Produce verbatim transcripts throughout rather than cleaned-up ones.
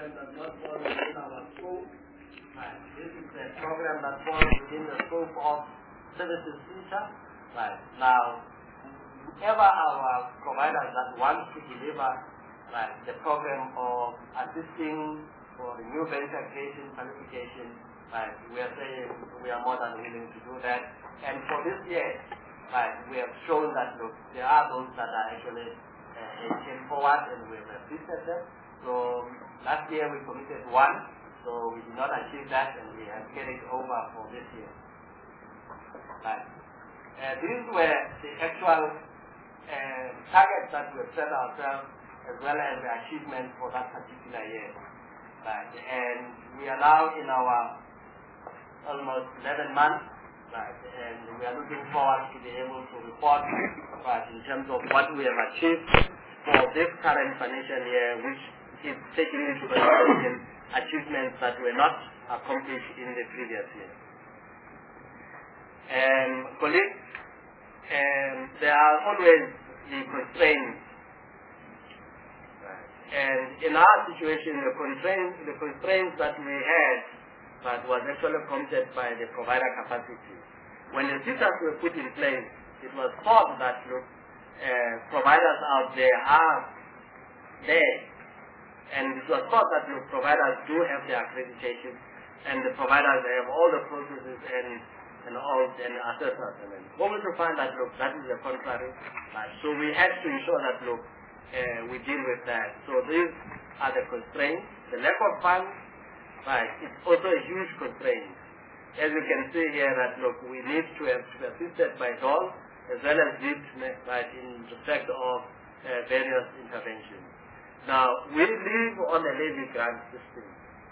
program does not fall within our scope. Right. This is a program that falls within the scope of services feature. Right. Now, whoever our providers that want to deliver right, the program of assisting for the new venture creation qualification, right, we are saying we are more than willing to do that. And for this year, right, we have shown that look, there are those that are actually uh, came forward and we have assisted them. So last year we committed one, so we did not achieve that, and we have carried over for this year. Right. Uh, these were the actual uh, targets that we have set ourselves, as well as the achievement for that particular year. Right. And we are now in our almost eleven months, right, and we are looking forward to be able to report right, in terms of what we have achieved for this current financial year, which is taking into consideration achievements that were not accomplished in the previous year. And colleagues, um, there are always the constraints. Right. And in our situation, the constraints, the constraints that we had that was actually prompted by the provider capacity. When the systems were put in place, it was thought that look, uh, providers out there are there. And it was thought that the providers do have their accreditation, and the providers have all the processes and and all and assessors. And then only to find that look, that is the contrary. Right. So we had to ensure that look, uh, we deal with that. So these are the constraints. The lack of funds, right, it's also a huge constraint. As you can see here, that look, we need to have to be assisted by D O L as well as D I P, right, in respect of uh, various interventions. Now, we live on a levy grant system,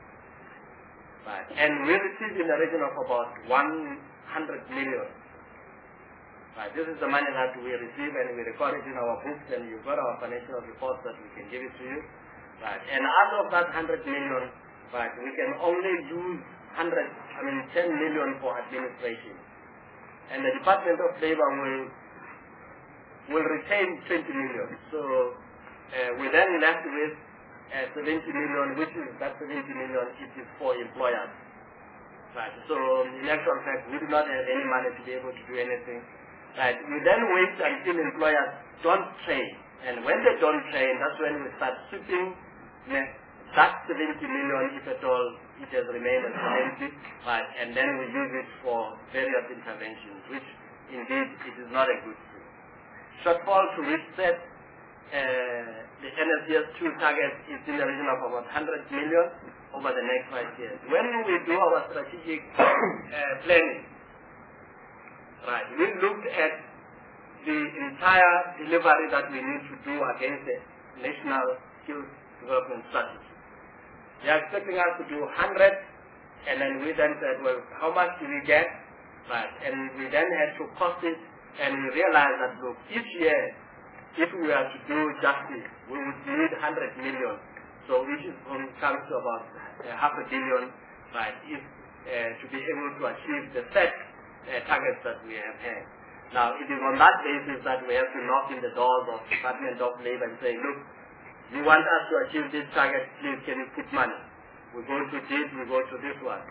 right, and we receive in the region of about one hundred million. Right, this is the money that we receive, and we record it in our books, and you've got our financial reports that we can give it to you. Right, and out of that one hundred million, right, we can only use one hundred, I mean ten million for administration, and the Department of Labor will will retain twenty million. So. Uh, we then left with uh, seventy million, which is that seventy million it is for employers. Right. So in actual fact, we do not have any money to be able to do anything. Right. We then wait until employers don't train, and when they don't train, that's when we start sweeping that seventy million, if at all it has remained as empty. Right. And then we use it for various interventions, which indeed it is not a good thing. Shortfall to reach that. Uh, the N S D S two target is in the region of about one hundred million over the next five years. When we do our strategic uh, planning, right, we looked at the entire delivery that we need to do against the national skills development strategy. They are expecting us to do one hundred, and then we then said, well, how much do we get? Right, and we then had to cost it, and we realized that, look, each year, if we were to do justice, we would need one hundred million. So which is um, comes to about uh, half a billion, right, if, uh, to be able to achieve the set uh, targets that we have had. Now, it is on that basis that we have to knock in the doors of Department of Labor and say, look, you want us to achieve this target, please can you put money? We go to this, we go to this one.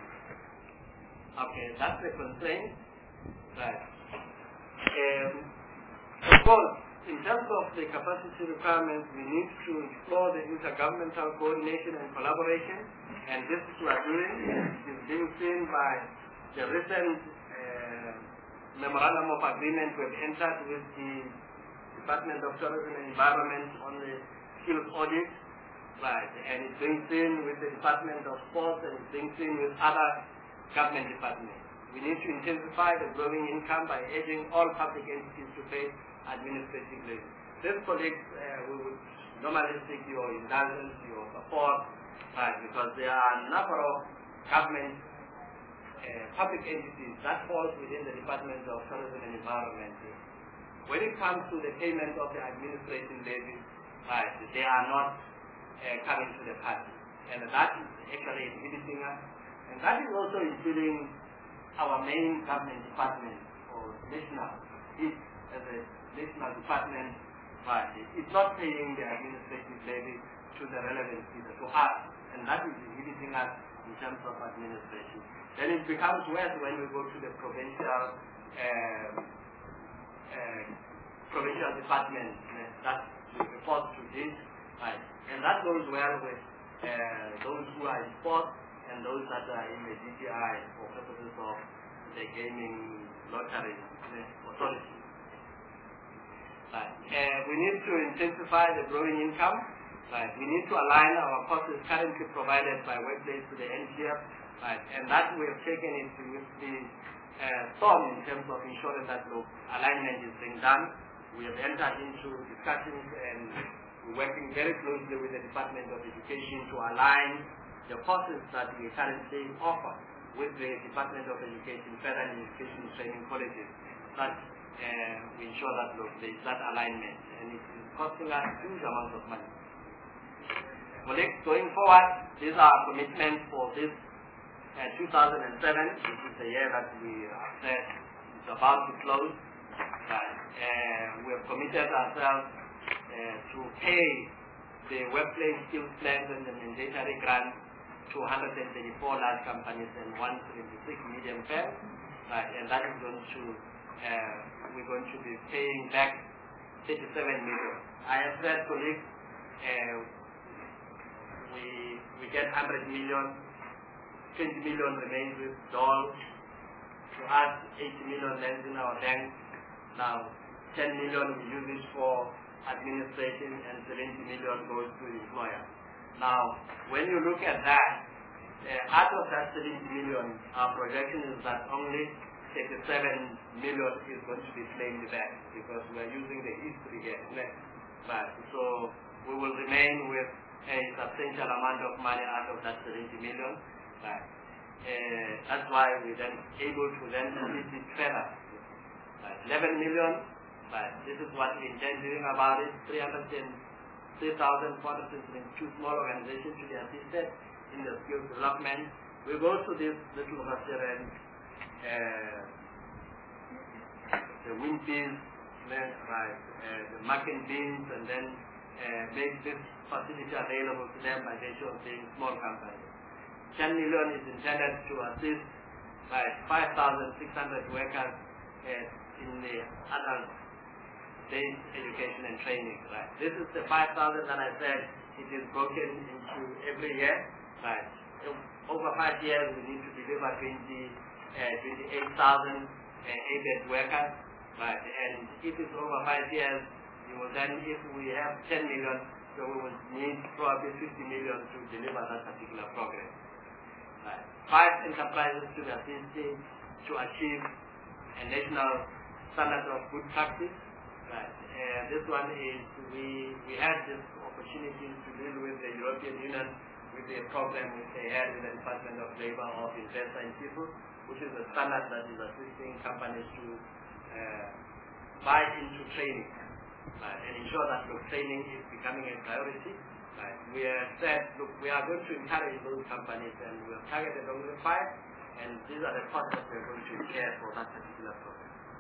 Okay, that's the constraint. Right. Um, of course, in terms of the capacity requirements, we need to explore the intergovernmental coordination and collaboration, and this is what we're doing. It is being seen by the recent uh, memorandum of agreement we've entered with the Department of Tourism and Environment on the skills audit, right, and it's being seen with the Department of Sports, and it's being seen with other government departments. We need to intensify the growing income by urging all public entities to pay administratively. These colleagues, uh, we would normally seek your indulgence, your support, right, because there are a number of government uh, public entities that fall within the Department of Tourism and Environment. When it comes to the payment of the administrative levy, right, they are not uh, coming to the party, and that is actually inhibiting us, and that is also including our main government department or national, it as a national department, right, it's not paying the administrative levy to the relevant people, to us, and that is inhibiting us in terms of administration. Then it becomes worse when we go to the provincial uh, uh, provincial department uh, that report to this, right? And that goes well with uh, those who are in sports and those that are in the D T I for purposes of the gaming lottery uh, authority. Right. Uh, we need to intensify the growing income. Right. We need to align our courses currently provided by workplace to the N T F. Right. And that we have taken into the uh, storm in terms of ensuring that look, alignment is being done. We have entered into discussions and we're working very closely with the Department of Education to align the courses that we currently offer with the Department of Education, Federal Education Training Colleges. That uh, we ensure that look, there is that alignment, and it is costing us huge amounts of money. Colleagues, going forward, these are commitments for this uh, two thousand seven, which is the year that we have said is about to close. Right. Uh, we have committed ourselves uh, to pay the workplace skills plans and the mandatory grants to one hundred thirty-four large companies and one hundred seventy-six medium firms, right, and that is going to, uh, we're going to be paying back thirty-seven million. I have said, colleagues, uh, we, we get one hundred million, twenty million remains with Dole, to us eighty million lands in our bank. Now, ten million we use it for administration and seventy million goes to the employer. Now, when you look at that, uh, out of that seventy million, our projection is that only thirty-seven million is going to be claimed back because we are using the history here. But, so we will remain with a substantial amount of money out of that seventy million. But, uh, that's why we're then able to then split it further. But eleven million, but this is what we intend doing about it, three hundred three thousand four hundred two small organizations to be assisted in the skills development. We go to this little Russian, uh, the wind beans, right, uh, the market beans, and then uh, make this facility available to them by virtue of being small companies. ten million is intended to assist by five thousand six hundred workers uh, in the adult base education and training, right? This is the five thousand that I said, it is broken into every year, right? Over five years, we need to deliver twenty-eight thousand uh, aided workers, right? And if it's over five years, you will then, if we have ten million, so we will need probably fifty million to deliver that particular program, right? Five enterprises to be assisting to achieve a national standard of good practice. Right. Uh, this one is, we we had this opportunity to deal with the European Union with a program which they had with the Department of Labor of Investor in People, which is a standard that is assisting companies to uh, buy into training, right, and ensure that look, training is becoming a priority. Right. We have said, look, we are going to encourage those companies, and we have targeted only five, and these are the costs that we are going to incur for that particular program.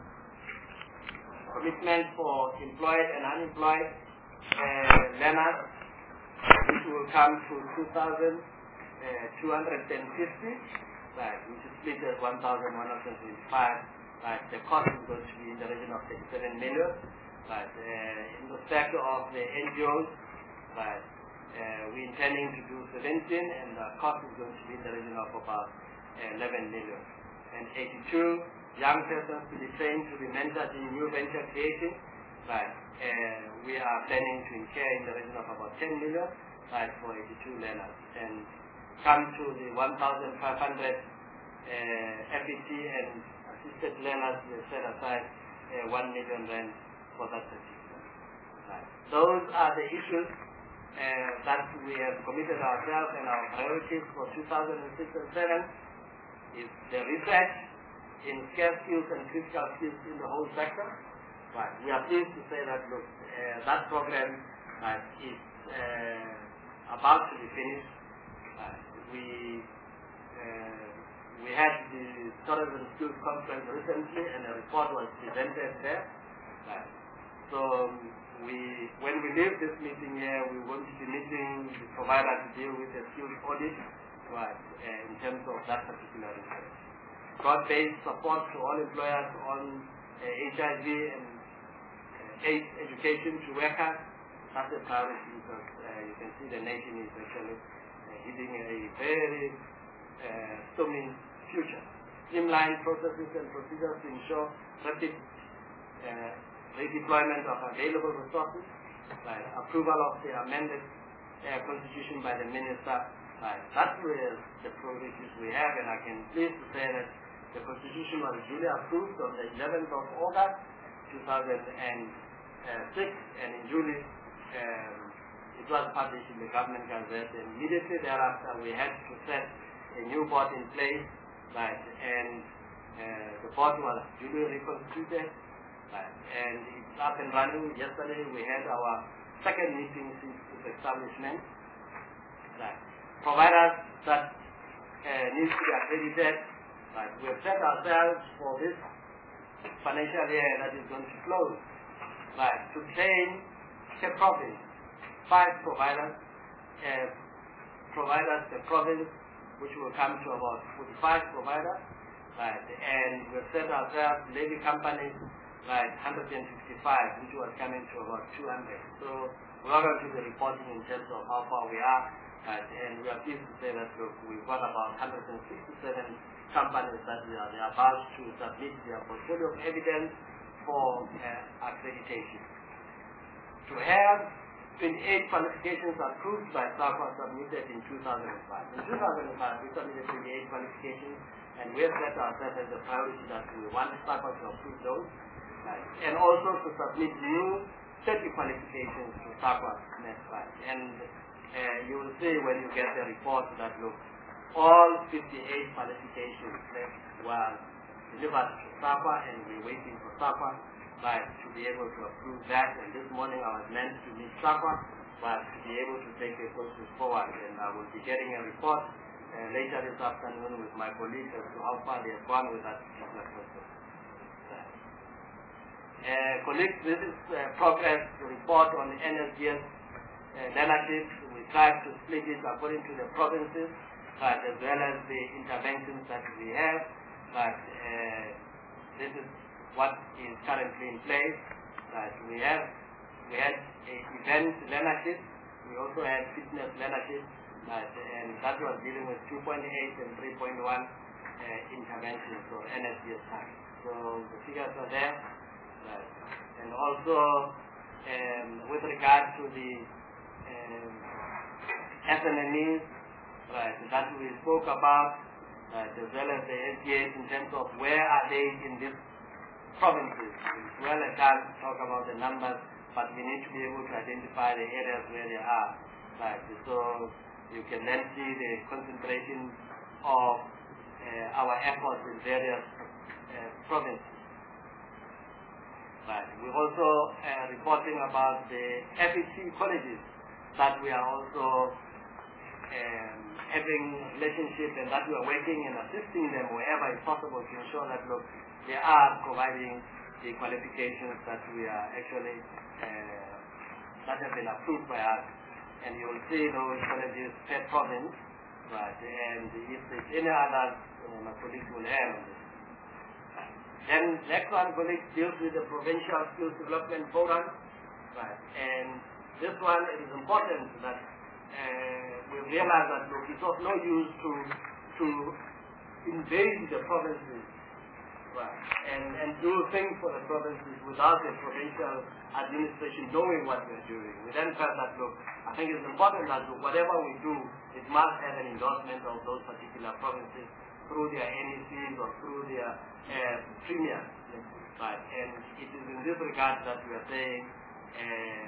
Commitment for employed and unemployed uh, learners, which will come to two thousand two hundred fifty, right, which is split as one thousand one hundred twenty-five. Right, the cost is going to be in the region of thirty-seven million. Right, uh, in respect of the N G Os, right, uh, we're intending to do seventeen, and the cost is going to be in the region of about uh, eleven million. And eighty-two young persons to be trained to be mentored in new venture creation, right? Uh, we are planning to incur in the region of about ten million, right, for eighty-two learners, and come to the one thousand five hundred uh, F E T and assisted learners. We set aside uh, one million rand for that particular. Right. Those are the issues uh, that we have committed ourselves, and our priorities for two thousand six and seven is the research in scarce skills and critical skills in the whole sector. Right. We are pleased to say that look, uh, that program uh, is uh, about to be finished. Uh, we uh, we had the Tourism Skills Conference recently, and a report was presented there. Right. So we, when we leave this meeting here, we want to be meeting the provider to deal with the field audit, right, uh, in terms of that particular research. Broad-based support to all employers on uh, H I V and uh, AIDS education to workers. That's a priority because uh, you can see the nation is actually uh, hitting a very uh, stormy future. Streamline processes and procedures to ensure rapid uh, redeployment of available resources. Right. Approval of the amended uh, constitution by the minister. Right. That's where the priorities we have, and I can please to say that the constitution was duly approved on the eleventh of August two thousand six, and in July um, it was published in the government gazette. And immediately thereafter, we had to set a new board in place, right? And uh, the board was duly reconstituted, right? And it's up and running. Yesterday we had our second meeting since its establishment, right? Providers that uh, need to be accredited. Right. We have set ourselves for this financial year that is going to close, right, to train the province, five providers, uh, providers the province, which will come to about forty-five providers, right, and we have set ourselves levy companies, right, one hundred fifty-five, which was coming to about two hundred. So we are going to be reporting in terms of how far we are, right, and we are pleased to say that look, we've got about one hundred sixty-seven companies that we are about to submit their portfolio of evidence for uh, accreditation. To have twenty-eight qualifications approved by SAQA submitted in two thousand five. In two thousand five, we submitted twenty-eight qualifications, and we have set ourselves as a priority that we want SAQA to approve those, right, and also to submit new thirty qualifications to SAQA next time. And uh, you will see when you get the report that look, all fifty-eight qualifications were delivered to SAQA, and we're waiting for SAQA, right, to be able to approve that. And this morning I was meant to meet SAQA, but to be able to take the process forward. And I will be getting a report uh, later this afternoon with my colleagues as to how far they have gone with that particular process. Uh, colleagues, this is uh, progress report on the N S D S uh, leadership. We tried to split it according to the provinces, but as well as the interventions that we have, but uh, this is what is currently in place. But we have, we had a event leadership, we also had fitness leadership, but, and that was dealing with two point eight and three point one uh, interventions for N S D S time. So the figures are there, but, and also um, with regard to the um, S M M Es, right, that we spoke about, right, as well as the S D As in terms of where are they in these provinces. It's well a chance to talk about the numbers, but we need to be able to identify the areas where they are. Right, so you can then see the concentration of uh, our efforts in various uh, provinces. Right, we're also uh, reporting about the F E C colleges that we are also um, having relationship, and that we are working and assisting them wherever it's possible to ensure that look, they are providing the qualifications that we are actually uh, that have been approved by us. And you will see those colleges per province, right? And if there's any others, uh, my colleagues will have on this. Then next one, colleagues, deals with the provincial skills development program, right? And this one, it is important that uh, we realize that look, it's of no use to to invade the provinces, right? And and do things for the provinces without the provincial administration knowing what we're doing. We then felt that look, I think it's important that look, whatever we do, it must have an endorsement of those particular provinces through their N E Cs or through their uh, premiers, right? And it is in this regard that we are saying uh,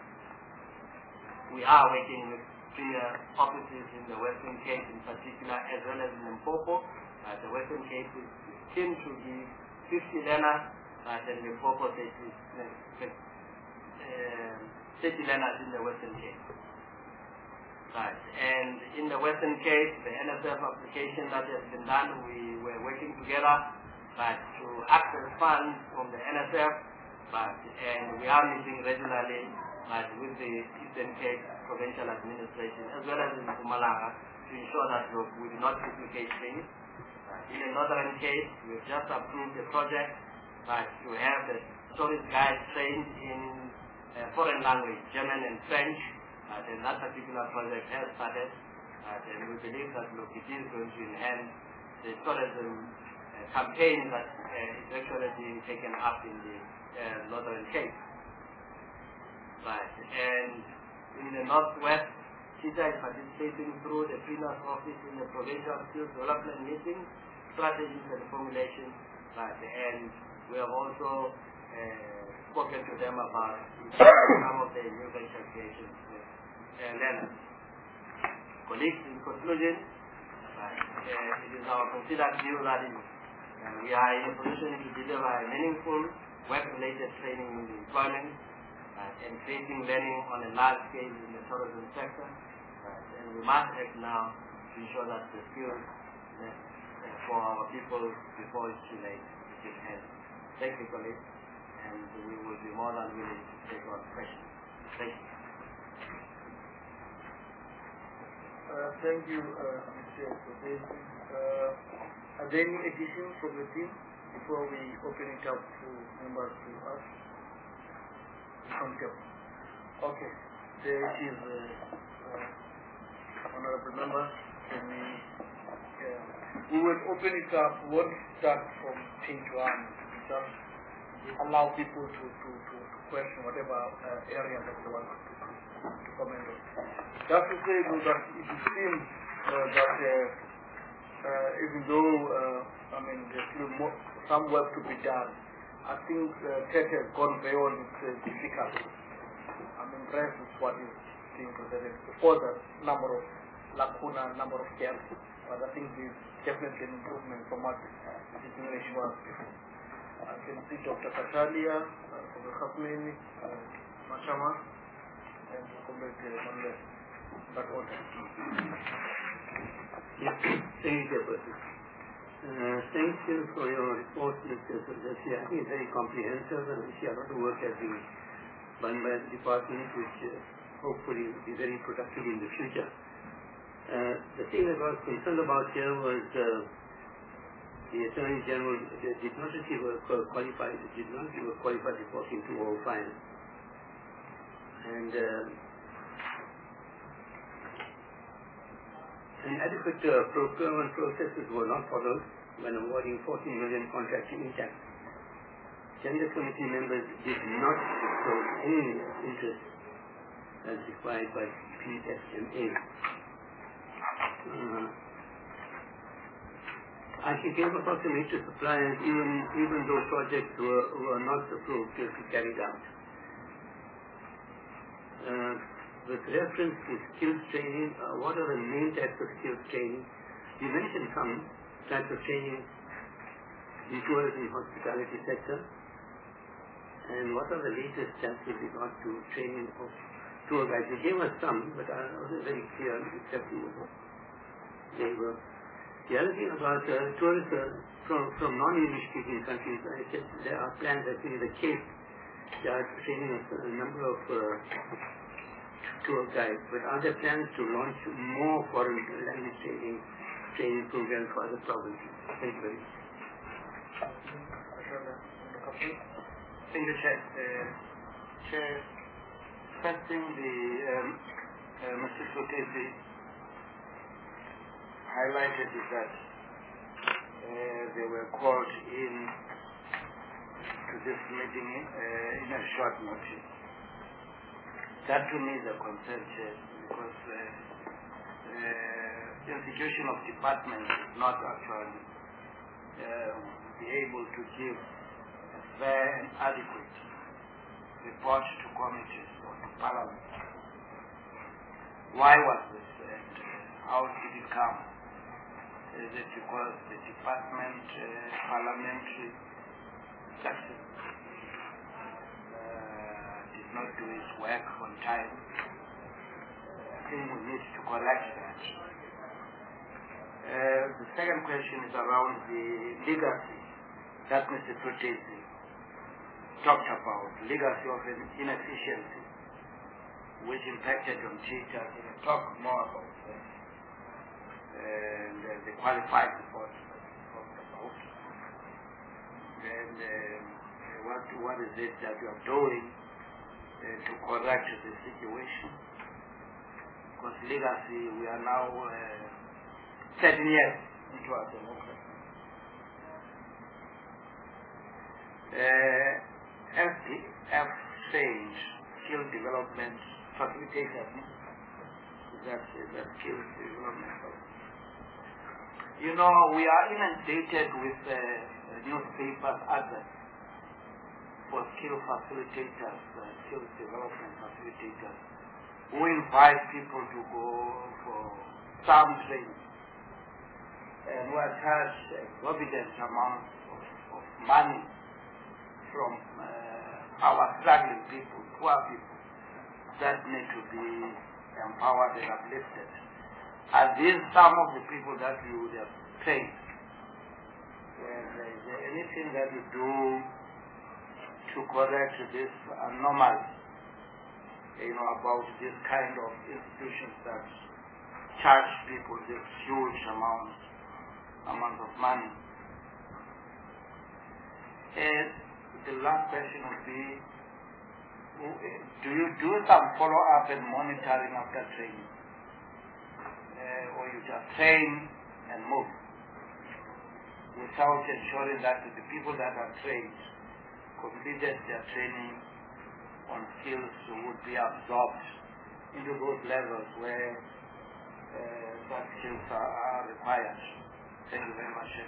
we are working with premier offices in the Western Cape in particular, as well as in Limpopo. Uh, the Western Cape is keen to give fifty learners, uh, and Limpopo thirty learners in the Western Cape. Right. And in the Western Cape, the N S F application that has been done, we were working together, right, to access funds from the N S F, But, and we are meeting regularly but with the Eastern Cape Provincial Administration as well as in Mpumalanga to ensure that look, we do not duplicate things. Uh, in the Northern Cape, we've just approved a project but to have the tourist guides trained in uh, foreign language, German and French. Uh, and that particular project has started. Uh, and we believe that look, it is going to enhance the tourism uh, campaign that uh, is actually being taken up in the uh, Northern Cape. Right. And in the Northwest, CITA is participating through the Freelance Office in the Provincial Skills Development Meeting, Strategies and Formulation. Right. And we have also uh, spoken to them about some of the new venture creations with uh, learners. Colleagues, in conclusion, right, uh, it is our considered view that is, uh, we are in a position to deliver a meaningful work-related training in the employment uh, and creating learning on a large scale in the tourism sector. Uh, and we must act now to ensure that the skills uh, for our people before it's too late is enhanced. Thank you, colleagues, and we will be more than willing to take on questions. Thank you. Uh, thank you, uh, Mister Professor. Uh, are there any additions from the team before we open it up to members to ask? Okay. There is, uh, uh, honorable members. Can we, uh, we will open it up. We won't start from page one. Just allow people to, to, to, to question whatever uh, area that they want to, to comment on. Just to say though, that it seems uh, that uh, uh, even though uh, I mean there's still more, some work to be done, I think uh, T E T has gone beyond its uh, difficulty. I'm impressed with what is being presented. Before the number of lacuna, number of gaps, but I think there's definitely an improvement from what the situation was before. I can see Doctor Katalia, uh, Doctor Khasmini, uh, Machama, and Comrade Manuel. That order. Yeah. Thank you, Chairperson. Uh, thank you for your report, Mister Sudhasi. I think it's very comprehensive, and I see a lot of work has been done by the department, which uh, hopefully will be very productive in the future. Uh, the thing that I was concerned about here was uh, the Attorney General did not receive a qualified, did not receive a qualified report in two thousand five. And uh, inadequate uh, procurement processes were not followed when awarding fourteen million contracts in Intact. Tender committee members did not show any interest as required by P S M A. Uh, I think gave approximate to suppliers even even though projects were, were not approved to be carried out. Uh, with reference to skills training, uh, what are the main types of skills training? You mentioned some types of training in tourism and hospitality sector. And what are the latest steps with regard to training of tour guides? You gave us some, but I wasn't very clear exactly what they were. The other thing about uh, tourists uh, from, from non-English speaking countries, I said there are plans, I think, in the Cape, they are training a, a number of uh, tour guides, but are there plans to launch more foreign language training training programs for other provinces? Thank you very much. In the Chair, uh, Chair, first thing the um, uh, Mister Sotesi highlighted is that uh, they were called in to this meeting uh, in a short notice. That to me is a concern, Chair, because uh, the institution of departments is not actually uh, be able to give a fair and adequate report to committees or to Parliament. Why was this and uh, how did it come? Is it because the department uh, parliamentary section uh, did not do its work on time? I think we need to correct that. Uh, the second question is around the legacy that Mister Sotesi talked about legacy of inefficiency, which impacted on teachers. We'll talk more about that. And uh, the qualified report that we talked about. And um, what, what is it that you are doing uh, to correct the situation? Because legacy, we are now uh, seven years into our democracy. Uh, F D F change, skill development facilitators. That's uh, that skill development. You know, we are inundated with uh, newspapers adverts for skill facilitators, uh, skill development facilitators, who invite people to go for some training and who attach exorbitant amounts of, of money from uh, our struggling people, poor people, that need to be empowered and uplifted. Are these some of the people that you would have trained? And is there anything that you do to correct this anomaly, you know, about this kind of institutions that charge people this huge amount, amount of money? And the last question would be, do you do some follow-up and monitoring after training? Uh, or you just train and move without ensuring that the people that are trained completed their training on skills would be absorbed into those levels where uh, that skills are, are required. Thank you very much.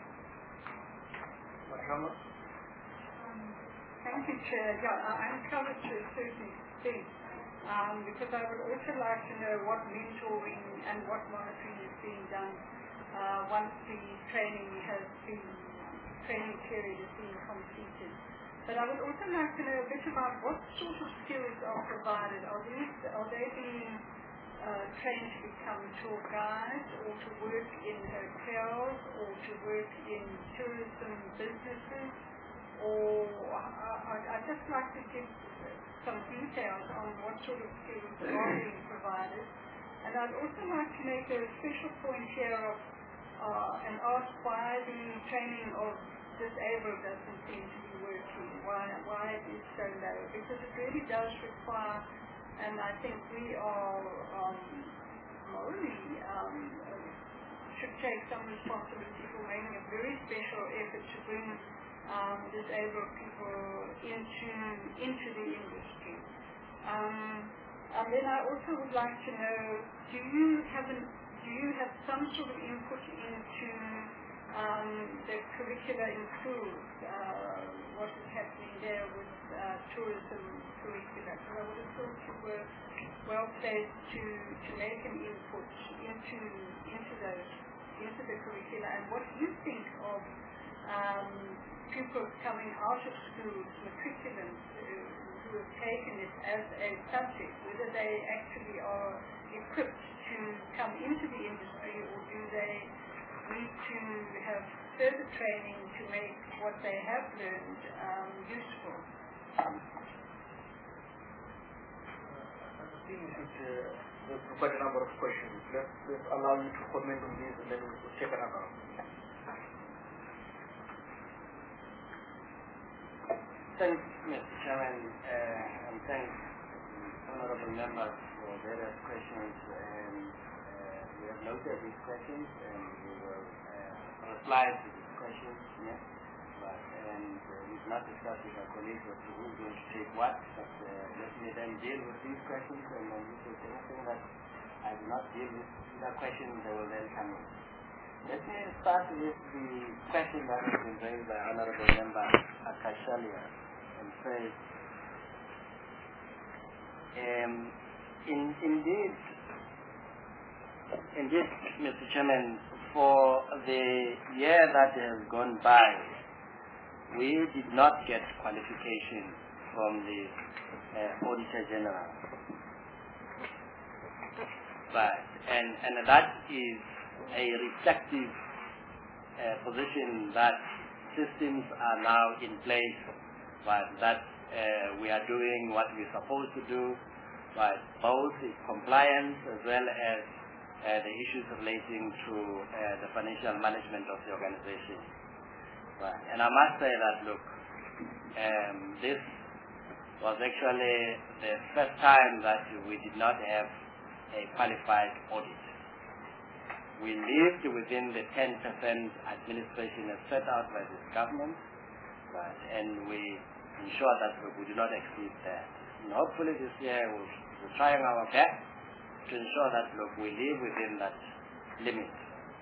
Mahama? Um, thank you, Chair. Yeah, I'm covered to a certain extent. Um, because I would also like to know what mentoring and what monitoring is being done uh, once the training has been, training period has been completed. But I would also like to know a bit about what sort of skills are provided. Are these, are they being uh, trained to become tour guides or to work in hotels or to work in tourism businesses? Or I, I'd just like to get some details on what sort of skills are being provided. And I'd also like to make a special point here of, uh, and ask why the training of disabled doesn't seem to be working, why, why it is so low, because it really does require, and I think we are um, morally um, should take some responsibility for making a very special effort to bring Um, disabled people into into the industry. Um, and then I also would like to know, do you have an, do you have some sort of input into um, the curricula in schools? Uh, what is happening there with uh, tourism curricula? Because I would have thought you were well placed to to make an input into into those into the curricula. And what do you think of um, pupils coming out of schools, matriculants uh, who have taken it as a subject, whether they actually are equipped to come into the industry or do they need to have further training to make what they have learned um, useful? Uh, I think we should, uh, there's quite a number of questions. Let's, let's allow you to comment on these and then we'll take another. Thanks, Mister Chairman, uh, and thanks, honorable members, for various questions. And uh, we have noted these questions, and we will uh, reply to these questions. Yeah? But, and uh, we've not discussed with our colleagues as to who's going to take what. But uh, let me then deal with these questions, and then if there's anything that I do not deal with that question, they will then come in. Let me start with the question that has been raised by honorable member Akashalia. And say, um, in, indeed, indeed, Mister Chairman, for the year that has gone by, we did not get qualification from the uh, Auditor General. But, and, and that is a reflective uh, position that systems are now in place but that uh, we are doing what we're supposed to do, but both in compliance as well as uh, the issues relating to uh, the financial management of the organization. Right. And I must say that, look, um, this was actually the first time that we did not have a qualified audit. We lived within the ten percent administration as set out by this government, right, and we ensure that we do not exceed that. And hopefully this year we'll, we're trying our best to ensure that, look, we live within that limit.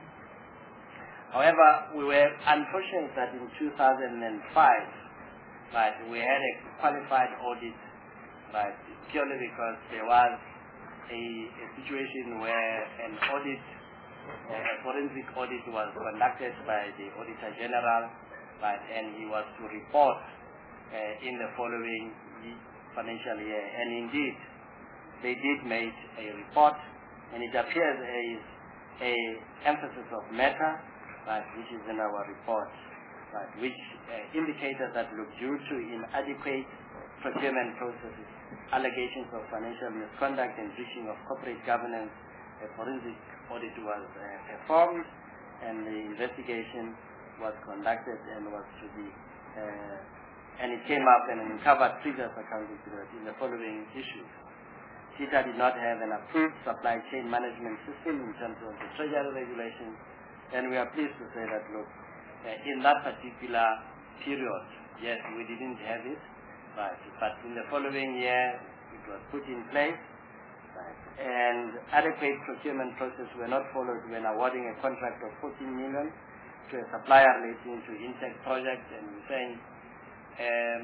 However, we were unfortunate that in two thousand five, right, we had a qualified audit, right, purely because there was a, a situation where an audit, a forensic audit was conducted by the Auditor General, right, and he was to report uh, in the following financial year. And indeed, they did make a report, and it appears as a emphasis of matter, right, which is in our report, right, which uh, indicated that, look, due to inadequate procurement processes, allegations of financial misconduct and breaching of corporate governance, a forensic audit was uh, performed, and the investigation was conducted and was to be, uh, and it came up and uncovered previous accounting periods in the following issues. TITA did not have an approved supply chain management system in terms of the treasury regulations, and we are pleased to say that, look, uh, in that particular period, yes, we didn't have it, right, but in the following year, it was put in place. Right. And adequate procurement process were not followed when awarding a contract of fourteen million to a supplier relating to Intech project, and we're saying, um,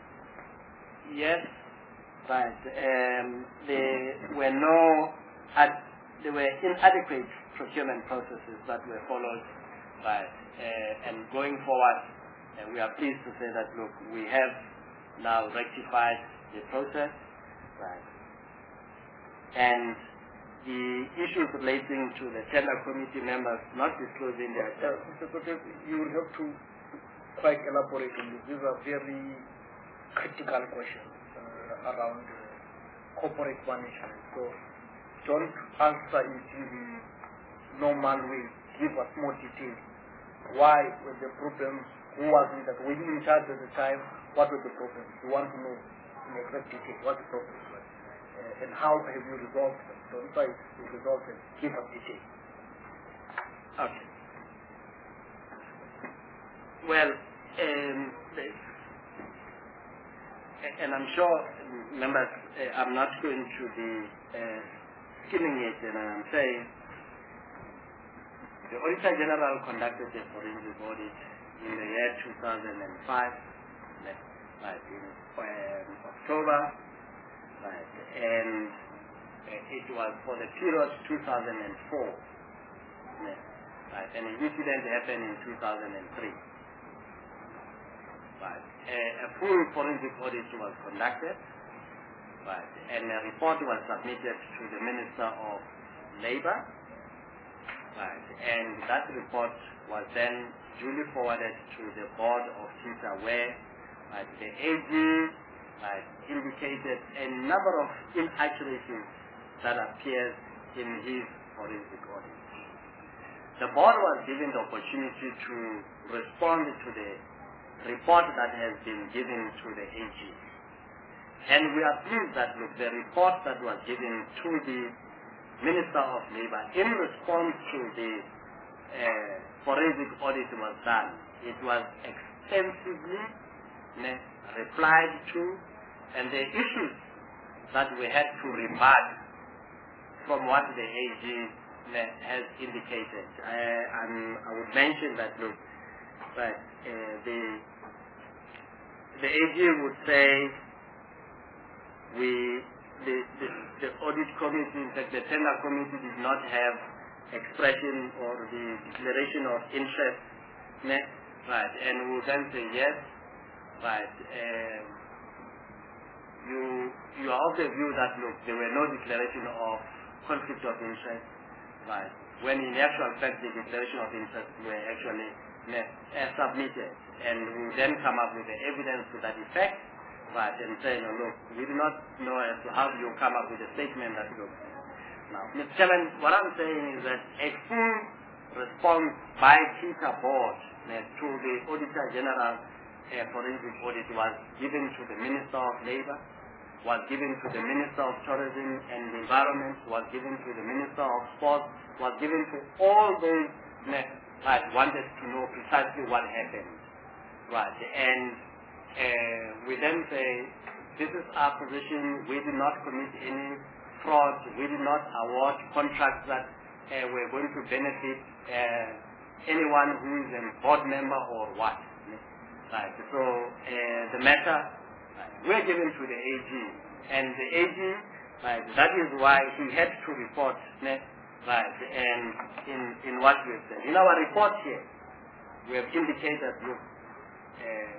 yes, right, um, there were no, ad, there were inadequate procurement processes that were followed, right, uh, and going forward, uh, we are pleased to say that, look, we have now rectified the process, right. And the issues relating to the tender committee members not disclosing their... Uh, Mister Kote, you will have to quite elaborate on this. These are very critical questions uh, around uh, corporate management. So don't answer it in the normal way. Give us more details. Why were the problems? Who was it that we were in charge at the time? What were the problems? We want to know in exact detail what the problem was. Uh, and how have you resolved them? So if I resolve them, give us detail. Okay. Well, um, and I'm sure, members, uh, I'm not going to be uh, skimming it, and I'm saying the Auditor General conducted a forensic audit in the year two thousand five, like in um, October, right, and uh, it was for the period two thousand four, right, and an incident happened in two thousand three. Right. A, a full forensic audit was conducted, right, and a report was submitted to the Minister of Labour, right, and that report was then duly forwarded to the board of TITA, where right, the A G right, indicated a number of inaccuracies that appeared in his forensic audit. The board was given the opportunity to respond to the report that has been given to the A G. And we are pleased that, look, the report that was given to the Minister of Labour in response to the uh, forensic audit was done. It was extensively ne, replied to, and the issues that we had to remark from what the A G ne, has indicated. I, I'm, I would mention that, look, but uh, the the A G would say we the, the the audit committee, in fact the tender committee, did not have expression or the declaration of interest, right? And we would then say yes, right? Um, you you are of the view that, look, there were no declaration of conflict of interest, right? When in actual fact the declaration of interest were actually uh, submitted, and we then come up with the evidence to that effect, right, and say, no, look, we do not know as to how you come up with a statement that looks. Now, Mister Chairman, what I'm saying is that a full response by Peter Board uh, to the Auditor General uh, Forensic Audit was given to the Minister of Labour, was given to the Minister of Tourism and the Environment, was given to the Minister of Sports, was given to all those uh, that wanted to know precisely what happened. Right, and uh, we then say, this is our position, we did not commit any fraud, we did not award contracts that uh, were going to benefit uh, anyone who is a board member or what. Right, so uh, the matter, we're given to the A G, and the A G, right, that is why he had to report, right, and in, in what we have said. In our report here, we have indicated, look, uh,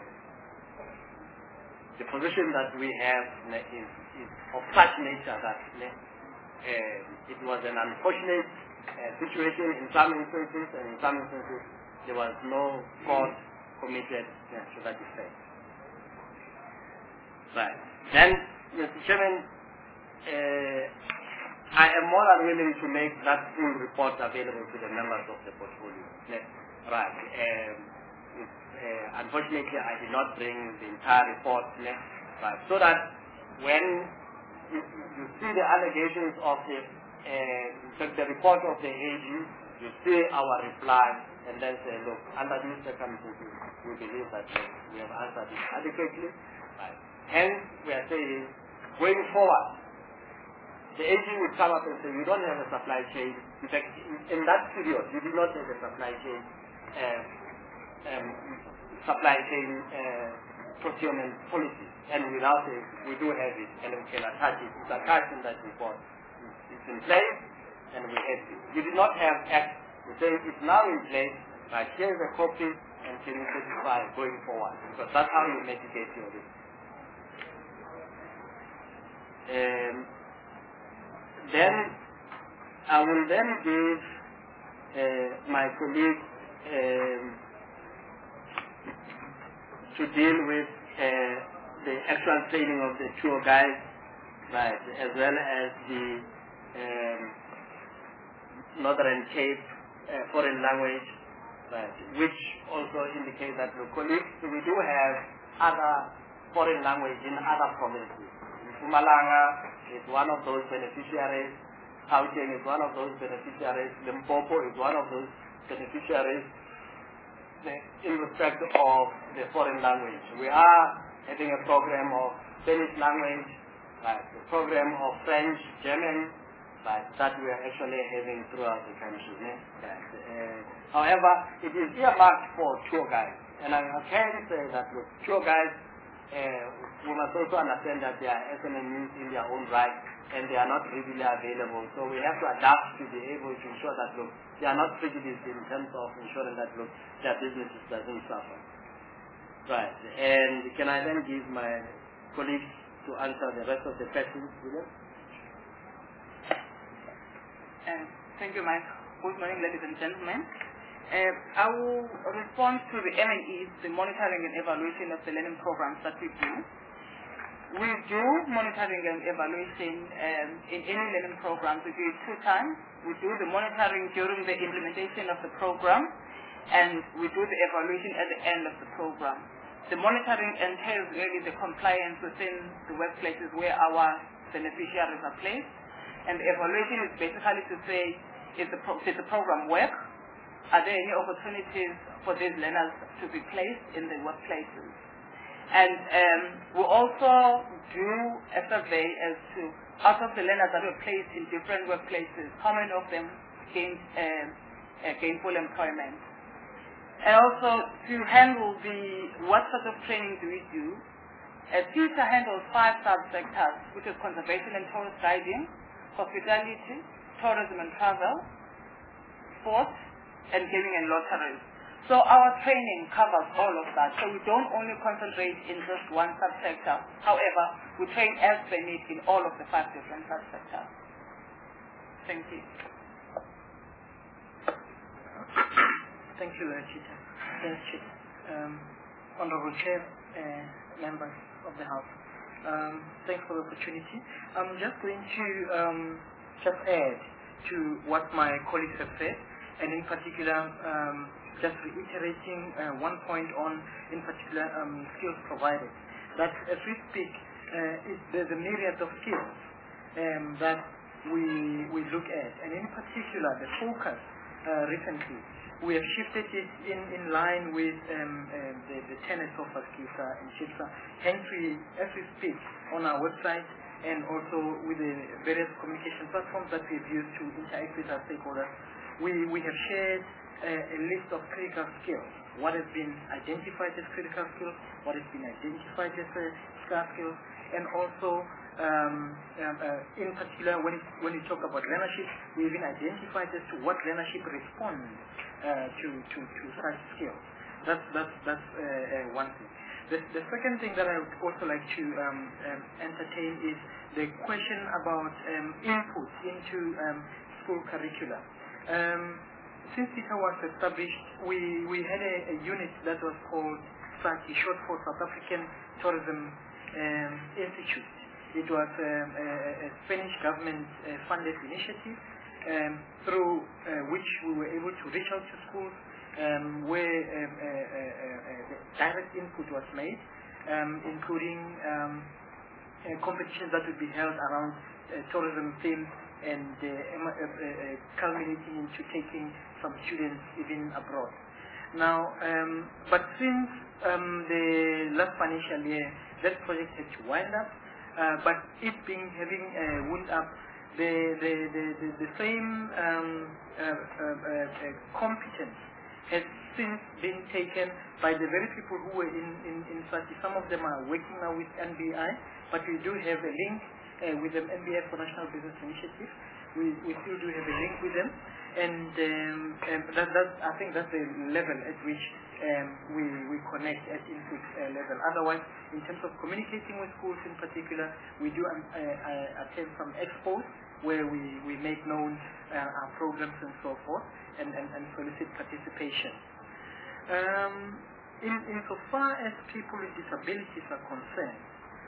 the position that we have is, is of such nature that uh, it was an unfortunate uh, situation in some instances, and in some instances there was no fraud committed uh, to that effect. Right. Then, Mister Chairman, uh, I am more than willing to make that full report available to the members of the portfolio. Right. Um, uh, unfortunately, I did not bring the entire report. Right. So that when you, you see the allegations of the, uh, the report of the A G, you see our reply, and then say, look, under these circumstances, we believe that uh, we have answered it adequately. Right. Hence, we are saying, going forward, the A G would come up and say, you don't have a supply chain. In fact, in, in that period, you did not have a supply chain, uh, um, supply chain uh, procurement policy. And without it, we do have it, and we can attach it. It's attached in that report. It's in place, and we have it. You did not have Act. We say it's now in place, but here's a copy, and can you certify going forward? Because that's how you mitigate your risk. Um, then I will then give uh, my colleague um, to deal with uh, the actual training of the tour guides, right, as well as the um, Northern Cape uh, foreign language, right, which also indicates that the colleagues, we do have other foreign language in other provinces. Mpumalanga is one of those beneficiaries. Gauteng is one of those beneficiaries. Limpopo is one of those beneficiaries in respect of the foreign language. We are having a program of Spanish language, right, a program of French, German, right, that we are actually having throughout the country. Right. Uh, however, it is earmarked for tour guides. And I can say that look, tour guides, Uh, we must also understand that they are S M Es in their own right, and they are not readily available. So we have to adapt to be able to ensure that, look, they are not prejudiced in terms of ensuring that, look, their businesses doesn't suffer. Right. And can I then give my colleagues to answer the rest of the questions, William? Uh, thank you, Mike. Good morning, ladies and gentlemen. Uh, I will respond to the M and Es, the monitoring and evaluation of the learning programs that we do. We do monitoring and evaluation um, in any learning programs. We do it two times. We do the monitoring during the implementation of the program, and we do the evaluation at the end of the program. The monitoring entails really the compliance within the workplaces where our beneficiaries are placed, and the evaluation is basically to say, is the pro did the program work? Are there any opportunities for these learners to be placed in the workplaces? And um, we also do a survey as to, out of the learners that were placed in different workplaces, how many of them gained um, uh, gainful employment? And also to handle the, what sort of training do we do? Uh, Peter handles five subsectors, which is conservation and tourist guiding, hospitality, tourism and travel, sports, and gaming and lotteries. So our training covers all of that. So we don't only concentrate in just one subsector. However, we train as they need in all of the five different subsectors. Thank you. thank you, uh, Chita. Thanks, Chita. Um, Honorable Chair, uh, members of the House, um, thanks for the opportunity. I'm just going to um, just add to what my colleagues have said, and in particular, um, just reiterating uh, one point on, in particular, um, skills provided. That as we speak, uh, it, there's a myriad of skills um, that we we look at, and in particular, the focus uh, recently, we have shifted it in, in line with um, uh, the, the tenets of ASCISA and CHIPSA. Hence, we, as we speak, on our website and also with the various communication platforms that we've used to interact with our stakeholders, we, we have shared uh, a list of critical skills. What has been identified as critical skills, what has been identified as uh, scarce skills, and also um, um, uh, in particular when, it, when we talk about learnership, we've been identified as to what learnership responds uh, to, to, to such skills. That's, that's, that's uh, uh, one thing. The, the second thing that I would also like to um, um, entertain is the question about um, input into um, school curricula. Um, since CITA was established, we, we had a, a unit that was called SATI, short for South African Tourism um, Institute. It was um, a, a Spanish government-funded uh, initiative um, through uh, which we were able to reach out to schools um, where um, uh, uh, uh, the direct input was made, um, including um, uh, competitions that would be held around uh, tourism themes and uh, uh, uh, culminating into taking some students even abroad. Now, um, but since um, the last financial year, that project had to wind up, uh, but it being having uh, wound up, the the the, the, the same um, uh, uh, uh, competence has since been taken by the very people who were in in, in SATI. Some of them are working now with N B I, but we do have a link uh, with the N B I for National Business Initiative. We we still do have a link with them, and um, um, that that I think that's the level at which um, we we connect at input uh, level. Otherwise, in terms of communicating with schools in particular, we do um, uh, uh, attend some expos where we we make known uh, our programs and so forth, and and, and solicit participation. Um, in insofar as people with disabilities are concerned,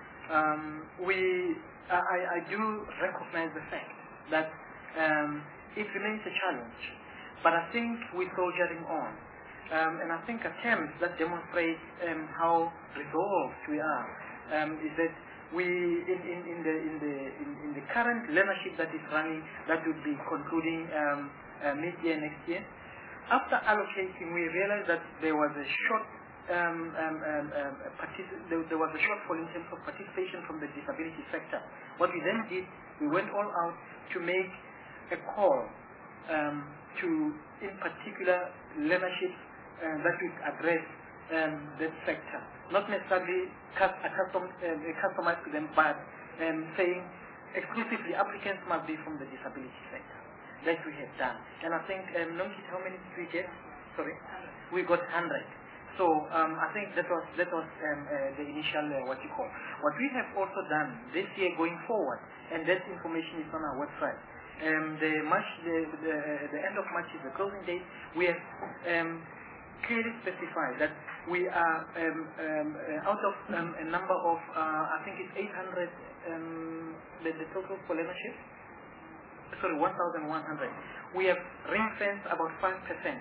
um, we I, I do recognize the fact that um, it remains a challenge, but I think we're soldiering on, um, and I think attempts that demonstrate um, how resolved we are um, is that we in, in, in the in the in, in the current learnership that is running, that would be concluding um, uh, mid-year next year. After allocating, we realized that there was a short um, um, um, um, there, there was a shortfall in terms of participation from the disability sector. What we then did, we went all out to make a call um, to, in particular, learnership uh, that would address um, that sector. Not necessarily custom, uh, customized to them, but um, saying exclusively applicants must be from the disability sector. That we have done. And I think, um, Nomkit, how many did we get? Sorry? We got one hundred. So um, I think that was that was um, uh, the initial uh, what you call. What we have also done this year going forward, and that information is on our website. Um, the March, the, the, the end of March is the closing date. We have um, clearly specified that we are um, um, uh, out of um, a number of uh, I think it's eight hundred um, the, the total for learnership. Sorry, one thousand one hundred. We have ring-fenced about five percent.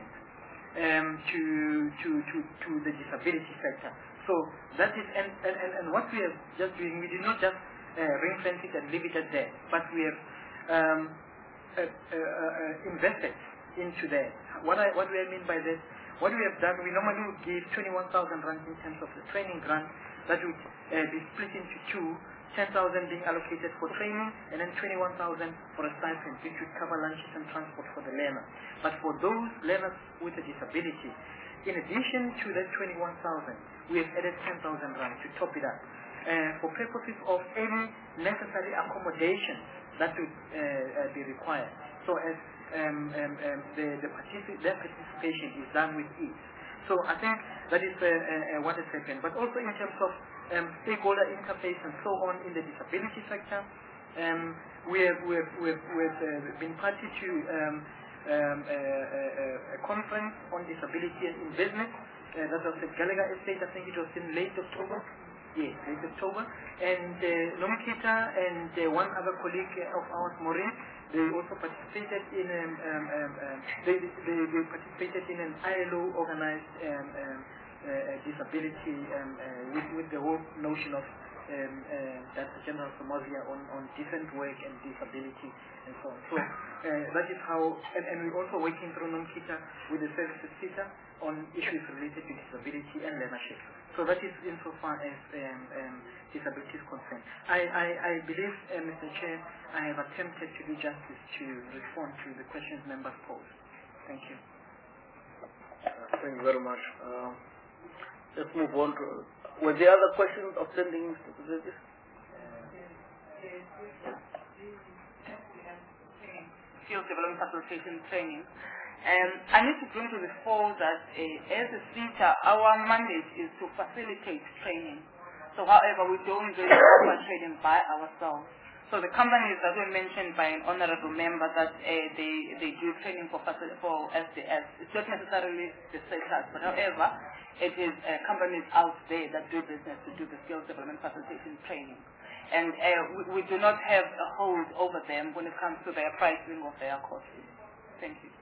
Um, to, to, to, to the disability sector. So that is, and, and, and what we are just doing, we did not just uh, ring fence it and leave it at that, but we have um, uh, uh, uh, invested into that. What, I, what do I mean by this? What we have done, we normally would give twenty-one thousand rand in terms of the training grant that would uh, be split into two, ten thousand being allocated for training, and then twenty-one thousand for a stipend, which would cover lunches and transport for the learner. But for those learners with a disability, in addition to that twenty-one thousand, we have added ten thousand rand to top it up uh, for purposes of any necessary accommodation that would uh, uh, be required. So as um, um, um, the, the particip their participation is done with ease. So I think that is uh, uh, what has happened. But also in terms of Um, stakeholder interface and so on in the disability sector. Um, we have, we have, we have, we have uh, been party to um, um, uh, uh, uh, a conference on disability and in business. Uh, that was at Gallagher Estate. I think it was in late October. Yes, late October. And uh, Nomkita and uh, one other colleague of ours, Maureen, they also participated in um, um, um, um, they, they, they participated in an I L O organized um, um, uh, disability um, uh, with, with the whole notion of um, uh, that's the General Somalia on, on decent work and disability and so on. So uh, that is how, and, and we're also working through Nomkita with the services sector on issues related to disability and learnership. So that is insofar as um, um, disability is concerned. I, I, I believe, uh, Mister Chair, I have attempted to do justice to respond to the questions members posed. Thank you. Uh, thank you very much. Uh, let's move on to, were there other questions outstanding, Mister President? Skills development facilitation training. Um, I need to bring to the fore that uh, as a teacher, our mandate is to facilitate training. So however, we don't really offer training by ourselves. So the companies that were mentioned by an honorable member that uh, they, they do training for, for S D S, it's not necessarily the sectors, but however, it is uh, companies out there that do business to do the skills development facilitation training. And uh, we, we do not have a hold over them when it comes to their pricing of their courses. Thank you.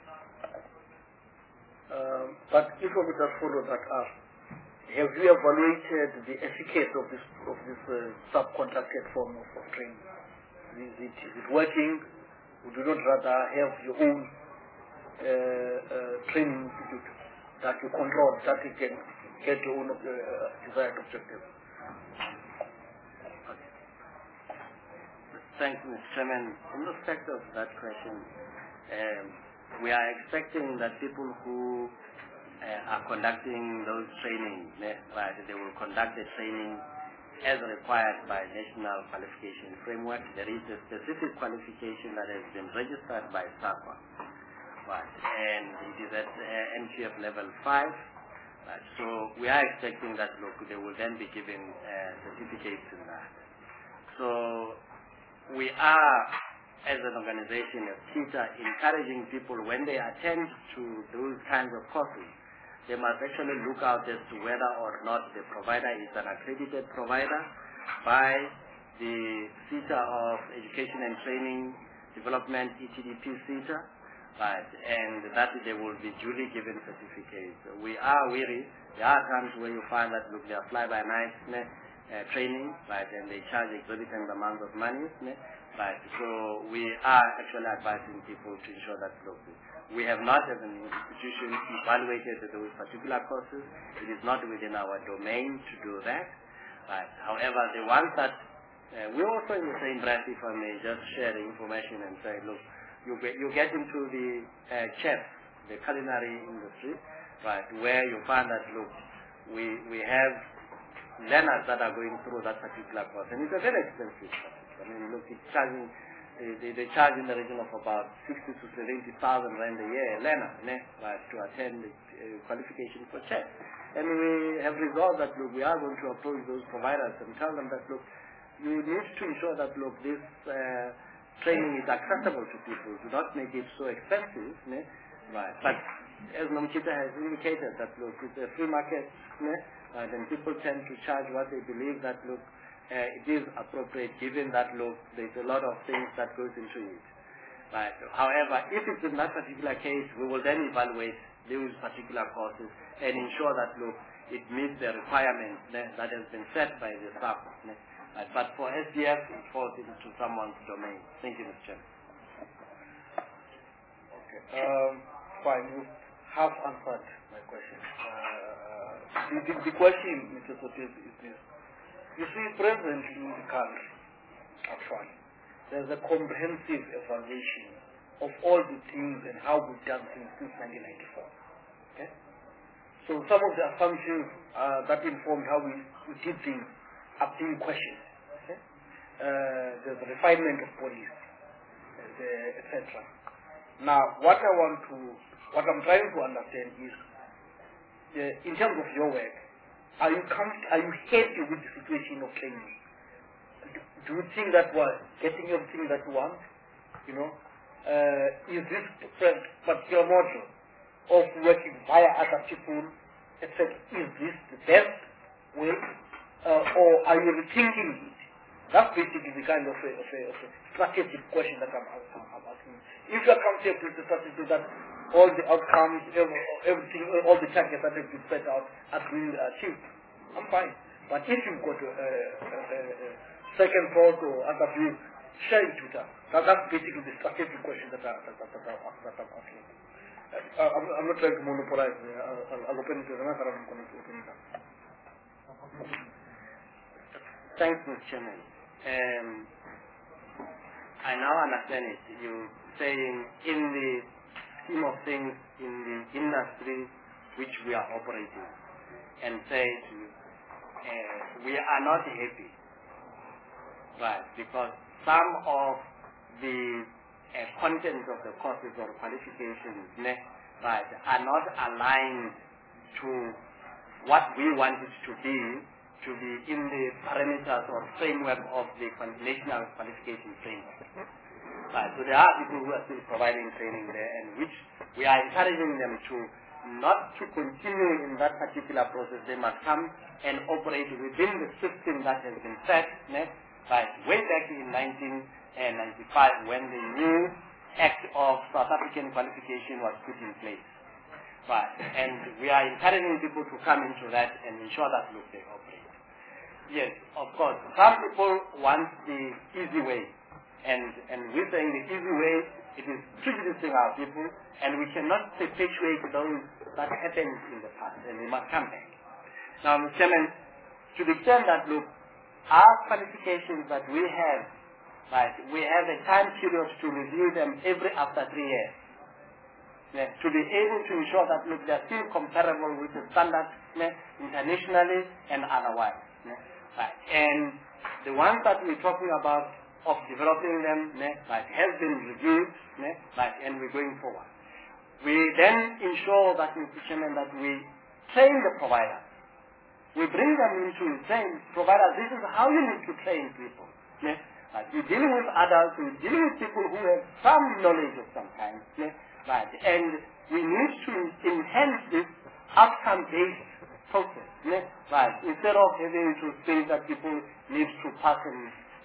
Um, but if we just follow that up, have you evaluated the efficacy of this of this uh, subcontracted form of, of training? Is it, is it working? Would you not rather have your own uh, uh, training institute that you control, that you can get your own uh, desired objective? Thanks, Mister Chairman. In respect of that question, um, we are expecting that people who uh, are conducting those trainings, right, they will conduct the training as required by National Qualification Framework. There is a specific qualification that has been registered by SAQA, right, and it is at uh, N Q F level five. Right, so we are expecting that, look, they will then be given uh, certificates in that. So we are, as an organization, as teacher, encouraging people when they attend to those kinds of courses, they must actually look out as to whether or not the provider is an accredited provider by the Center of Education and Training Development, E T D P CETA, right, and that they will be duly given certificates. We are weary. There are times where you find that, look, they are fly-by-night uh, training, right, and they charge exorbitant amounts of money. Right, so we are actually advising people to ensure that, look, we have not as an institution evaluated those particular courses. It is not within our domain to do that. Right. However, the ones that uh, we're also in the same breath, if I may just share the information and say, look, you get, you get into the uh, chef, the culinary industry, right, where you find that, look, we we have learners that are going through that particular course, and it's a very expensive course. I mean, look, it's charging, they, they, they charge in the region of about sixty to seventy thousand rand a year, learner, right, to attend the uh, qualification for chef. And we have resolved that, look, we are going to approach those providers and tell them that, look, you need to ensure that, look, this uh, training is accessible to people. Do not make it so expensive, né? Right. But as Nomkita has indicated, that, look, it's a free market, né? Right, and people tend to charge what they believe that, look, Uh, it is appropriate, given that, look, there's a lot of things that goes into it. Right. However, if it's in that particular case, we will then evaluate those particular courses and ensure that, look, it meets the requirements né, that has been set by the staff. Né. Right. But for S D F, it falls into someone's domain. Thank you, Mister Chairman. Okay. Um, fine. You have answered my question. Uh, the, the, the question, Mister Sotis, is this. You see, presently in the country, actually, there's a comprehensive evaluation of all the things and how we've done things since nineteen ninety-four. Okay? So some of the assumptions uh, that informed how we, we did things are being questioned. Okay? Uh, there's a refinement of police, et cetera. Now, what I want to, what I'm trying to understand is, uh, in terms of your work, Are you are you happy with the situation of training? Do you think that we're getting everything that you want? You know, uh, is this particular module of working via other people, et cetera. Is this the best way, uh, or are you rethinking it? That's basically the kind of a, of a, of a strategic question that I'm, I'm, I'm asking. If you're comfortable with the strategy that all the outcomes, everything, all the targets that have been set out are being achieved, I'm fine. But if you've got a, a, a, a second thought or other view, share it with us. That, that's basically the strategic question that, I, that, that, that, that I'm asking. Uh, I'm, I'm not trying to monopolize. Uh, I'll, I'll open it to another. I'm going to open it up. Thanks, Mister Chairman. Um, I now understand it. You saying in the scheme of things in the industry which we are operating, and say to, uh, we are not happy, right? Because some of the uh, contents of the courses or qualifications, right, are not aligned to what we want it to be, to be in the parameters or framework of the national qualification framework. Right, so there are people who are still providing training there, and which we are encouraging them to not to continue in that particular process. They must come and operate within the system that has been set, right, way back in nineteen ninety-five when the new Act of South African Qualification was put in place. Right, and we are encouraging people to come into that and ensure that, look, they operate. Yes, of course, some people want the easy way, and, and we're saying the easy way, it is prejudicing our people, and we cannot perpetuate those that happened in the past, and we must come back. Now, Mister Chairman, to the extent that, look, our qualifications that we have, right, we have a time period to review them every after three years. Yeah, to be able to ensure that, look, they are still comparable with the standards, yeah, internationally and otherwise. Yeah, right. And the ones that we're talking about of developing them, yeah, right, has been reviewed, yeah, right, and we're going forward. We then ensure that, Mister Chairman, that we train the providers. We bring them into saying, providers, this is how you need to train people. Yeah, right. We're dealing with adults, we're dealing with people who have some knowledge of some kind. Yeah, right, and we need to enhance this outcome-based process, yeah? Right, instead of having to think that people need to pass and,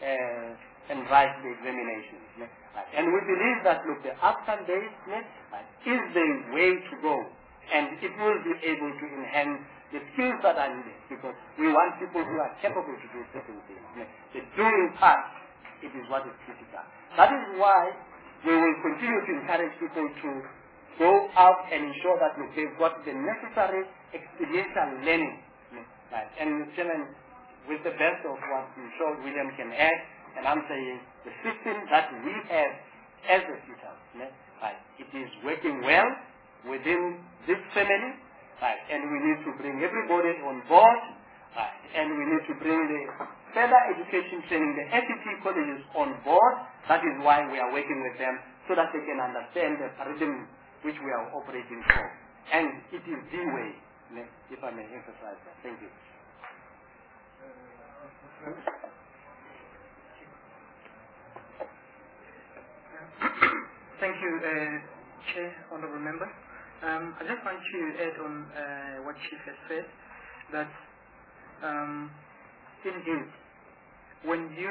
uh, and write the examinations. Yeah? Right. And we believe that, look, the outcome-based, yeah, right, is the way to go, and it will be able to enhance the skills that are needed, because we want people who are capable to do certain things. Yeah? The doing part, it is what is critical. That is why we will continue to encourage people to go out and ensure that, look, they've got the necessary experiential learning. Right. And Mister Chairman, with the best of what I'm sure William can add, and I'm saying the system that we have as a tutor, right, it is working well within this family, right, and we need to bring everybody on board, right, and we need to bring the further education training, the F E T colleges on board. That is why we are working with them, so that they can understand the paradigm which we are operating for. And it is the way, if I may emphasize that. Thank you. Thank you, uh, Chair, honorable members. Um, I just want to add on uh, what Chief has said, that um, indeed, when you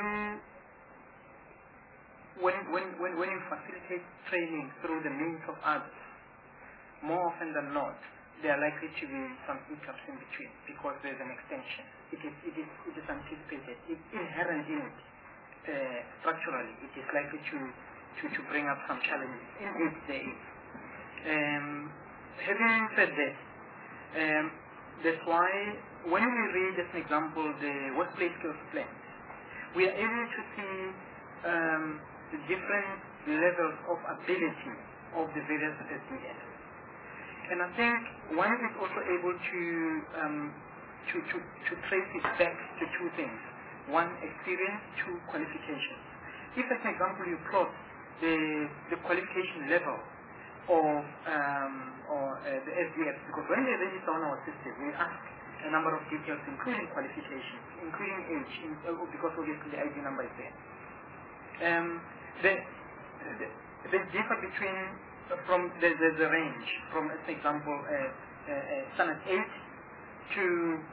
when, when, when, when you facilitate training through the means of others, more often than not, there are likely to be some hiccups in between, because there's an extension. It is, it is, it is anticipated. It's inherent in it. Uh, structurally, it is likely to, to, to bring up some challenges. Indeed, there is. Um, having said that, um, that's why when we read, as an example, the workplace skills plan, we are able to see um, the different levels of ability of the various S D Fs. And I think one is also able to, um, to, to, to trace it back to two things. One, experience, two, qualifications. If, as an example, you plot the, the qualification level of um, or, uh, the S D Fs, because when they register on our system, we ask a number of details, including qualifications, including age, in, uh, because obviously the I D number is there. Um, the, the, the differ between from the, the, the range, from, as an example, uh, uh, uh, standard eight to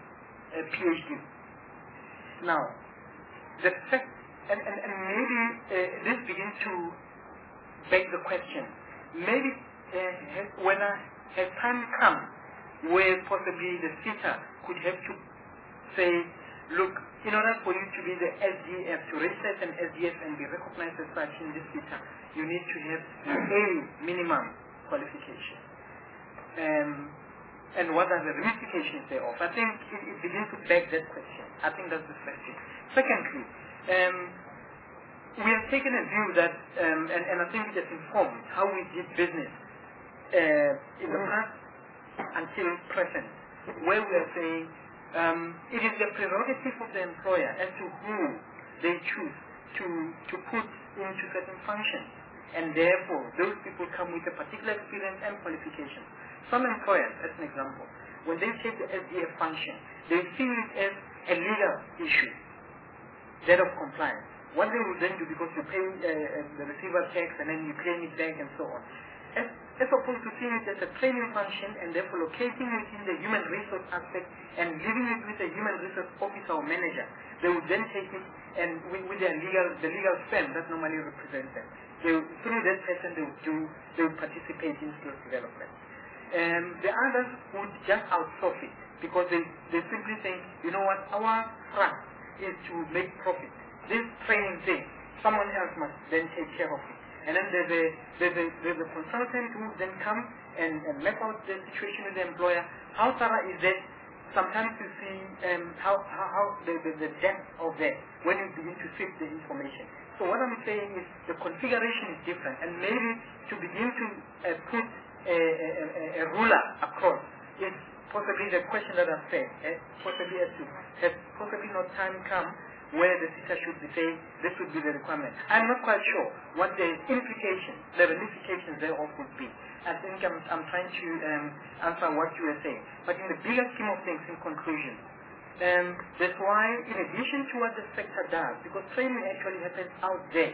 a PhD. Now, the fact, and, and, and maybe uh, this begins to beg the question, maybe uh, has, when a, has time come where possibly the teacher could have to say, look, in order for you to be the S D F, to register as an S D F and be recognized as such in this teacher, you need to have a minimum qualification. Um, and what are the ramifications thereof? I think it, it begins to beg that question. I think that's the first thing. Secondly, um, we have taken a view that, um, and, and I think it has informed how we did business uh, in the past until present, where we are saying um, it is the prerogative of the employer as to who they choose to, to put into certain functions, and therefore those people come with a particular experience and qualification. Some employers, as an example, when they take the S D F function, they see it as a legal issue, that of compliance. What they will then do, because you pay uh, the receiver tax and then you claim it back and so on, as, as opposed to seeing it as a training function and therefore locating it in the human resource aspect and leaving it with a human resource officer or manager, they would then take it and with, with their legal, the legal firm that normally represents them, they, through that person they would do, they would participate in skills development. Um, the others would just outsource it because they, they simply think, you know what, our thrust is to make profit. This training thing, someone else must then take care of it. And then there's a, there's a, there's a consultant who then comes and, and map out the situation with the employer. How thorough is that? Sometimes you see um, how, how, how the, the, the depth of that when you begin to sift the information. So what I'm saying is the configuration is different, and maybe to begin to uh, put a, a, a, a ruler across is possibly the question that I've said, eh? possibly has, to, has possibly not time come where the teacher should be saying this would be the requirement. I'm not quite sure what the implications, the ramifications thereof would be. I think I'm, I'm trying to um, answer what you were saying. But in the bigger scheme of things, in conclusion, um, that's why, in addition to what the sector does, because training actually happens out there,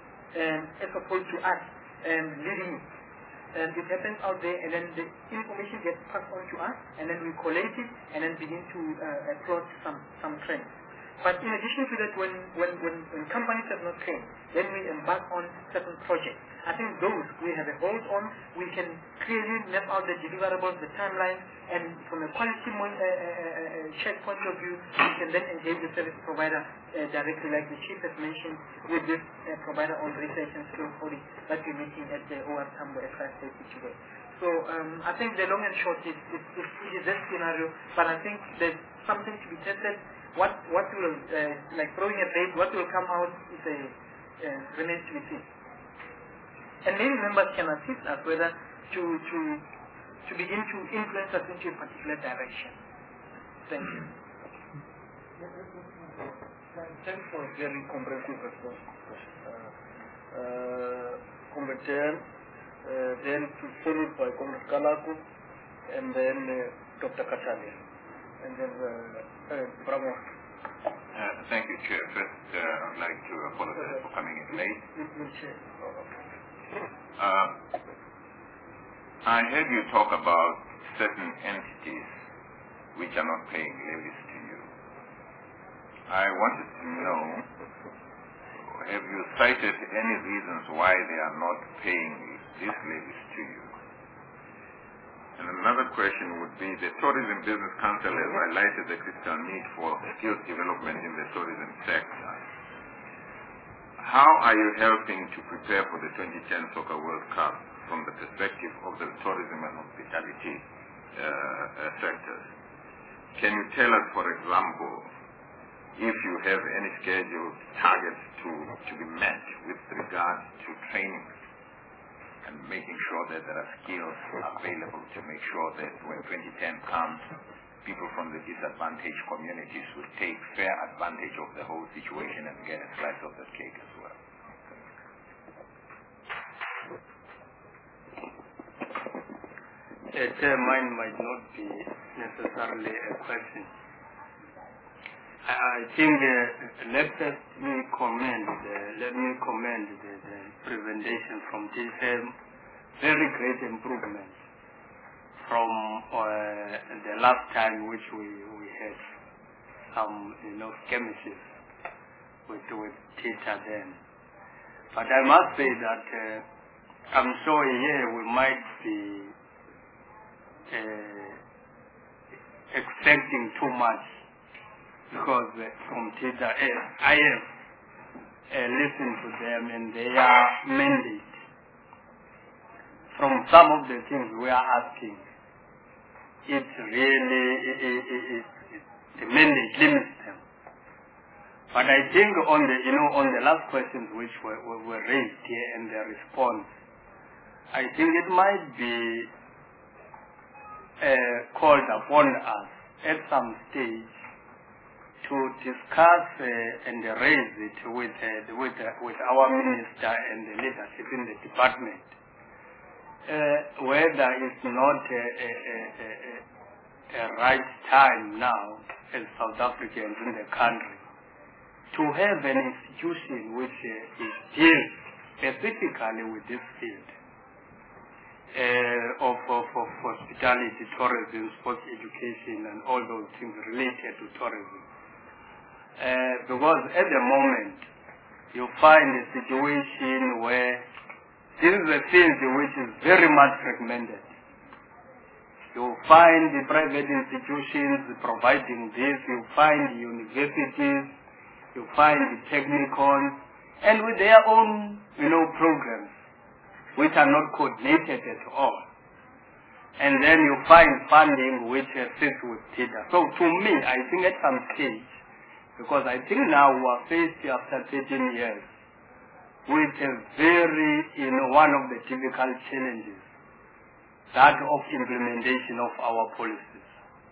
um, as opposed to us um, leading it. Um, it happens out there, and then the information gets passed on to us, and then we collate it, and then begin to uh, plot some, some trends. But in addition to that, when, when, when, when companies have not trained, then we embark on certain projects. I think those we have a hold on, we can clearly map out the deliverables, the timelines, and from a quality uh, uh, check point of view, we can then engage the service provider uh, directly, like the chief has mentioned, with this uh, provider on research and skills audit that we're meeting at the O R Tambo at five thirty today. So um, I think the long and short is, is, is, is this scenario, but I think there's something to be tested. What what will, uh, like throwing a bait, what will come out is a uh, remains to be seen. And many members can assist us whether to to to begin to influence us into a particular direction. Thank you. Thanks for a very comprehensive response. Uh, uh, Comrade Chen, uh, then followed by Comrade Kalaku, and then uh, Doctor Kachani, and then uh, uh, Bravo. Uh, thank you, Chair. First, uh, I'd like to apologize for coming in late. Uh, I heard you talk about certain entities which are not paying levies to you. I wanted to know, have you cited any reasons why they are not paying these levies to you? And another question would be, the Tourism Business Council has highlighted the critical need for skills development in the tourism sector. How are you helping to prepare for the twenty ten Soccer World Cup from the perspective of the tourism and hospitality uh, uh, sectors? Can you tell us, for example, if you have any scheduled targets to, to be met with regard to training and making sure that there are skills available to make sure that when twenty ten comes, people from the disadvantaged communities will take fair advantage of the whole situation and get a slice of the cake as well? A chair, mine might not be necessarily a question. I, I think uh, let me commend, uh, let me commend the, the presentation from T F M very great improvement from uh, the last time which we, we had some, you know, skirmishes with, with Tita then. But I must say that uh, I'm sure here we might be uh, expecting too much, because uh, from Tita, uh, I have uh, listened to them and their mandate. From some of the things we are asking, it's really, it, it, it, it, the mandate limits them. But I think on the, you know, on the last questions which were, were, were raised here and the response, I think it might be uh, called upon us at some stage to discuss uh, and raise it with, uh, with, uh, with our minister and the leadership in the department. Uh, whether it's not a, a, a, a, a right time now as South Africans in the country to have an institution which uh, is deals specifically with this field uh, of, of, of hospitality, tourism, sports education, and all those things related to tourism. Uh, because at the moment you find a situation where this is a field which is very much fragmented. You find the private institutions providing this, you find universities, you find the technicals, and with their own, you know, programs, which are not coordinated at all. And then you find funding which sits with Tita. So to me, I think at some stage, because I think now we are faced after thirteen years, with a very, you know, one of the difficult challenges, that of implementation of our policies.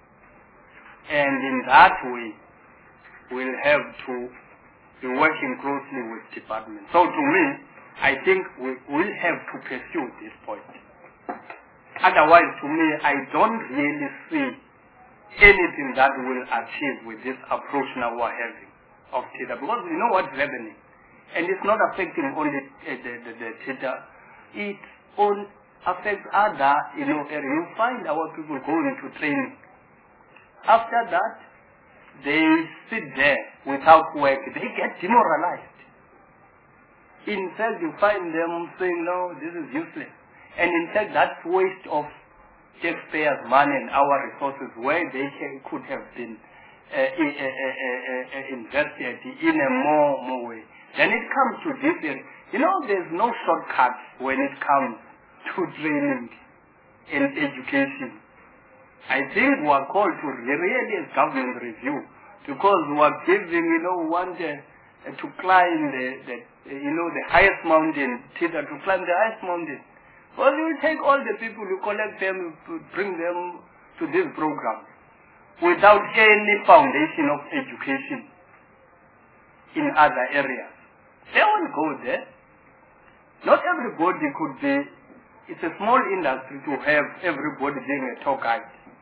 And in that way, we'll have to be working closely with departments. So to me, I think we will have to pursue this point. Otherwise, to me, I don't really see anything that will achieve with this approach now we're having of Tita. Because we know what's happening. And it's not affecting only uh, the, the, the Tita. It all affects other, you know, areas. You find our people going to training. After that, they sit there without work. They get demoralized. In fact, you find them saying, no, this is useless. And in fact, that's waste of taxpayers' money and our resources where they can, could have been uh, uh, uh, uh, uh, invested in a more, more way. Then it comes to this, you know, there's no shortcuts when it comes to training and education. I think we are called to really a government review, because we are giving, you know, want uh, to climb the, the, you know, the highest mountain, Tita, to climb the highest mountain. Well, you will take all the people, you collect them, to bring them to this program without any foundation of education in other areas. They won't go there. Not everybody could be, it's a small industry to have everybody being a tour guide.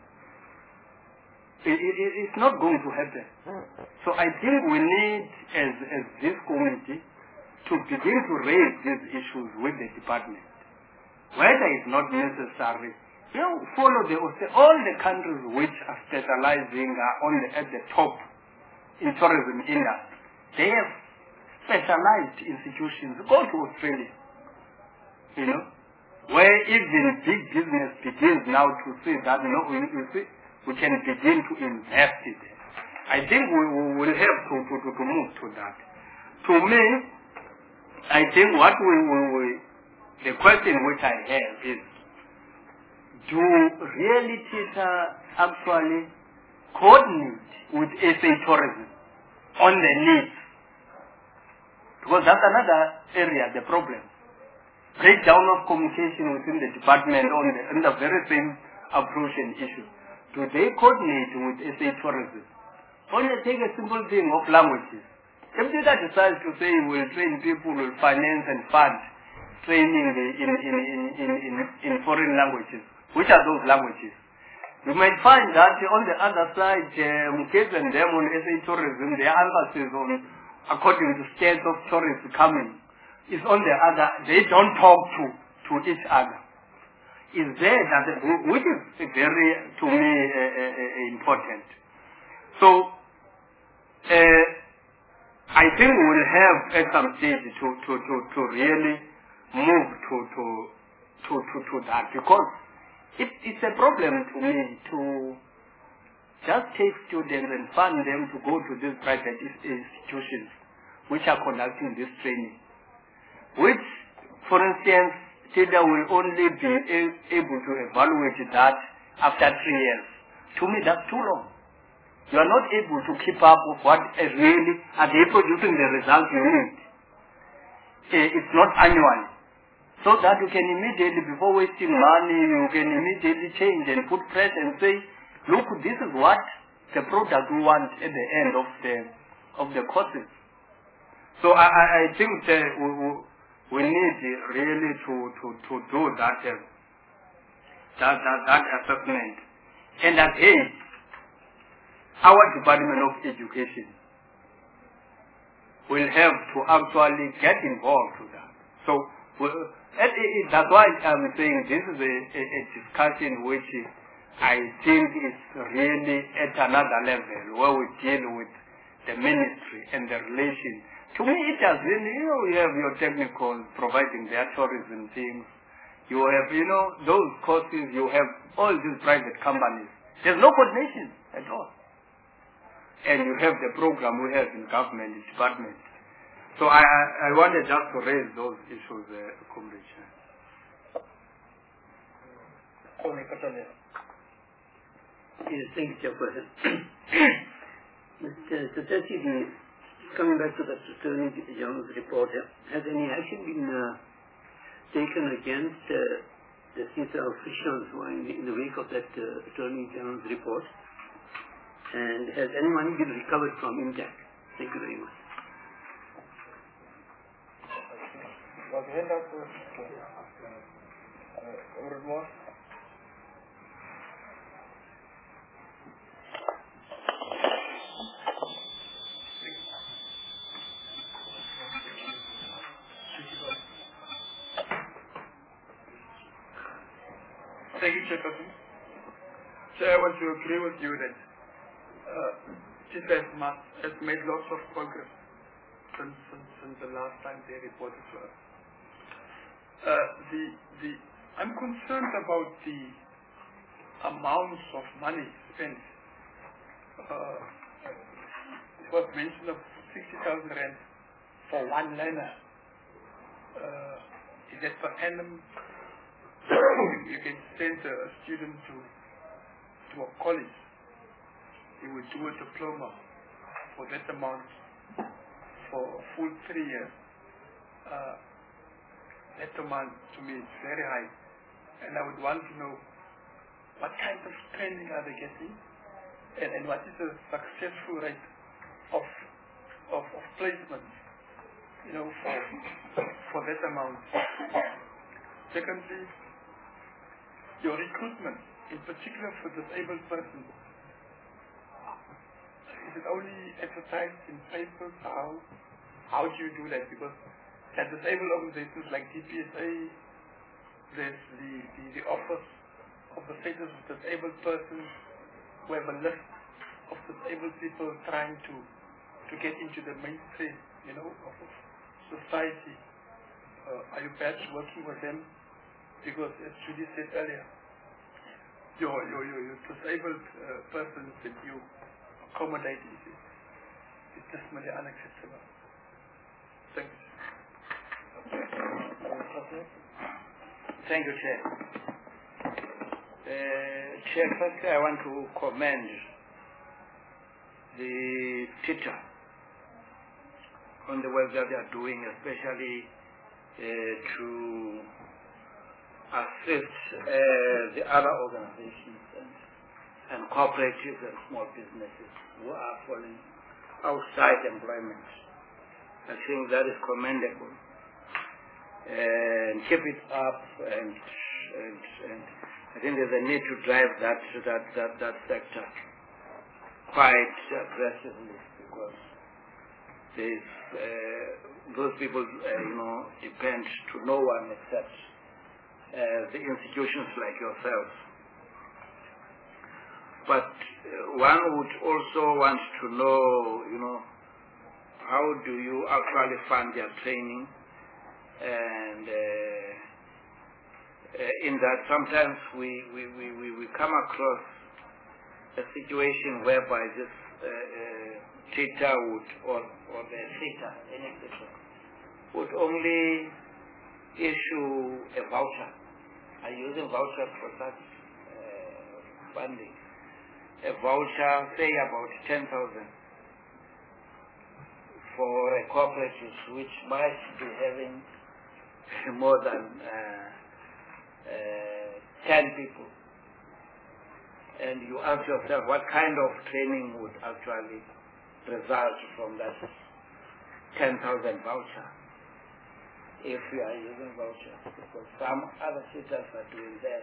It, it, it's not going to happen. So I think we need, as, as this community, to begin to raise these issues with the department. Whether it's not necessary, you know, follow the, all the countries which are specializing are on the, at the top in tourism industry. They have specialized institutions. Go to Australia, you know, where even big business begins now to see that, you know, we, we, see, we can begin to invest in it. I think we, we will have to, to, to, to move to that. To me, I think what we, we, we, the question which I have is, do really Tita actually coordinate with S A tourism on the needs? Because that's another area, the problem. Breakdown of communication within the department on the, on the very same approach and issue. Do they coordinate with S A tourism? Only take a simple thing of languages. If Tita decides to say we will train people, we will finance and fund training in, in, in, in, in, in foreign languages, which are those languages? You might find that on the other side, um, kids and them on S A tourism, their emphasis on, according to states of tourists coming, is on the other. They don't talk to, to each other. is there, that, which is very, to me, uh, uh, important. So, uh, I think we will have at some stage to, to, to, to really move to, to, to, to, to that, because it, it's a problem to me to just take students and fund them to go to these private institutions which are conducting this training, which, for instance, TIDA will only be able to evaluate that after three years. To me, that's too long. You are not able to keep up with what is really, are they producing the results you need? It's not annual. So that you can immediately, before wasting money, you can immediately change and put press and say, look, this is what the product we want at the end of the of the courses. So I, I, I think that we, we need really to, to, to do that, uh, that, that, that assessment. And again, our Department of Education will have to actually get involved with that. So we, and it, that's why I'm saying this is a, a, a discussion which I think is really at another level, where we deal with the ministry and the relation. To me, it has really, you know, you have your technical providing their tourism things. You have, you know, those courses, you have all these private companies. There's no coordination at all. And you have the program we have in government department. So I, I, I wanted just to raise those issues, uh, Comrade. Yes, thank you, Chairperson. Mister Satyajit, coming back to the Attorney General's report, has any action been uh, taken against uh, the CISA officials who are in the, in the wake of that uh, Attorney General's report? And has any money been recovered from IMTAC? Thank you very much. Was hand up with uh, more? Thank you, Chairperson. Chair, I want to agree with you that uh, CISA has, has made lots of progress since, since, since the last time they reported to us. Uh, the, the, I'm concerned about the amounts of money spent. Uh, it was mentioned of sixty thousand rand for one learner. Uh, is that per annum? You can send a student to to a college. He would do a diploma for that amount for a full three years. Uh, that amount to me is very high, and I would want to know what kind of training are they getting, and, and what is the successful rate of of, of placement, you know, for for that amount. Secondly, your recruitment, in particular for disabled persons, is it only advertised in papers? How how do you do that? Because there are disabled organizations like D P S A, there's the, the, the Office of the Status of Disabled Persons, who have a list of disabled people trying to, to get into the mainstream, you know, of, of society. Uh, are you perhaps working with them? Because as Judy said earlier, your, your, your, your disabled uh, persons that you accommodate is, is definitely unacceptable. Thank you. Thank you, Chair. Uh, Chair, firstly I want to commend the teacher on the work that they are doing, especially uh, to assist uh, the other organizations and, and cooperatives and small businesses who are falling outside employment. I think that is commendable. And keep it up, and, and, and I think there's a need to drive that that that, that sector quite aggressively, because there's, uh, those people uh, you know, depend to no one except uh, the institutions like yourselves. But uh, one would also want to know, you know, how do you actually fund your training? And uh, uh, in that sometimes we, we, we, we, we come across a situation whereby this uh, uh, teacher would, or, or the teacher, any teacher, would only issue a voucher. Are you using vouchers for such uh, funding? A voucher, say about ten thousand for a cooperative which might be having more than uh, uh, ten people. And you ask yourself what kind of training would actually result from that ten thousand voucher if we are using vouchers, because some other teachers are doing that.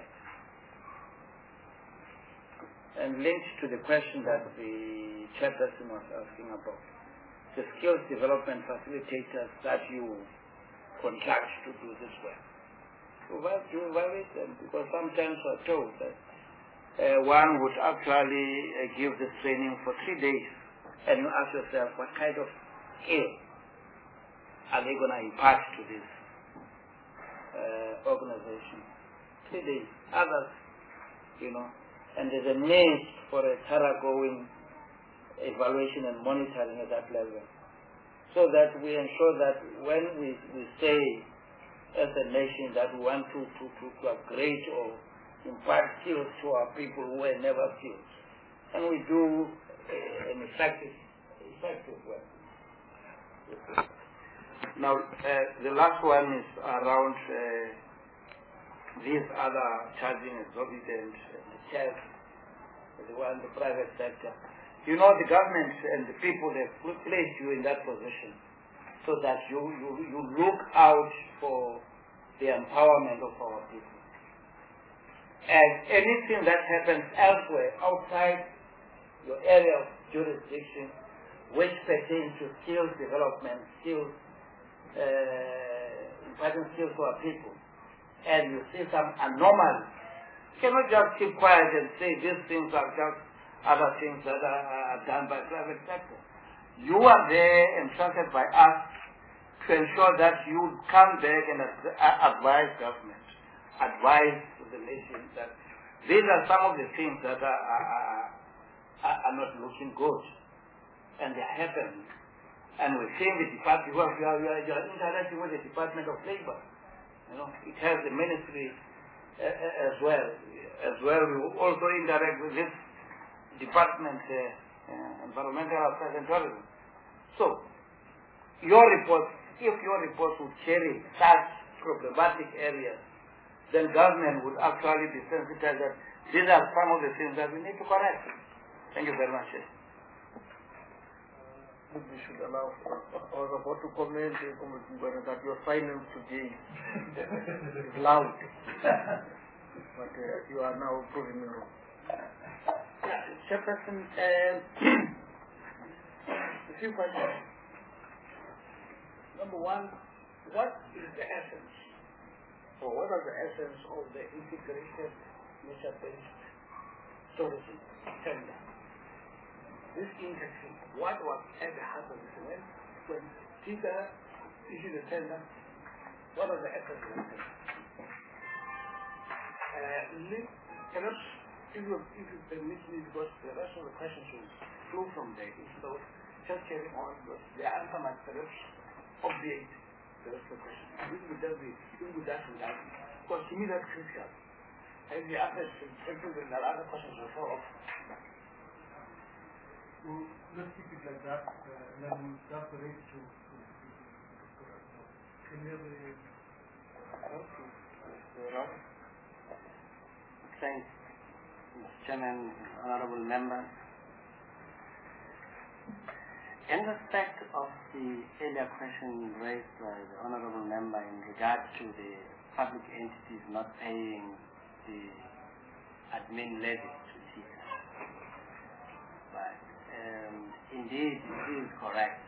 And linked to the question that the chairperson was asking about, the skills development facilitators that you contract to do this work. So why do you evaluate them? Because sometimes we're told that uh, one would actually uh, give this training for three days, and you ask yourself, what kind of skill are they going to impart to this uh, organization? Three days. Others, you know, and there's a need for a thoroughgoing evaluation and monitoring at that level, so that we ensure that when we, we say as a nation that we want to, to, to, to upgrade or impart skills to our people who were never skilled, and we do uh, an effective, effective work. Now, uh, the last one is around uh, these other charging exorbitant uh, chairs, the one the private sector. You know, the government and the people, they've placed you in that position so that you, you, you look out for the empowerment of our people. And anything that happens elsewhere, outside your area of jurisdiction, which pertains to skills development, skills, uh, imparting skills to our people, and you see some anomaly, you cannot just keep quiet and say these things are just other things that are, are done by private sector. You are there entrusted by us to ensure that you come back and advise government, advise the nation that these are some of the things that are, are, are, are not looking good, and they are happening. And within the department, you are, you are, you are, you are interacting with the Department of Labor. You know, it has the ministry uh, as well. As well, we also interact with this Department, uh, uh, Environmental Affairs and Tourism. So, your reports, if your reports would carry such problematic areas, then government would actually be sensitized that these are some of the things that we need to correct. Thank you very much. Uh, we should allow, I was about to comment uh, that your silence today is loud, but uh, you are now proving me wrong. Chairperson, uh, a few questions. Number one, what is the essence, or what are the essence of the integrated nature-based tourism tender? This interface, what was ever happened when, when TIGA issued a tender, what are the essence of the tender? Uh, perhaps if you, if you permit me, because the rest of the questions will flow from there, instead of just carrying on, because the answer might perhaps obviate the rest of the questions. This would just be, this would just be that, because to me that's crucial. And the answer is simple, then the other questions will fall off. Well, let's keep it like that, uh, and then we'll start the race to, to, to, to, to can we have a... Okay. Thanks, Mister Chairman, honorable members. In respect of the earlier question raised by the honorable member in regard to the public entities not paying the admin levy to TIGA, but um, indeed it is correct.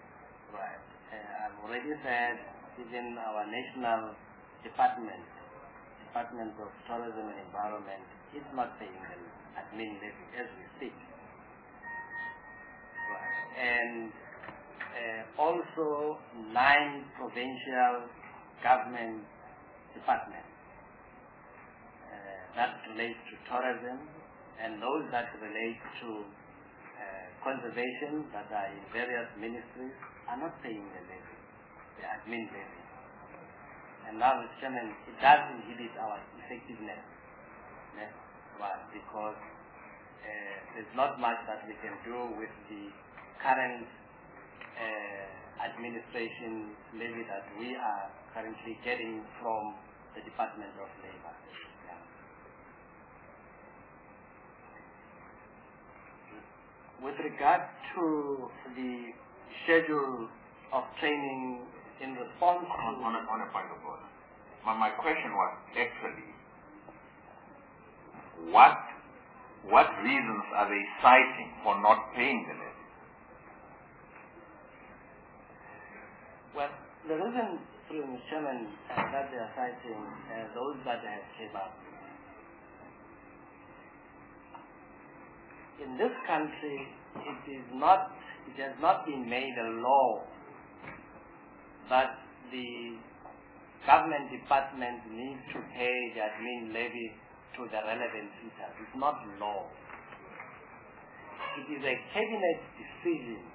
Right. Uh, I've already said even our national department Department of Tourism and Environment is not paying the admin levy as we speak. Right. And uh, also nine provincial government departments uh, that relate to tourism, and those that relate to uh, conservation that are in various ministries are not paying the levy, the admin levy. And now, Mister Chairman, it does inhibit our effectiveness, yeah, right, because uh, there's not much that we can do with the current uh, administration levy that we are currently getting from the Department of Labor. Yeah. With regard to the schedule of training in response to... On, on, a, on a point of order. My, my question was actually, what, what reasons are they citing for not paying the levy? Well, the reason, through Mister Chairman, uh, that they are citing uh, those that have came up. In this country, it is not, it has not been made a law that the government department needs to pay the admin levy to the relevant features. It's not law. It is a cabinet decision.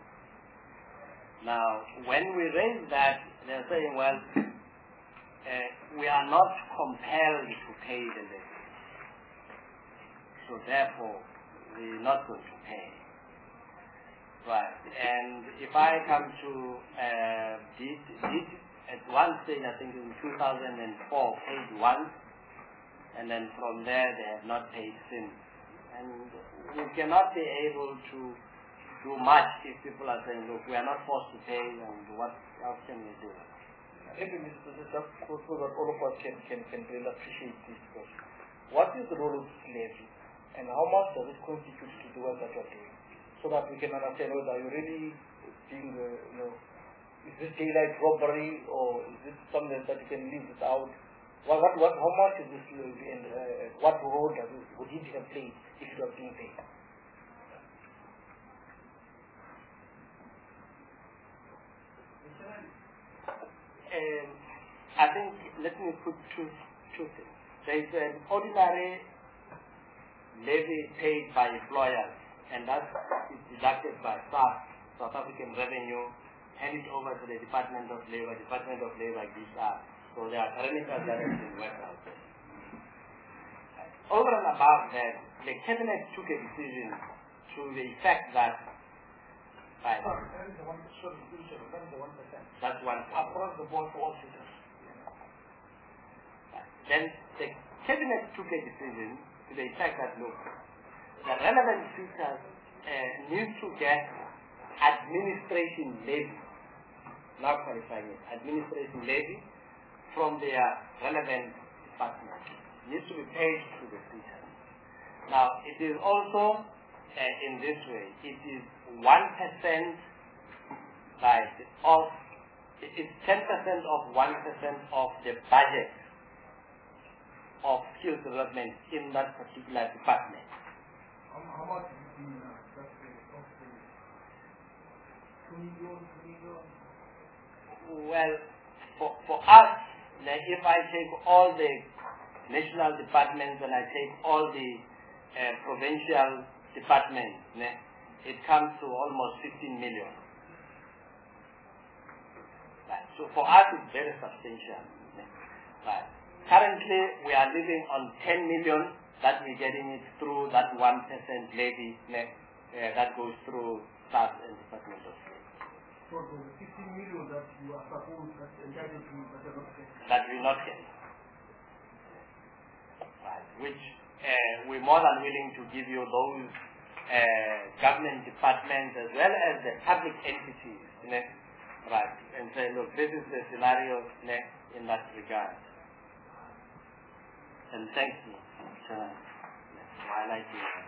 Now, when we raise that, they're saying, well, uh, we are not compelled to pay the levy. So therefore, we're not going to pay. Right. And if I come to uh, did, did at one stage, I think in two thousand four, paid once, and then from there they have not paid since. And we cannot be able to do much if people are saying, look, we are not forced to pay, and what else can we do? Maybe, Mister Just so that all of us can, can, can really appreciate this question. What is the role of slavery, and how much does it constitute to the work that you're doing? So that we can understand whether you really being, uh, you know, is this daylight robbery, or is this something that you can live without? What, what, what, how much is this slavery, and uh, what role does it, would it have played if it was being paid? Um, I think, let me put two, two things. There is an ordinary levy paid by employers, and that is deducted by S A F, South African Revenue, hand it over to the Department of Labor, Department of Labor gives us. So there are parameters that have been worked out. Over and above that, the Cabinet took a decision to the effect that right, that's one percent. Across the board for all citizens. Then the Cabinet took a decision to the effect that, look, the relevant features uh, need to get administration levy, not qualifying it, administration levy from their relevant department. It needs to be paid to the features. Now, it is also uh, in this way, it is one percent right, of, it is ten percent of one percent of the budget of skills development in that particular department. How, how much is the, uh, that's the, of the two million, three million? Well, for, for us, like if I take all the national departments and I take all the uh, provincial departments, né, it comes to almost fifteen million. Right. So for us, it's very substantial. Né. Right. Currently, we are living on ten million that we're getting it through that one percent levy né, uh, that goes through S A F and Department of State. So the fifteen million that you are supposed that entitled to that you're not getting? That we're not getting. Right. Which uh, we're more than willing to give you those uh, government departments as well as the public entities, né, right, and say, look, this is the scenario né, in that regard. And thank you for highlighting that.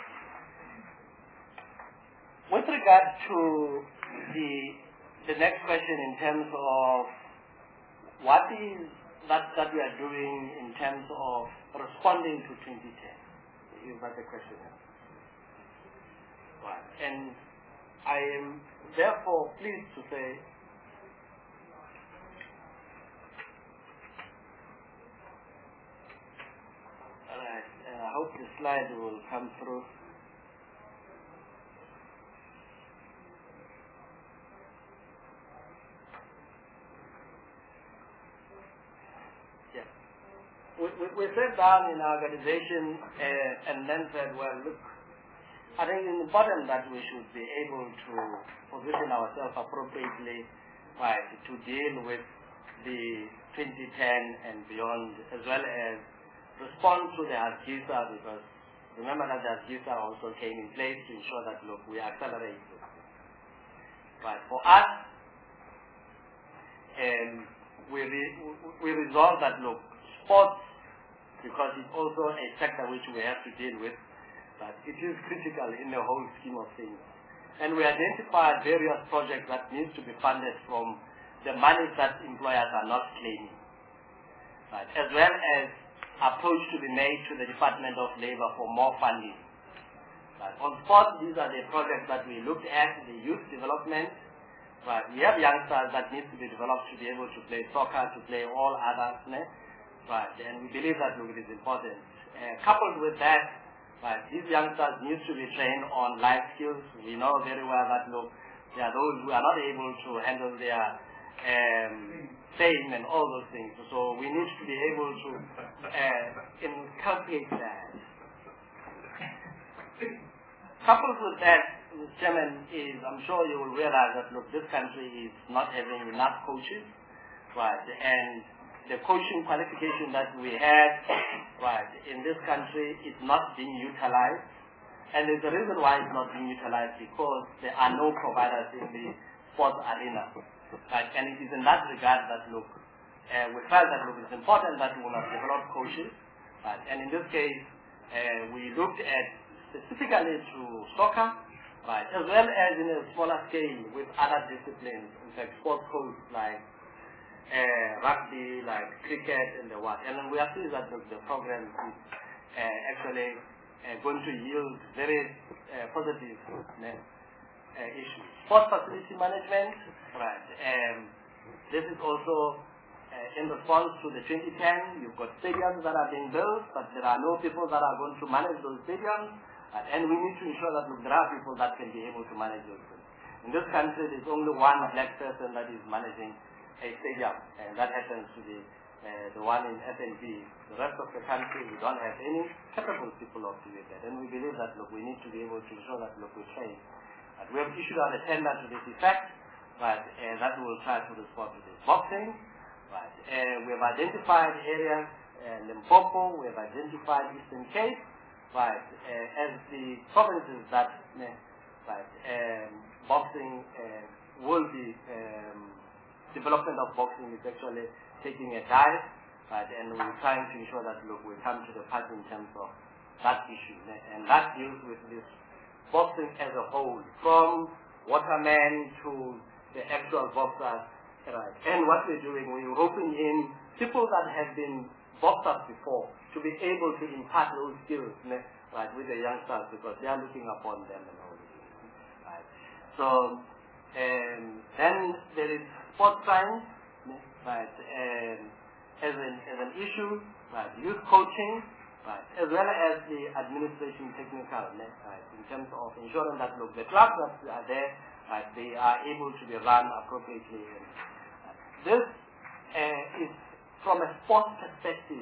With regard to the the next question in terms of what is that, that we are doing in terms of responding to twenty ten? Is that the question? Right. And I am therefore pleased to say alright, uh, I hope the slide will come through. We, we, we sat down in our organization uh, and then said, well, look, I think it's important that we should be able to position ourselves appropriately, right, to deal with the twenty ten and beyond, as well as respond to the ASGISA, because remember that the ASGISA also came in place to ensure that, look, we accelerate this. Right, for us, um, we, re we resolved that, look, sports, because it's also a sector which we have to deal with, but it is critical in the whole scheme of things. And we identified various projects that need to be funded from the money that employers are not claiming, right, as well as approach to be made to the Department of Labor for more funding. Right. On sports, these are the projects that we looked at, the youth development. Right. We have youngsters that need to be developed to be able to play soccer, to play all others. Right, and we believe that, look, it is important. Uh, coupled with that, right, these youngsters need to be trained on life skills. We know very well that, look, there are those who are not able to handle their um, fame and all those things. So we need to be able to uh, inculcate that. Coupled with that, Mister Chairman, is I'm sure you will realize that, look, this country is not having enough coaches, right, and the coaching qualification that we had, right, in this country is not being utilized. And there's a reason why it's not being utilized, because there are no providers in the sports arena. Right? And it is in that regard that, look, uh, we felt that, look, it's important that we must develop coaches. Right? And in this case, uh, we looked at specifically to soccer, right, as well as in a smaller scale with other disciplines, in fact, sports coaches like Uh, rugby, like cricket and the what. And we are seeing that the, the program is uh, actually uh, going to yield very uh, positive uh, issues. Sports facility management, right. Um, this is also uh, in response to the twenty ten. You've got stadiums that are being built, but there are no people that are going to manage those stadiums. Right? And we need to ensure that, look, there are people that can be able to manage those things. In this country, there's only one black person that is managing a stadium, and that happens to be uh, the one in F N B. The rest of the country, we don't have any capable people of doing that. And we believe that, look, we need to be able to ensure that, look, we train. But we have issued out a tender to this effect, but uh, that we will try to respond to this. Boxing, right. Uh, we have identified areas, uh, Limpopo, we have identified Eastern Cape, right, uh, as the provinces that, uh, right, um, boxing uh, will be um, development of boxing is actually taking a dive, right, and we're trying to ensure that, look, we come to the party in terms of that issue, and that deals with this boxing as a whole, from watermen to the actual boxers, right. And what we're doing, we're roping in people that have been boxers before to be able to impart those skills, right, with the youngsters, because they are looking upon them and all this, right. So, um, then there is sports science, right, um, as, an, as an issue, right, youth coaching, right, as well as the administration technical, right, in terms of ensuring that, look, the clubs that are there, right, they are able to be run appropriately. Right. This uh, is from a sports perspective,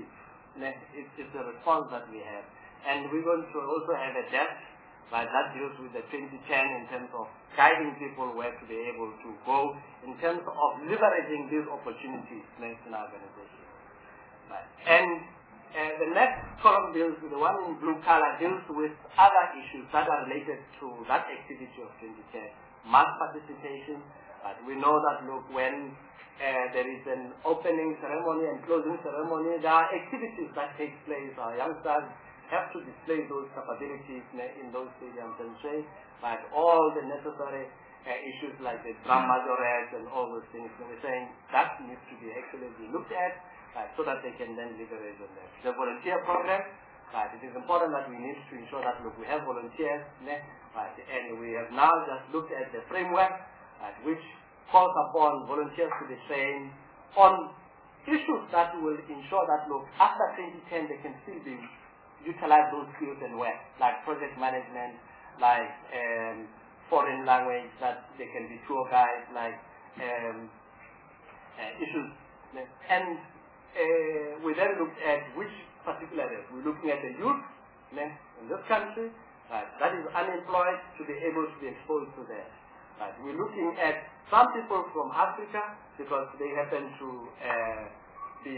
it is the response that we have. And we're going to also have a desk, right, that deals with the twenty ten in terms of guiding people where to be able to go in terms of leveraging these opportunities in our organization. Right. And uh, the next column deals with the one in blue color, deals with other issues that are related to that activity of twenty ten. Mass participation. Right. We know that, look, when uh, there is an opening ceremony and closing ceremony, there are activities that take place. Our youngsters have to display those capabilities in those stadiums and train, like all the necessary uh, issues like the drum majorette and all those things. And we're saying that needs to be actually be looked at, right, so that they can then leverage on that. The volunteer program, right, it is important that we need to ensure that, look, we have volunteers, right, and we have now just looked at the framework, right, which calls upon volunteers to be trained on issues that will ensure that, look, after twenty ten they can still be utilize those skills and work, like project management, like um, foreign language, that they can be tour guides, like um, uh, issues. And uh, we then looked at which particular areas. We're looking at the youth in this country, right, that is unemployed, to be able to be exposed to that. Right. We're looking at some people from Africa, because they happen to uh, be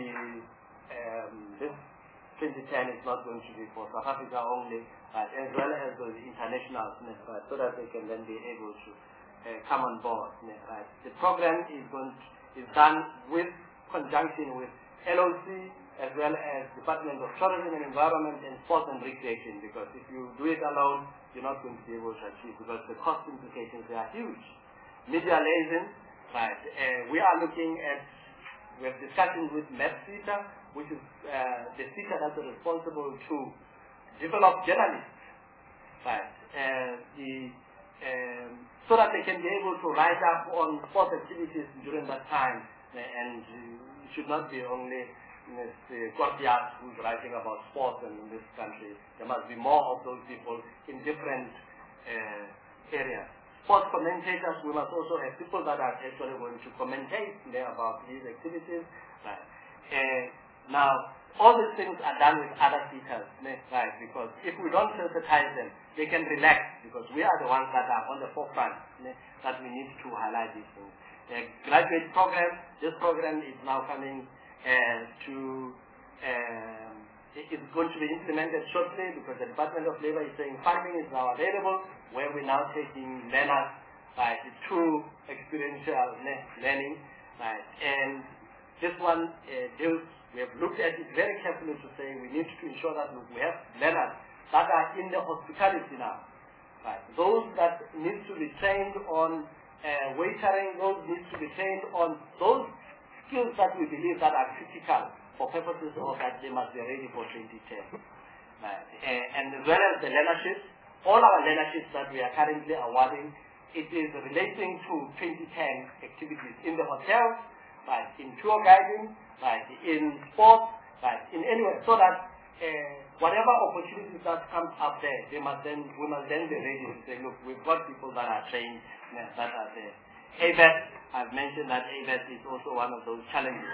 um, this twenty ten is not going to be for South Africa only, right, as well as the internationals, right, so that they can then be able to uh, come on board. Right. The program is going to, is done with conjunction with L O C as well as Department of Tourism and Environment and Sports and Recreation, because if you do it alone, you're not going to be able to achieve, because the cost implications are huge. Media liaison, right, uh, we are looking at, we have discussions with MEPSITA, which is uh, the CITA that's responsible to develop journalists, right, uh, the, um, so that they can be able to write up on sports activities during that time, and uh, it should not be only Mister Gordias who's writing about sports in this country. There must be more of those people in different uh, areas. Sports commentators, we must also have people that are actually going to commentate there about these activities. Right. Uh, now, all these things are done with other speakers, right? Because if we don't sensitize them, they can relax, because we are the ones that are on the forefront, that we need to highlight these things. The graduate program, this program is now coming uh, to, um, it is going to be implemented shortly, because the Department of Labor is saying funding is now available, where we're now taking learners, right, through experiential learning, right? And this one uh, deals, we have looked at it very carefully to say we need to ensure that look, we have learners that are in the hospitality now, right? Those that need to be trained on uh, waitering, those need to be trained on those skills that we believe that are critical for purposes of that they must be ready for twenty ten. Right? Uh, and as well as the learnerships, all our learnerships that we are currently awarding, it is relating to twenty ten activities in the hotels, right, in tour guiding, right, in sports, right, in anywhere, so that uh, whatever opportunities that comes up there, they must then, we must then be ready to say, look, we've got people that are trained, yeah, that are there. A B E S, I've mentioned that A B E S is also one of those challenges.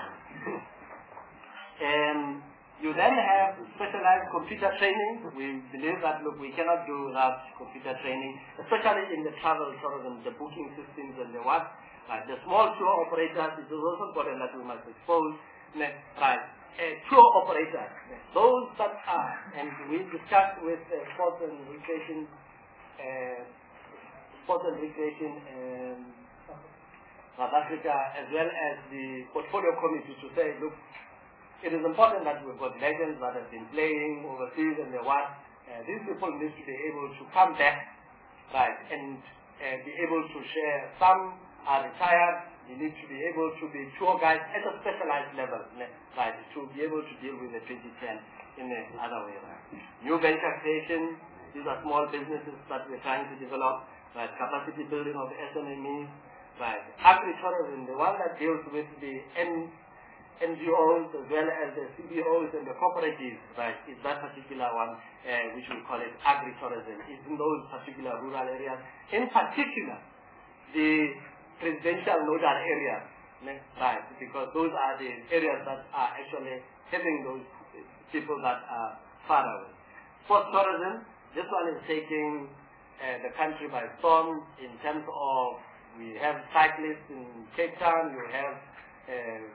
And you then have specialized computer training. We believe that, look, we cannot do without computer training, especially in the travel tourism, the booking systems and the what. Right. The small tour operators, it is also important that we must expose, right, uh, tour operators, those that are, and we discussed with uh, Sports and Recreation, uh, Sports and Recreation um, South Africa, as well as the portfolio committee, to say, look, it is important that we've got legends that have been playing overseas and the what. Uh, these people need to be able to come back, right, and uh, be able to share. Some are retired, they need to be able to be tour guides at a specialized level, right, to be able to deal with the twenty ten in another way. Right. New venture creation, these are small businesses that we're trying to develop, right, capacity building of S M E Es, right, agri-tourism, the one that deals with the N N G Os as well as the C B Os and the cooperatives, right, is that particular one, uh, which we call it agri-tourism. It's in those particular rural areas, in particular, the residential nodal areas, right, because those are the areas that are actually having those people that are far away. Sports tourism, this one is taking uh, the country by storm in terms of, we have cyclists in Cape Town, you have uh,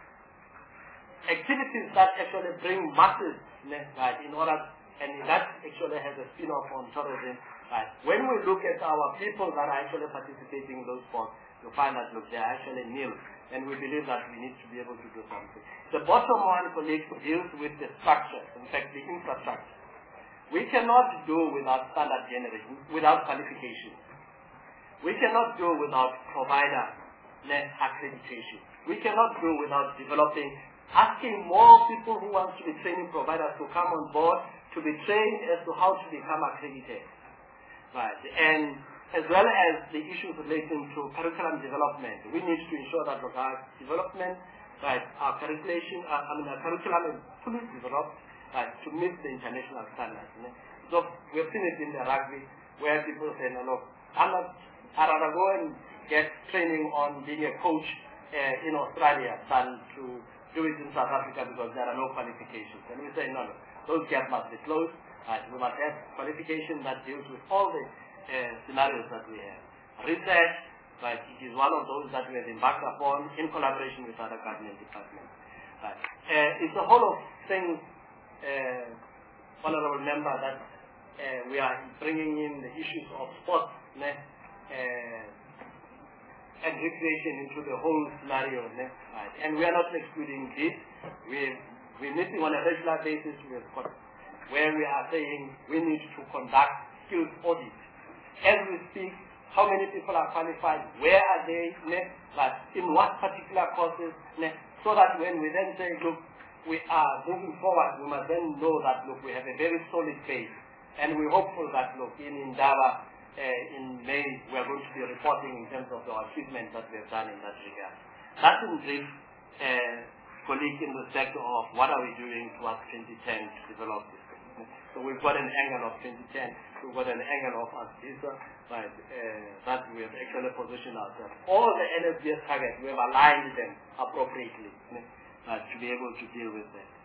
activities that actually bring masses, right, in order, and that actually has a spin-off on tourism, right. When we look at our people that are actually participating in those sports, you find that, look, they are actually nil, and we believe that we need to be able to do something. The bottom one, colleagues, deals with the structure, in fact, the infrastructure. We cannot do without standard generation, without qualification. We cannot do without provider accreditation. We cannot do without developing asking more people who want to be training providers to come on board to be trained as to how to become accredited. Right. And as well as the issues relating to curriculum development, we need to ensure that our development, right, our curriculum, uh, I mean, our curriculum is fully developed, right, to meet the international standards. You know? So we've seen it in the rugby where people say, no, look, I'm not, I'd rather go and get training on being a coach uh, in Australia than to do it in South Africa because there are no qualifications. And we say, no, no, those gaps must be closed. Right, we must have qualification that deals with all the uh, scenarios that we have. Research, right, it is one of those that we have embarked upon in collaboration with other government departments. Right. Uh, it's a whole of things, uh, honorable member, that uh, we are bringing in the issues of sports ne, uh, and recreation into the whole scenario. Ne, right. And we are not excluding this. We, we're meeting on a regular basis with where we are saying we need to conduct skills audit. As we speak, how many people are qualified, where are they, like in what particular courses, so that when we then say, look, we are moving forward, we must then know that, look, we have a very solid base. And we're hopeful that, look, in Indaba, uh, in May, we are going to be reporting in terms of the achievements that we have done in that regard. That's in brief, uh, colleague, in respect of what are we doing towards twenty ten to develop this. So we've got an angle of twenty ten, we've got an angle of ASDISA, right, uh, that we have actually positioned ourselves. All the N S B S targets, we have aligned them appropriately uh, to be able to deal with that.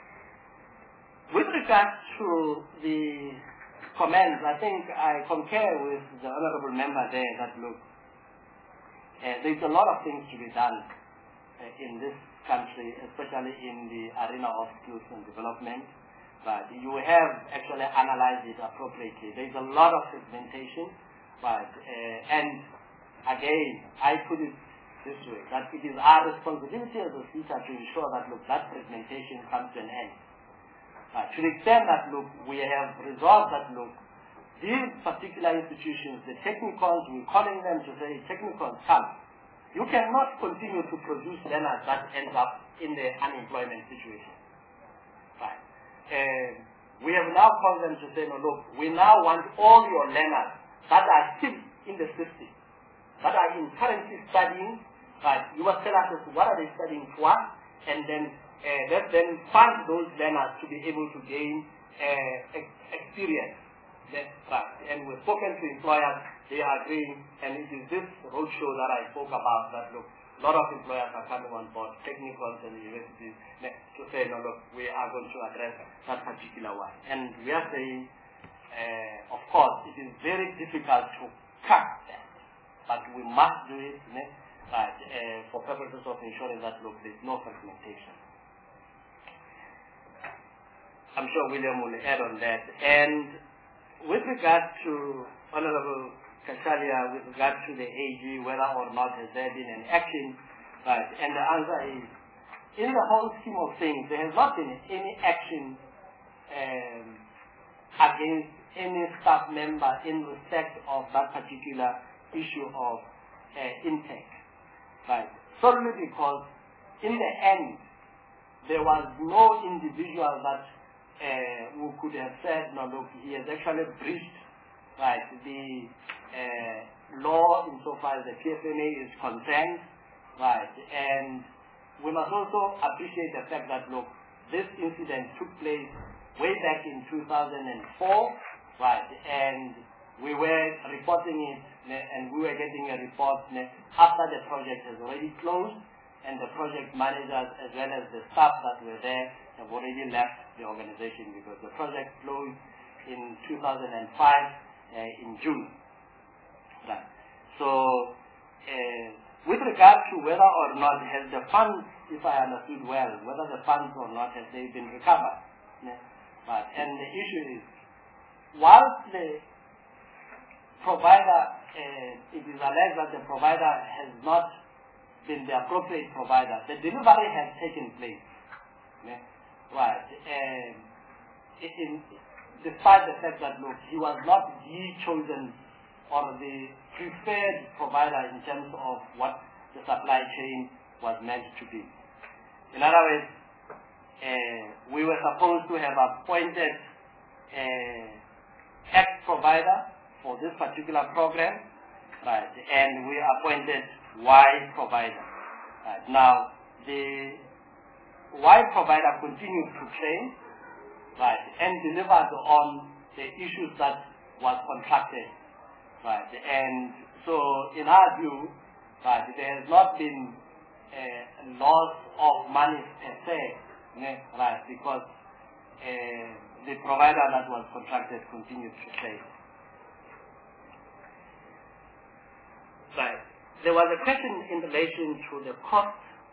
With regard to the comments, I think I concur with the honorable member there that, look, uh, there's a lot of things to be done uh, in this country, especially in the arena of skills and development. But you have actually analyzed it appropriately. There is a lot of segmentation, but uh, and again, I put it this way, that it is our responsibility as a teacher to ensure that, look, that segmentation comes to an end. Uh, to the extent that, look, we have resolved that, look, these particular institutions, the technicals, we're calling them to say, technicals come. You cannot continue to produce learners that end up in the unemployment situation. Right. Uh, we have now called them to say, no, look, we now want all your learners that are still in the system, that are in currently studying, right, you must tell us what are they studying for, and then uh, let them fund those learners to be able to gain uh, ex experience. That's right. And we've spoken to employers, they are agreeing, and it is this roadshow that I spoke about that, look, a lot of employers are coming on board, technicals and universities, to say, no, look, we are going to address that particular one. And we are saying, uh, of course, it is very difficult to cut that, but we must do it right, uh, for purposes of ensuring that, look, there is no fragmentation. I'm sure William will add on that. And with regard to Honorable Cachalia, with regard to the A G, whether or not has there been an action, right? And the answer is, in the whole scheme of things, there has not been any action um, against any staff member in respect of that particular issue of uh, intake, right? Solely because, in the end, there was no individual that uh, who could have said, no, look, he has actually breached, right, the uh, law insofar as the P F M A is concerned, right, and we must also appreciate the fact that, look, this incident took place way back in two thousand four, right, and we were reporting it, and we were getting a report after the project has already closed, and the project managers as well as the staff that were there have already left the organization because the project closed in two thousand five uh, in June. Right. So, uh, with regard to whether or not has the funds, if I understood well, whether the funds or not have they been recovered. Yeah. Right. And the issue is, whilst the provider, uh, it is alleged that the provider has not been the appropriate provider, the delivery has taken place. Yeah. Right. Um, it, in, despite the fact that, look, he was not the chosen or the preferred provider in terms of what the supply chain was meant to be. In other words, uh, we were supposed to have appointed uh, X provider for this particular program, right? And we appointed Y provider. Right. Now, the Y provider continued to train, right, and delivered on the issues that was contracted, right? And so, in our view, right, there has not been a loss of money per se, right, because uh, the provider that was contracted continued to train. Right. There was a question in relation to the cost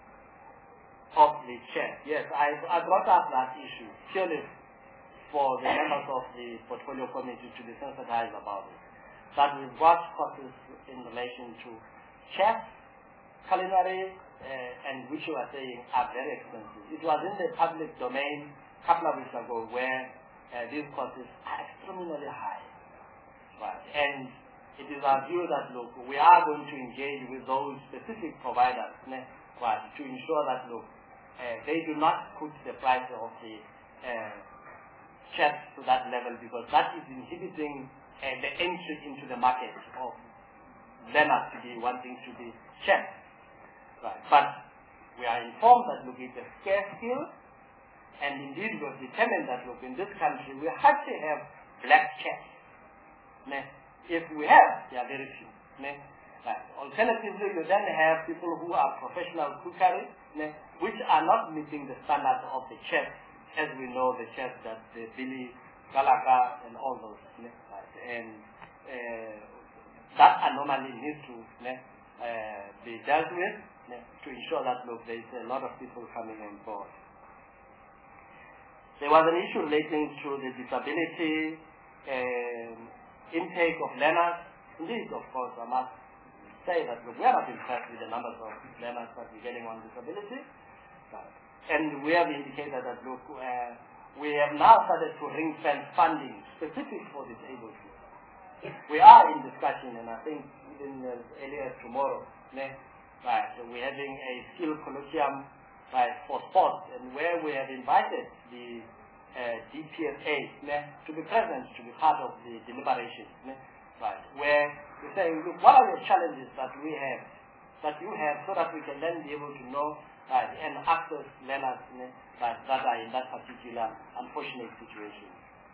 of the check. Yes, I, I brought up that issue purely for the members of the portfolio committee to be sensitized about it. That we've got costs in relation to chefs, culinary, uh, and which you are saying are very expensive. It was in the public domain a couple of weeks ago where uh, these costs are extremely high. Right. And it is our view that, look, we are going to engage with those specific providers, right, to ensure that, look, uh, they do not put the price of the uh, chefs to that level, because that is inhibiting uh, the entry into the market of learners to be wanting to be chefs. Right. But we are informed that, look, it's a scarce skill, and indeed we have determined that, look, in this country we have to have black chefs. If we have, they are very few. Right. Alternatively, you then have people who are professional cookery, which are not meeting the standards of the chef, as we know the chefs that the Billy, Gallagher, and all those. Right. And uh, that anomaly needs to uh, be dealt with to ensure that, look, there is a lot of people coming on board. There was an issue relating to the disability um, intake of learners. Indeed, of course, I must say that, look, we are not impressed with the numbers of learners that we're getting on disability. Right. And we have indicated that, look, uh, we have now started to ring-fence funding specific for disabled people. We are in discussion, and I think even as early as tomorrow, right, so we're having a skill colloquium, right, for sports, and where we have invited the Uh, D P S A to be present, to be part of the deliberations, right, where we're saying, look, what are the challenges that we have, that you have, so that we can then be able to know, right, and access learners, right, that are in that particular unfortunate situation.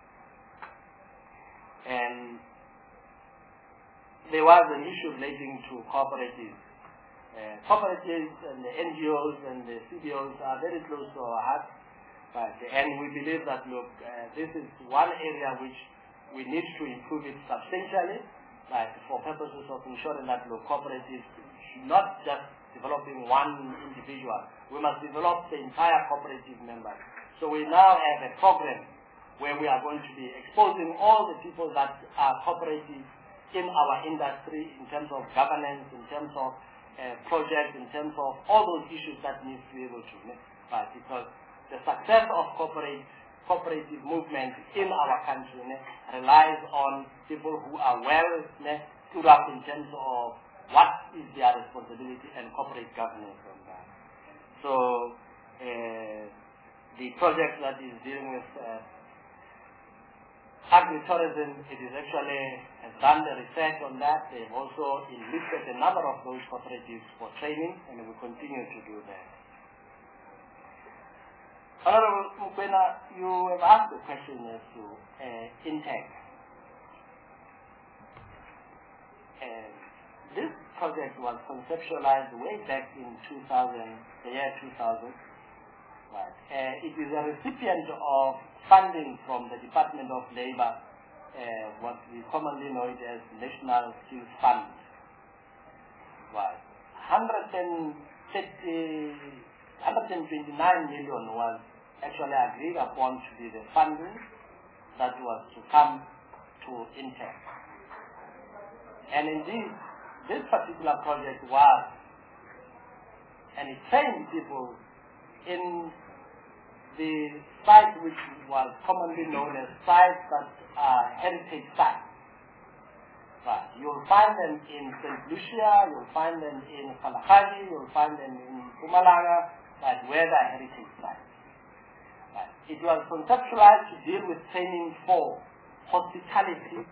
And there was an issue relating to cooperatives. Uh, cooperatives and the N G Os and the C B Os are very close to our heart. Right. And we believe that, look, uh, this is one area which we need to improve it substantially, right, for purposes of ensuring that, look, cooperatives should not just developing one individual. We must develop the entire cooperative members. So we now have a program where we are going to be exposing all the people that are cooperatives in our industry in terms of governance, in terms of uh, projects, in terms of all those issues that need to be able to, right, because the success of corporate, cooperative movement in our country ne, relies on people who are well ne, stood up in terms of what is their responsibility and corporate governance on that. So uh, the project that is dealing with uh, agri-tourism, it is actually has done the research on that. They've also enlisted a number of those cooperatives for training, and we continue to do that. Honorable Mukwena, you have asked a question as to uh, intake. And this project was conceptualized way back in two thousand, the year two thousand. Right. Uh, it is a recipient of funding from the Department of Labor, uh, what we commonly know it as National Skills Fund. Right. one hundred thirty, one hundred twenty-nine million was actually agreed upon to be the funding that was to come to Intech. And indeed, this particular project was, and it trained people in the site which was commonly known as sites that are heritage sites. Right. You'll find them in Saint Lucia, you'll find them in Kalahari, you'll find them in Mpumalanga, right, where there are heritage sites. Right. It was conceptualized to deal with training for hospitality,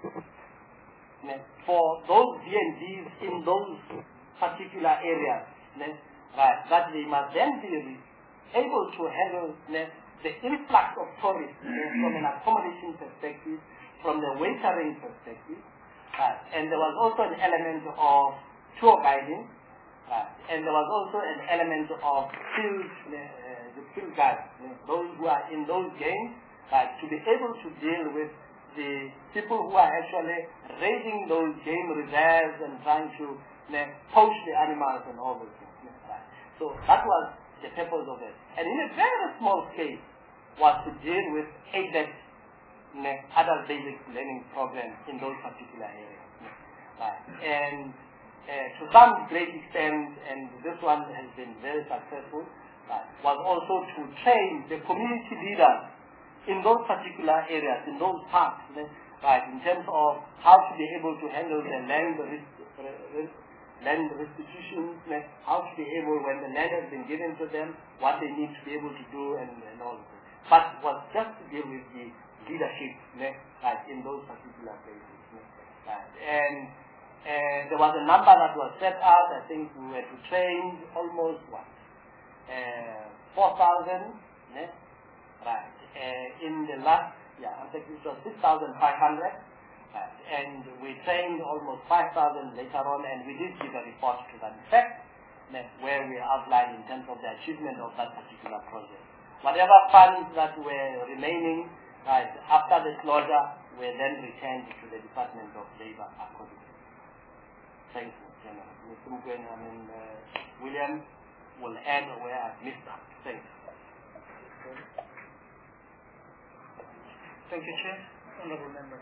for those D and Ds in those particular areas, right, that they must then be able to handle the influx of tourists from an accommodation perspective, from the waitering perspective, right. And there was also an element of tour guiding, right. And there was also an element of field, uh, the field guides, those who are in those games, right, to be able to deal with the people who are actually raiding those game reserves and trying to uh, poach the animals and all those things. Right. So that was the purpose of it. And in a very small scale was to deal with A B E C, uh, adult basic learning programs in those particular areas. Right. And uh, to some great extent, and this one has been very successful, right, was also to train the community leaders in those particular areas, in those parts, right, in terms of how to be able to handle the land risk, risk, land restitution, how to be able, when the land has been given to them, what they need to be able to do, and, and all of that. But it was just to deal with the leadership, right, in those particular places. Right. And, and there was a number that was set out. I think we were to train almost what, uh, four thousand, right. Uh, in the last, yeah, I think it was six thousand five hundred, right, and we trained almost five thousand later on, and we did give a report to that effect, where we outlined in terms of the achievement of that particular project. Whatever funds that were remaining, right, after the closure, were then returned to the Department of Labour accordingly. Thank you, General. Mister Mugwen, I mean, uh, William will add where I've missed out. Thanks. Thank you, Chair. Honourable members.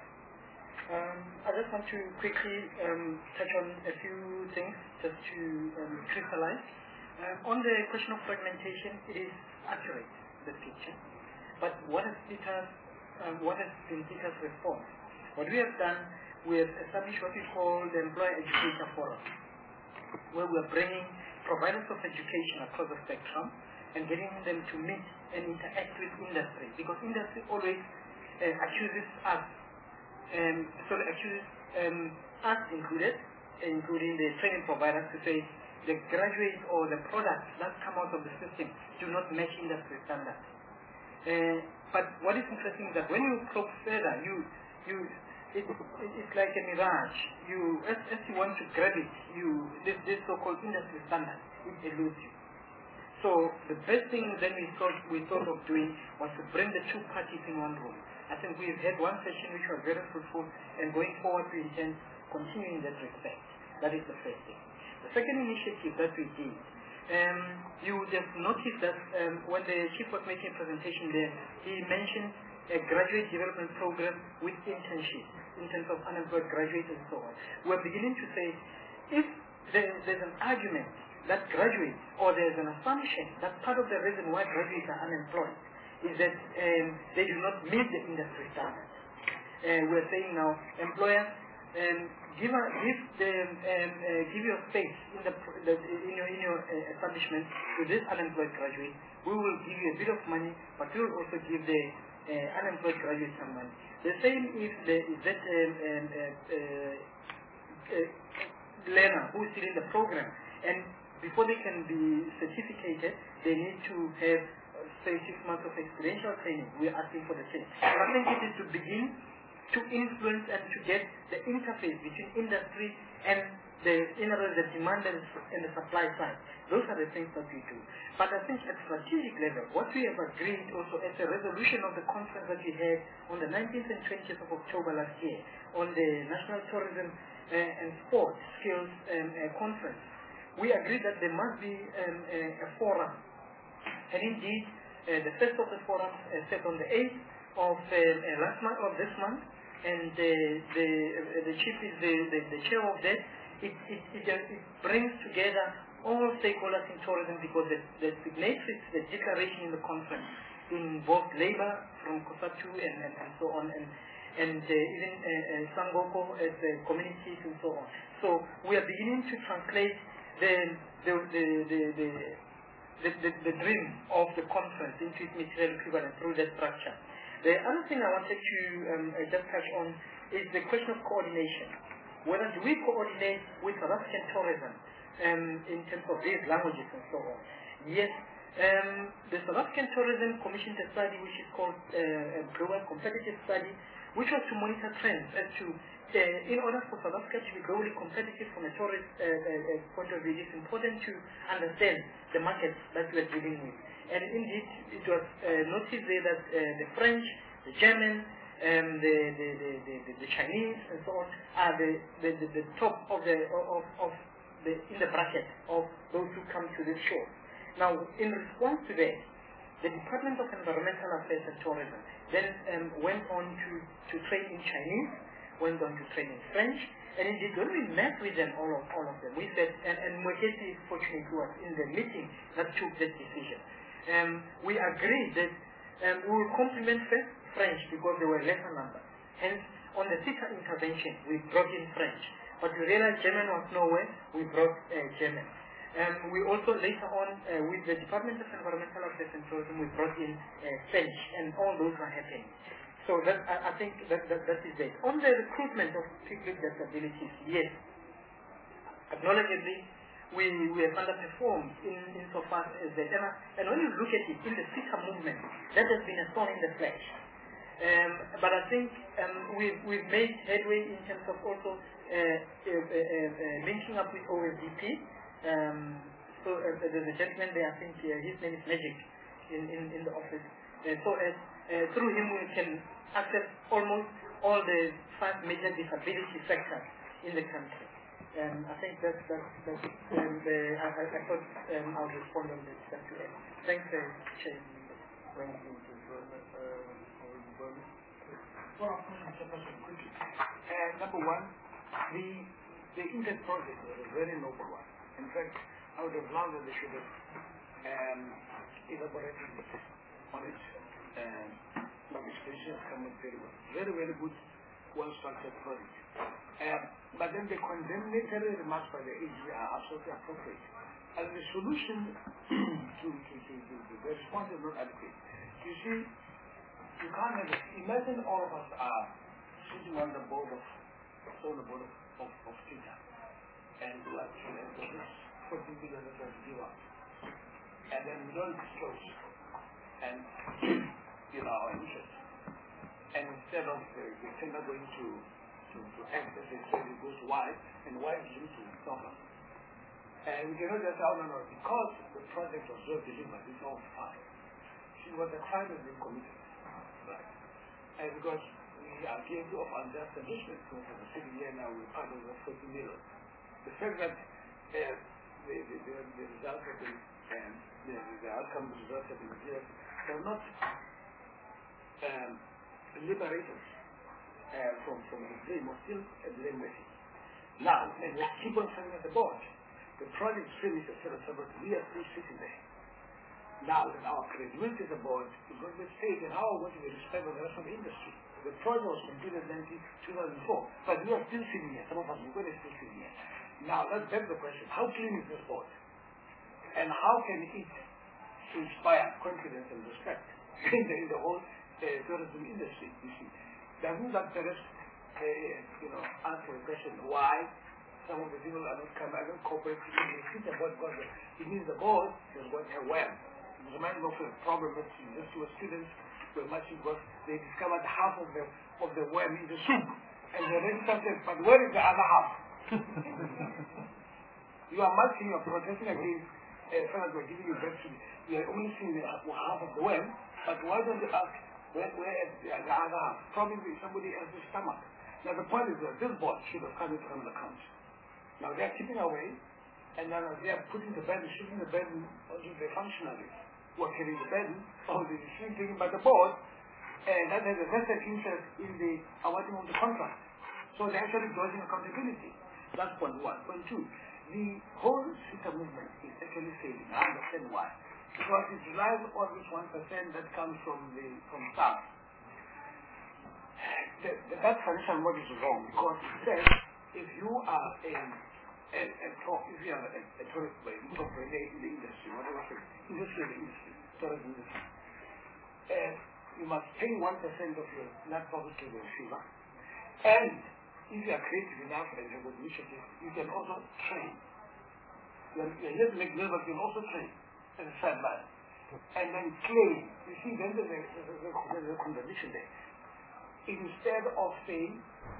Um, I just want to quickly um, touch on a few things just to um, crystallize. Um, on the question of fragmentation, it is accurate, the picture. But what has Peter's, um, what has been Peter's response? What we have done, we have established what we call the Employer Educator Forum, where we are bringing providers of education across the spectrum and getting them to meet and interact with industry, because industry always Uh, accuses us, um, sorry, accuses um, us included, including the training providers, to say the graduates or the products that come out of the system do not match industry standards. Uh, but what is interesting is that when you probe further, you, you, it, it, it's like a mirage. You, as, as you want to grab it, you, this, this so-called industry standard, it eludes you. So the best thing then we thought, we thought of doing was to bring the two parties in one room. I think we've had one session which was very fruitful, and going forward we intend continuing in that respect. That is the first thing. The second initiative that we did, um, you would have noticed that um, when the chief was making a presentation there, he mentioned a graduate development program with internships in terms of unemployed graduates and so on. We're beginning to say, if there, there's an argument that graduates, or there's an assumption that part of the reason why graduates are unemployed is that um, they do not meet the industry standards. And we're saying now, employers, um, give, a, give, the, um, uh, give your space in, the, the, in your, in your uh, establishment with this unemployed graduate. We will give you a bit of money, but we will also give the uh, unemployed graduate some money. The same if the is that um, um, uh, uh, uh, learner who is still in the program, and before they can be certificated, they need to have say six months of experiential training. We are asking for the same. I think it is to begin to influence and to get the interface between industry and the, in other words, the demand and the supply side. Those are the things that we do. But I think at strategic level, what we have agreed also as a resolution of the conference that we had on the nineteenth and twentieth of October last year on the National Tourism uh, and Sports Skills um, uh, Conference, we agreed that there must be um, a, a forum. And indeed, Uh, the first of the forums uh, set on the eighth of uh, uh, last month of this month, and uh, the uh, the chief is the, the, the chair of that. It it, it, uh, it brings together all stakeholders in tourism, because the, the signatories, the declaration in the conference involved labor from COSATU and, and, and so on, and and uh, even uh, uh, Sangoko as uh, communities and so on. So we are beginning to translate the the the, the, the the, the, the dream of the conference into its material equivalent through that structure. The other thing I wanted to um, just touch on is the question of coordination. Whether do we coordinate with South African tourism um, in terms of these languages and so on? Yes, um, the South African Tourism commissioned a study which is called uh, a Global Competitive Study, which was to monitor trends as to, uh, in order for South Africa to be globally competitive from a tourist uh, uh, point of view, it is important to understand the markets that we are dealing with. And indeed, it was uh, noticed there that uh, the French, the German, um, the, the, the, the, the Chinese, and so on, are the, the, the, the top of the of, of the in the bracket of those who come to this shore. Now, in response to that, the Department of Environmental Affairs and Tourism then um, went on to, to train in Chinese, went on to train in French, and indeed when we met with them, all of, all of them, we said, and, and Mwekesi is fortunate who was in the meeting that took that decision. Um, we agreed that um, we will complement first French because they were lesser number. Hence, on the CITA intervention, we brought in French. But we realized German was nowhere, we brought uh, German. Um, we also later on, uh, with the Department of Environmental Affairs and Tourism, we brought in uh, French, and all those were happening. So that, I, I think that, that, that is it. On the recruitment of people with disabilities, yes, acknowledgeably, we, we have underperformed in, in so far as that. And, and when you look at it, in the CITA movement, that has been a thorn in the flesh. Um, but I think um, we've, we've made headway in terms of also uh, uh, uh, uh, linking up with O S D P. Um, so uh, there's a gentleman there, I think uh, his name is Magic in, in, in the office. Uh, so as, uh, through him we can access almost all the five major disability sectors in the country. Um, I think that's, that's, that's um, the, I, I, I thought um, I'll respond on this. Thank you. Thanks, uh, Chair. Thank you, Mister Well, quickly. Uh, number one, the, the Intel project was a very noble one. In fact, I would have loved that they should have um, elaborated on it. Um, legislation has come out very well. Very, very good, well-structured project. Um, but then the condemnatory remarks by the A G are absolutely appropriate. And the solution to, to, to, to, to the response is not adequate. You see, you can't have it. Imagine all of us are sitting on the board of, on the board of, of, of Twitter. And we are trying to do this fourteen billion that we have to give up. And then we don't disclose. And, you know, our interest. And instead of the, the tender going to, to, to act as a trade, it goes wide, and wide is linked to suffer. And we cannot just say, oh, no, no, because the project was well delivered, it's all fine. See, what the crime has been committed. Right. And because we are guilty of unjust enrichment, so for the city here now, we're part of the forty million. The fact that uh, the, the, the, the results of the, um, the, the outcome of the results of the results are not um, liberated uh, from, from the blame, or still a blame message. Now, and we keep on saying at the board, the project finished at seven seventy, we are still sitting there. Now that our credibility as a board is going to be stake, and how we're going to be respected by the rest of the industry. The project was completed in two thousand four, but we are still sitting here. Some of us are going to still sitting here. Now, let's beg the question, how clean is this board? And how can it inspire confidence and respect in the, in the whole uh, tourism industry, you see? Doesn't that just, uh, you know, answer the question why some of the people are not coming, are not cooperating with the board, because it means the board has got a web. It reminds me of a problem that university students were matching because they discovered half of the, of the worm in the soup. And the register said, but where is the other half? You are marching, you are protesting against uh, fellas who are giving you breastfeed. You are only seeing the half of the worm, but why don't you ask where, where is the, the other half? Probably somebody else's stomach. Now the point is that this board should have come into another account. Now they are keeping away, and now they are putting the burden, shifting the burden onto the functionaries who are carrying the burden, or the decision taken by the board, and that has a vested interest in the awarding of the contract. So they're actually dodging accountability. That's point one. Point two, the whole CITA movement is actually failing. I understand why. Because it relies on this one percent that comes from the from staff. The, the, that financial model is wrong, because it says if you are a and, and talk, if you are a, a tourist by operator in the industry, whatever, industry in the industry, tourism industry, and you must pay one percent of your net profit to the receiver. And if you are creative enough and have good initiative, you can also train. You are here to make money, but you can also train as a sideline. And then claim. You see, then there's a, there's a contradiction there. Instead of saying,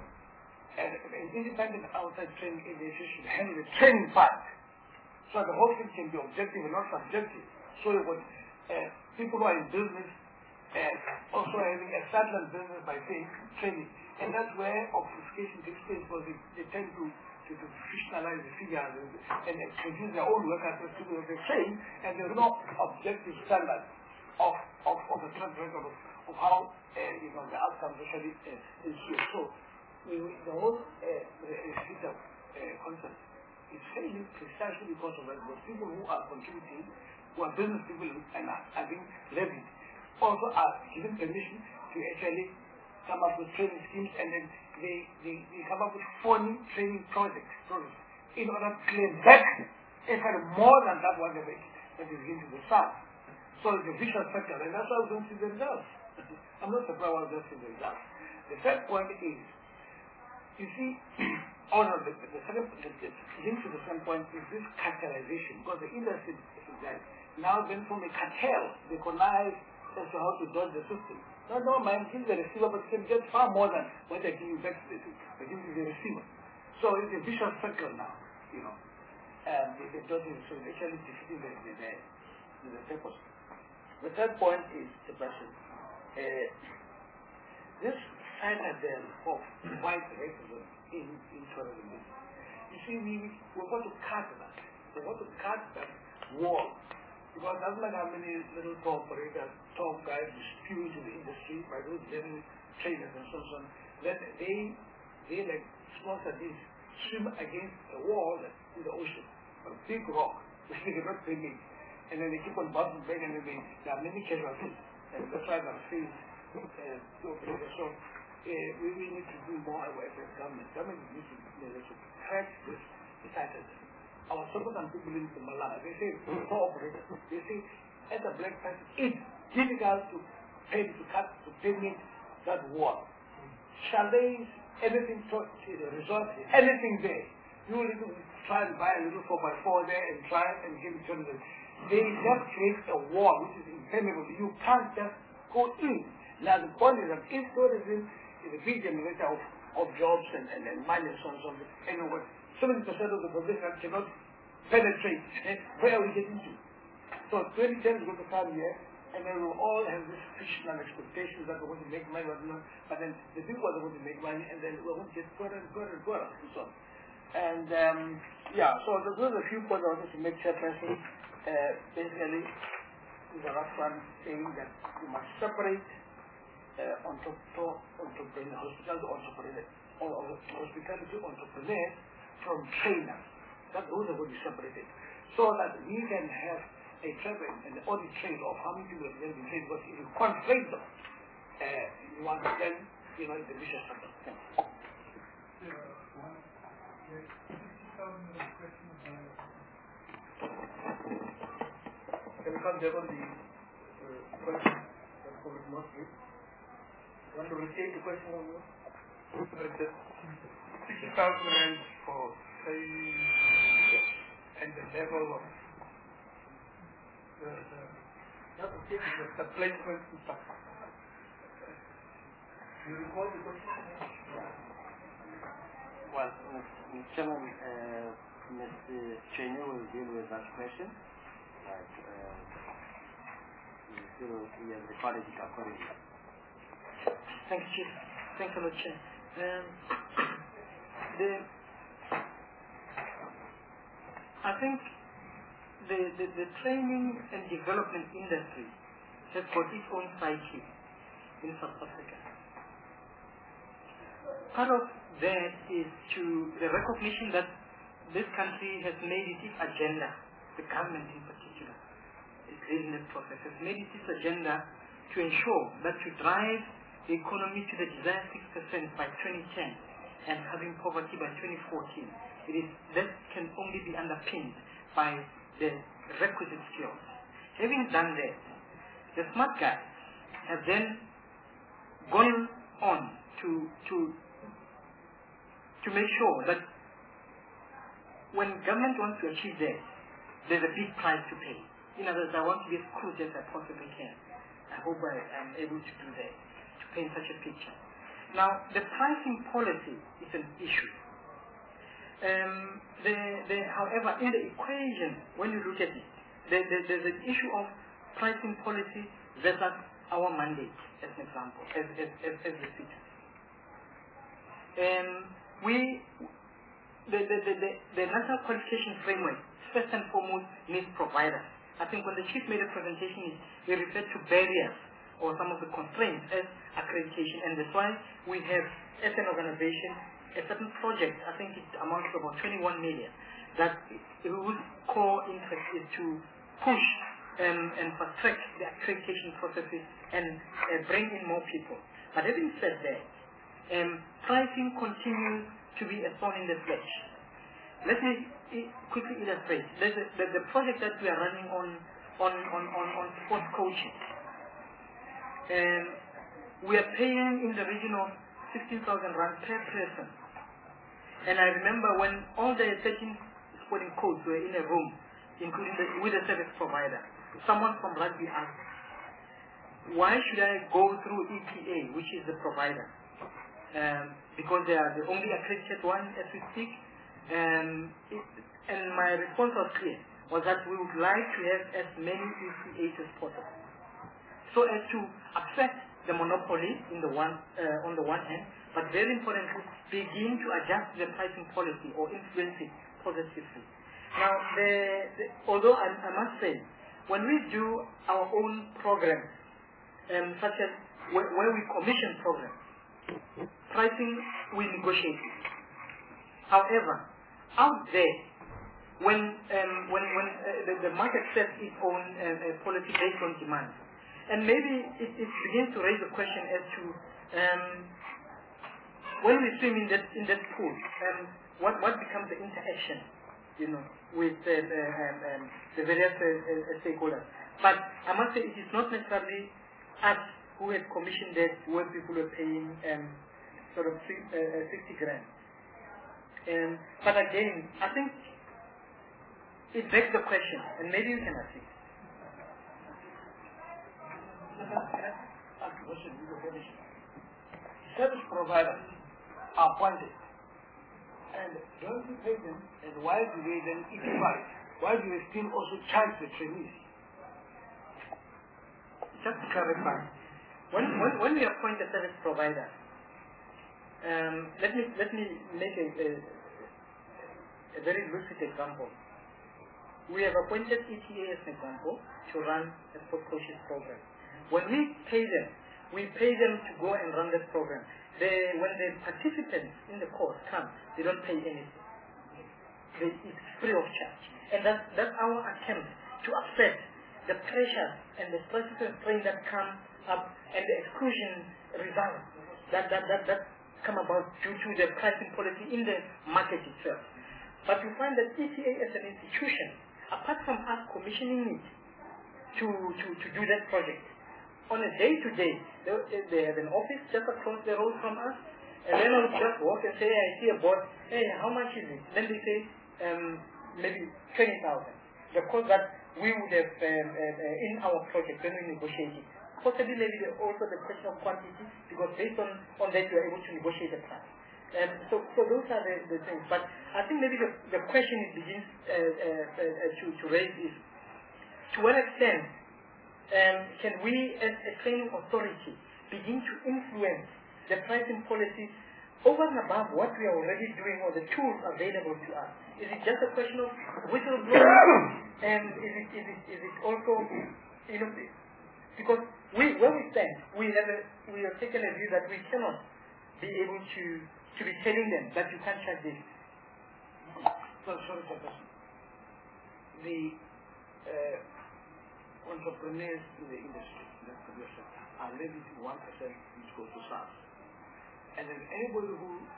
an, an independent outside training agency should handle the training part, so the whole thing can be objective and not subjective. So what uh, people who are in business and also having a sideline business by saying training. And that's where obfuscation takes place, because they, they tend to, to, to fictionalize the figures and, and produce their own work as people that they train, and there's no objective standard of, of, of the track record of, of how uh, you know, the outcomes actually uh, ensure. So we, we, the whole uh, uh, concept is failing precisely because of that. Those people who are contributing, who are business people and are, are being levied, also are given permission to actually come up with training schemes, and then they, they, they come up with phony training projects, projects in order to claim back actually more than that what they make that is given to the staff. So it's a vicious circle, and that's why we don't see the results. I'm not surprised why we don't see the results. The third point is, you see, oh no, the, the second, the, the link to the second point is this cartelization, because the industry is that now then from a cartel, they connive as to how to dodge the system. No, no, man, give the receiver, but can get far more than what they give you back to the, they give you the receiver. So it's a vicious circle now, you know. And the, the dodging the system, actually defeating the, the, the, the purpose. The third point is the question. Uh, this citadel of white racism in, in tourism. You see, we, we're going to cut that. We're going to cut that wall. Because it doesn't matter how many little top operators, top guys who spew into the industry by those little trainers and so on, then they, they like sponsor this, swim against a wall in the ocean, a big rock, which they cannot bring in. And then they keep on bouncing back, and then they, there are many casualties. And that's why they're saying, uh, to operators. So uh, we, we need to do more as a government. Government needs to, you know, to crack this citadel. Our Sokotan people in Malaya, they say, for operators, they say, as a black person, it's difficult to pay, to cut, to payment that wall. Shall they, anything to resort, anything there? You will try and buy a little four by four there and try and give it to them. They just create a wall which is impenetrable. You can't just go in. Now the point is that if tourism is a big generator of, of jobs and, and, and money and so on, so on, and what, seventy percent of the population cannot penetrate. Where are we getting to? So twenty ten is going to come here, and then we'll all have this fictional expectations that we're going to make money, but then the people are going to make money, and then we're going to get poorer and poorer and poorer, and so on. And um, yeah, so those are a few points I wanted to make, Chairperson. Uh, basically, the last one saying that we must separate uh, entrepreneur, entrepreneur, hospitality entrepreneur, or, or hospitality entrepreneurs from trainers. That those are going to be separated, so that we can have a travel and an audit trail of how many people have been trained. Because if you conflate them, uh, you want to then, you know, the vicious circle. Thank you. Can we come back on the uh, question that covered mostly? Want to restate the question on you? sixty thousand rand for training and the level of the, the, not the, the placement and stuff. You recall the question? Well, Mister Chairman, uh, Mister Cheney will deal with that question. Right. Uh, he has recorded it accordingly. Thank you, Chief. Thanks a lot, Chair. Um, the, I think the, the, the training and development industry has got its own psyche in South Africa. Part of that is to the recognition that this country has made it its agenda, the government in particular, its business process has made it its agenda to ensure that to drive the economy to the desired six percent by twenty ten, and curbing poverty by twenty fourteen. It is, that can only be underpinned by the requisite skills. Having done that, the smart guys have then gone on to, to, to make sure that when government wants to achieve that, there's a big price to pay. In other words, I want to be as crude as I possibly can. I hope I am able to do that, to paint such a picture. Now, the pricing policy is an issue. Um, the, the, however, in the equation, when you look at it, the, the, there's an issue of pricing policy versus our mandate, as an example, as, as, as, as the city. Um, we, the, the, the, the, the national qualification framework, first and foremost, needs providers. I think when the chief made a presentation, he referred to barriers or some of the constraints as accreditation, and that's why we have, as an organization, a certain project, I think it amounts to about twenty-one million, that whose core interest is to push um, and fast-track the accreditation processes and uh, bring in more people. But having said that, um, pricing continues to be a thorn in the flesh. Let me quickly illustrate. There's a, the, the project that we are running on on, on, on, on sports coaching. Um, we are paying in the region of sixteen thousand rand per person. And I remember when all the thirteen sporting codes were in a room, including the, with a service provider, someone from rugby asked, why should I go through E P A, which is the provider? Um, because they are the only accredited one as we speak. Um, it, and my response was clear, was that we would like to have as many E P As as possible, so as to affect the monopoly in the one, uh, on the one hand, but very importantly, begin to adjust the pricing policy or influence it positively. Now, the, the, although I, I must say, when we do our own programs, um, such as where, where we commission programs, pricing we negotiate it. However, out there, when um, when when uh, the, the market sets its own uh, uh, policy based on demand, and maybe it, it begins to raise the question as to um, when we swim in that in that pool, um, what what becomes the interaction, you know, with uh, uh, um, um, the various uh, uh, stakeholders. But I must say, it is not necessarily us who had commissioned that, where people were paying um, sort of three, uh, sixty grand. Um, but again, I think it begs the question, and maybe you can assist. Service providers are appointed, and don't you pay them, and why do they then eat right? Why do they still also charge the trainees? Just to clarify, when, when, when we appoint a service provider, um, let me let me make a, a, a very lucid example. We have appointed E T A as an example to run a sport coaches program. When we pay them, we pay them to go and run that program. They, when the participants in the course come, they don't pay anything. They, it's free of charge. And that's, that's our attempt to offset the pressure and the stresses and strain that come up and the exclusion results that, that, that, that come about due to the pricing policy in the market itself. But you find that E T A as an institution, apart from us commissioning it to, to, to do that project, on a day-to-day, they, they have an office just across the road from us, and then I would just walk and say, hey, I see a board, hey, how much is it? Then they say, um, maybe twenty thousand. The cost that we would have um, uh, in our project when we negotiate it. Possibly maybe also the question of quantity, because based on, on that you are able to negotiate the price. Um, so, so those are the, the things. But I think maybe the, the question it begins uh, uh, uh, to, to raise is, to what extent um, can we as a training authority begin to influence the pricing policy over and above what we are already doing or the tools available to us? Is it just a question of whistleblowing? And is it, is it, is it also, you know, because we, where we stand, we have, a, we have taken a view that we cannot be able to, to be telling them that you can't charge this. So, sorry for this. The uh, entrepreneurs in the industry, that's the question, are levied one percent which goes to S A R S. And then anybody who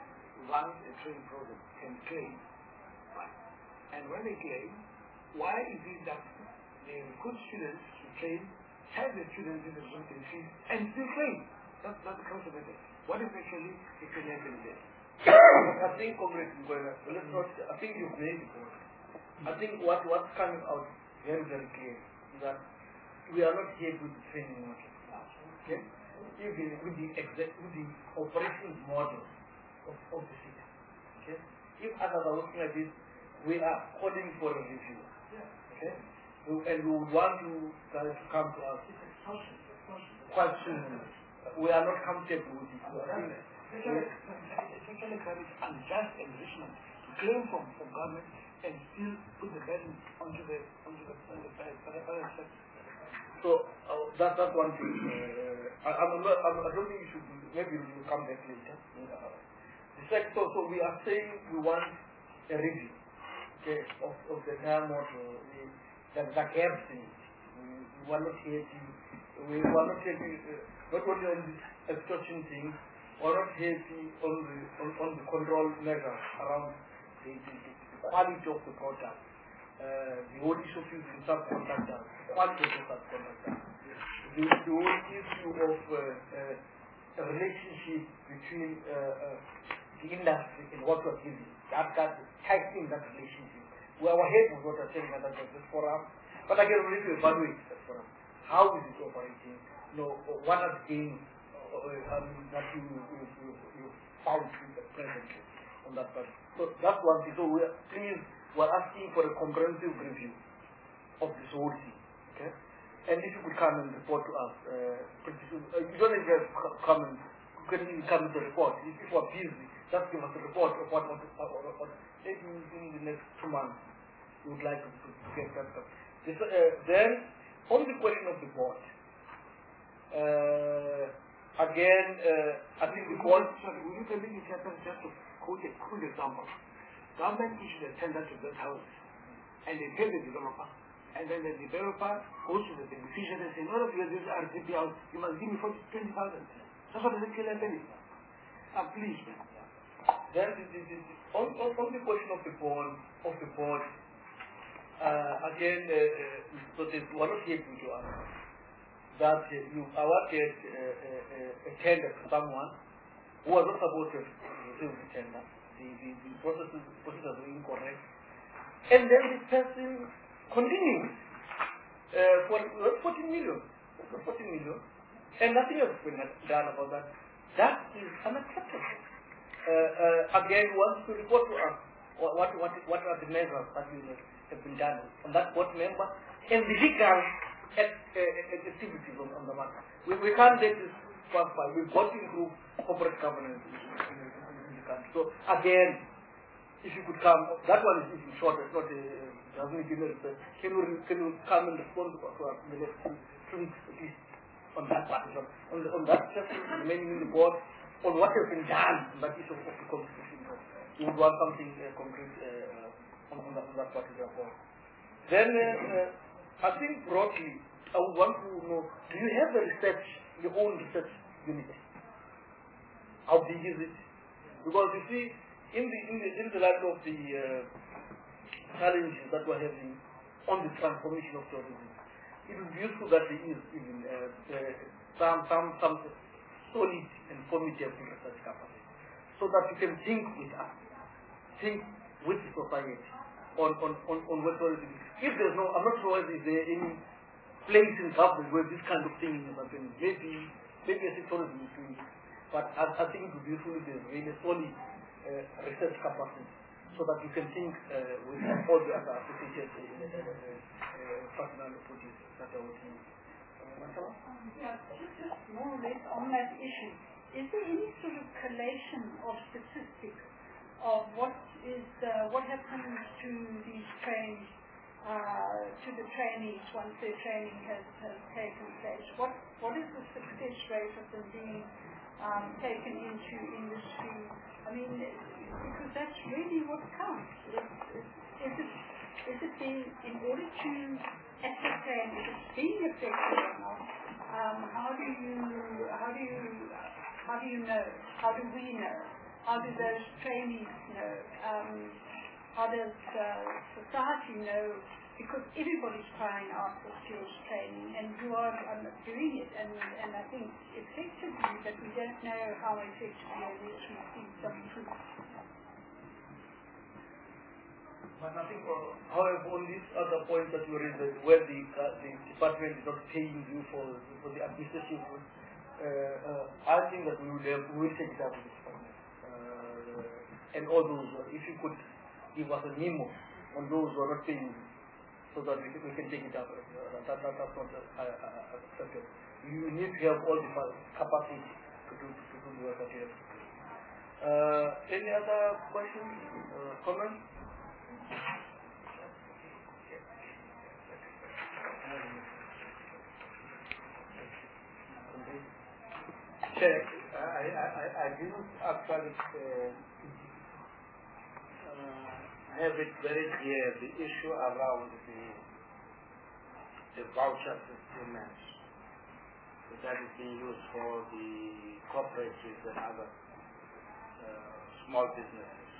runs a training program can claim, right? And when they claim, why is it that they recruit students to train, have the students in the resulting fees, and still claim? That's, that's the concept of it. What is actually the financial there? I think, Comrade Mgoela, let's not, I think you've made it. I think what, what's coming out very, very clear is that we are not here with the training model. Okay? Even with the exact, with the operations model of, of the city. Okay? If others are working like this, we are calling for a review. Okay? And we would want you guys to come to us quite soon. We are not comfortable with it. It's actually very unjust and reasonable to claim from, from government and still put the burden onto the onto the on the private sector. So uh, that that's one thing. Uh, I, I'm not, I'm, I don't think you should. Maybe we'll come back later. Uh, the second, so, so we are saying we want a review, okay, of, of the entire model. We, that that gaps in it. We, we are not here to. We are not here to. Uh, not only on this extortion thing, or not here to on the on, on the control measures around the, the, the quality of the product. Uh, the whole issue of using subcontractors, quality of the subcontractors, the, the whole issue of uh, uh, a relationship between uh, uh, the industry and what we're giving, that, that tightening that relationship. We are ahead with what we're saying at this forum, but again, we need to evaluate that forum. How is it operating? You know, what are the gains uh, um, that you, you, you, you found presently on that part? So that's one thing. So we are, please, we're asking for a comprehensive review of this whole thing, okay? And if you could come and report to us, uh, pretty soon. Uh, you don't even come and you can even come with a report. If you are busy, just give us a report of what, what, what, what, what maybe in the next two months you would like to, to, to get that stuff. This, uh, then, on the question of the board, uh, again, uh, I think the board. Sorry, will you permit me just to quote a cool example? Government issues a tender to build houses, and they pay the developer, and then the developer goes to the beneficiary and says, in order to get this R C P house, you must give me twenty thousand. That's what the killer penny. Ah, please, man. Then the, the, the, on, on, on the question of the board, of the board, uh, again, uh, uh, so this one of the to us that uh, you awarded uh, uh, a tender to someone who was not supposed to receive the tender. The, the, the processes, processes were incorrect. And then this person continues uh, for fourteen million. fourteen million. And nothing else has been done about that. That is unacceptable. Uh, uh, again, wants to report to us what, what, what, what are the measures that have been done on that board member and the legal activities on, on the matter. We, we can't let this pass by. We've got to improve corporate governance. So again, if you could come, that one is even short, it's not a, doesn't give us, can you, can you come and respond to us in the next two weeks at least on that part, on, the, on that just remaining in the board, on what has been done on that issue of the constitution. You would want something uh, concrete uh, on, on, that, on that particular point. Then, uh, uh, I think broadly, I would want to know, do you have the research, your own research unit? How big is it? Because you see, in the in the in the light of the uh, challenges that we're having on the transformation of tourism, it would be useful that there is even uh, uh, some some some solid and formidable research capacity, so that you can think with us, think with the society on on on, on what tourism. If there's no, I'm not sure if there any place in government where this kind of thing is happening. Maybe maybe a tourism is doing it. But I, I think it would be useful if there's really solid uh, research capacity so that you can think uh, with all the other associated uh, uh, uh, personal producers that are working. Uh, yeah, just more or less on that issue. Is there any sort of collation of statistics of what is uh, what happens to these trains, uh, to the trainees once their training has, has taken place? What what is the success rate of them being Um, taken into industry? I mean, because that's really what counts. Is, is, is it, is it being, in order to ascertain if it's being effective or not, um, how do you, how do you, how do you know, how do we know how do those trainees know? Um, how does uh, society know? Because everybody's crying out for skills training, and you are um, doing it, and, and I think effectively, but we don't know how effectively it is. We see some proof. But I think, uh, however, on this other point that you raised, uh, where the, uh, the department is not paying you for, for the administrative, uh, uh, I think that we will, have, we will take it up with the department. Uh, and all those, uh, if you could give us a memo on those who are not paying you, so that we can, we can take it up. Uh, that, that, that's not uh, uh, acceptable. You need to have all the capacity to do, to do the work that you have. Uh, any other questions, uh, comments? Chair, I, I, I, I didn't actually uh, uh, have it very clear, the issue around the, the voucher system that is being used for the cooperatives and other uh, small businesses.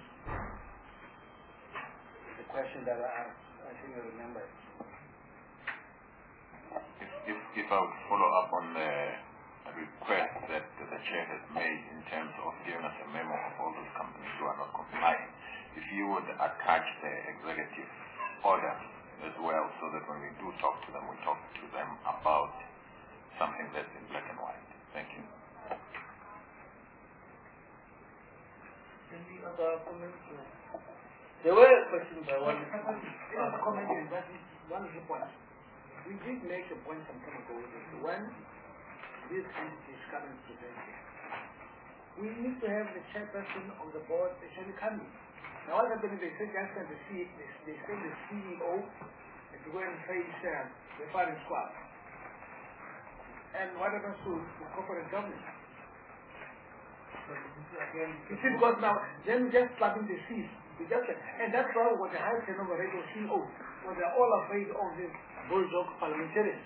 The question that I asked, I think I remember it. If, if, if I would follow up on the request that the chair has made in terms of giving us a memo of all those companies who are not complying, if you would attach the executive order as well, so that when we do talk to them, we talk to them about something that's in black and white. Thank you. Any other comments? There were questions I wanted to uh, comment on that is one of the points. We did make a point some time ago that when this entity is coming to the we need to have the chairperson of the board actually coming. Now what happens is they say just the C they, they send the C E O to go and face uh, the firing squad. And what happens to the corporate governance? You see, because now then just slapping the seat. Just, and that's why when the high turnover rate of C E O, when they're all afraid of this bulldog parliamentarians.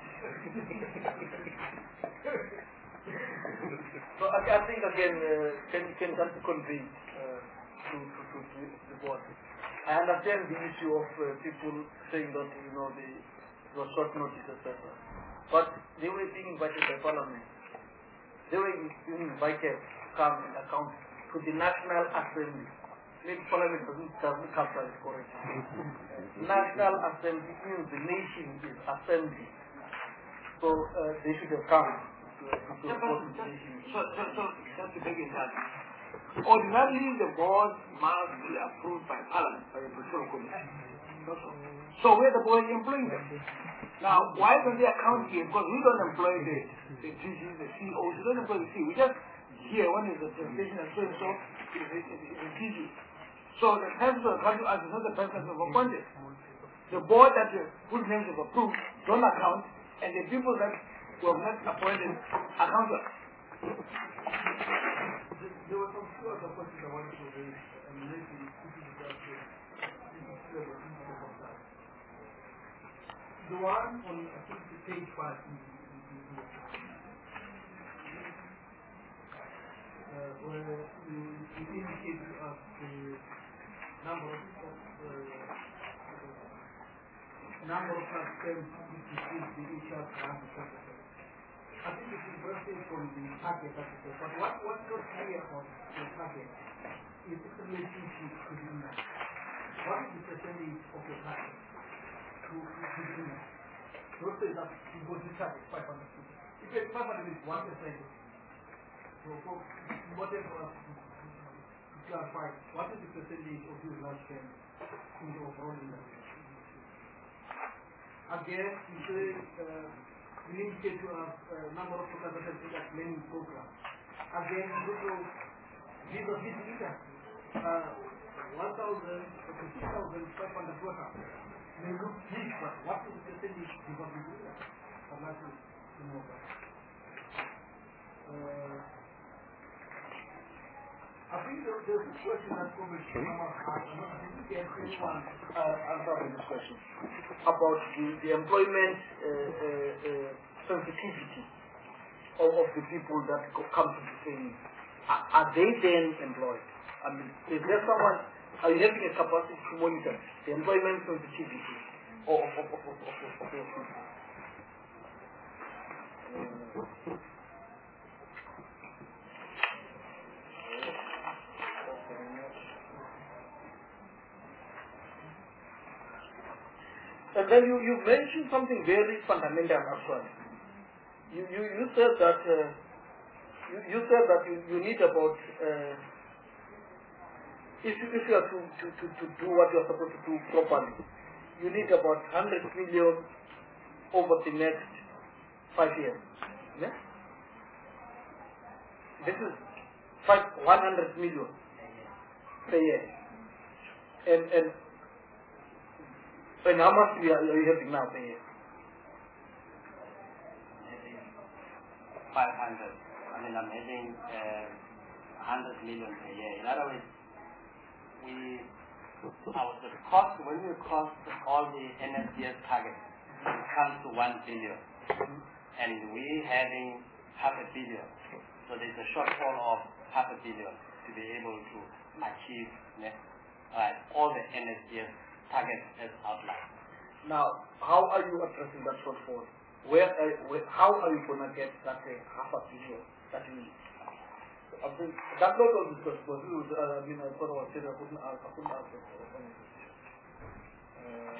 So I, I think again, uh, can can just convey uh, to, to, to, to the board. I understand the issue of uh, people saying that you know the was short notice, et cetera. But they were being invited by Parliament. They were being invited to come and account to the National Assembly. Maybe Parliament doesn't, doesn't capture it correctly. National Assembly means the nation is assembly. So uh, they should have come to, to, to report to the nation. So, so, so, just to take it that, ordinarily the board must be approved by Parliament, by the Control Committee. So where the board is employing them? Now, why don't they account here? Because we don't employ the, the G Gs, the C E Os, we don't employ the C E O. We just hear one is the presentation and so and so is a G G. So the person of the country as not the person of appointed. The board that uh, whose names have approved don't account, and the people that were not appointed account. There were some few other questions I wanted to raise, and maybe this is just the one on, I think, the page five. Uh, where you, you indicate to us the number of uh, number of attempts which is the H R grant. I think it is interesting from the target that is there. But what what's not clear on the target is its relationship to the index. What is the percentage of the target to, to the index? Let's say that you go to target five hundred people. If it's five hundred is one percent. So, so important for us to, to clarify what is the percentage of these large firms in the overall industry. Again, you say uh, we indicate to us a uh, number of participants in that learning program. Again, you know, these are these leaders. Uh, one thousand to six thousand five hundred workers may look big, but what is the percentage because we do that? I'd like to know that. Uh, I think there, there's a question that probably should come up. I don't think anyone uh, answer this question about the, the employment uh, uh, uh, sensitivity of, of the people that co come to the training. are, are they then employed? I mean, is there someone, are you having a capacity to monitor the employment sensitivity of, of, of, of, of, of, of those people? And then you, you mentioned something very fundamental actually. You, you, you said that uh, you, you said that you, you need about uh, if you if you are to, to, to, to do what you are supposed to do properly, you need about one hundred million over the next five years. Yeah? This is five one hundred million per year. And and and how much are you having now per year? five hundred. I mean, I'm having uh, one hundred million per year. In other words, we, our the cost, when we cost all the N S D S targets, it comes to one billion. And we having half a billion. So there's a shortfall of half a billion to be able to achieve uh, all the N S D S targets as outlined. Now, how are you addressing that shortfall? Where, uh, where, how are you going to get that uh, half a billion that you need? I think that lot of discussion, but uh, I mean, I thought I was saying I couldn't ask, I couldn't ask it. Uh,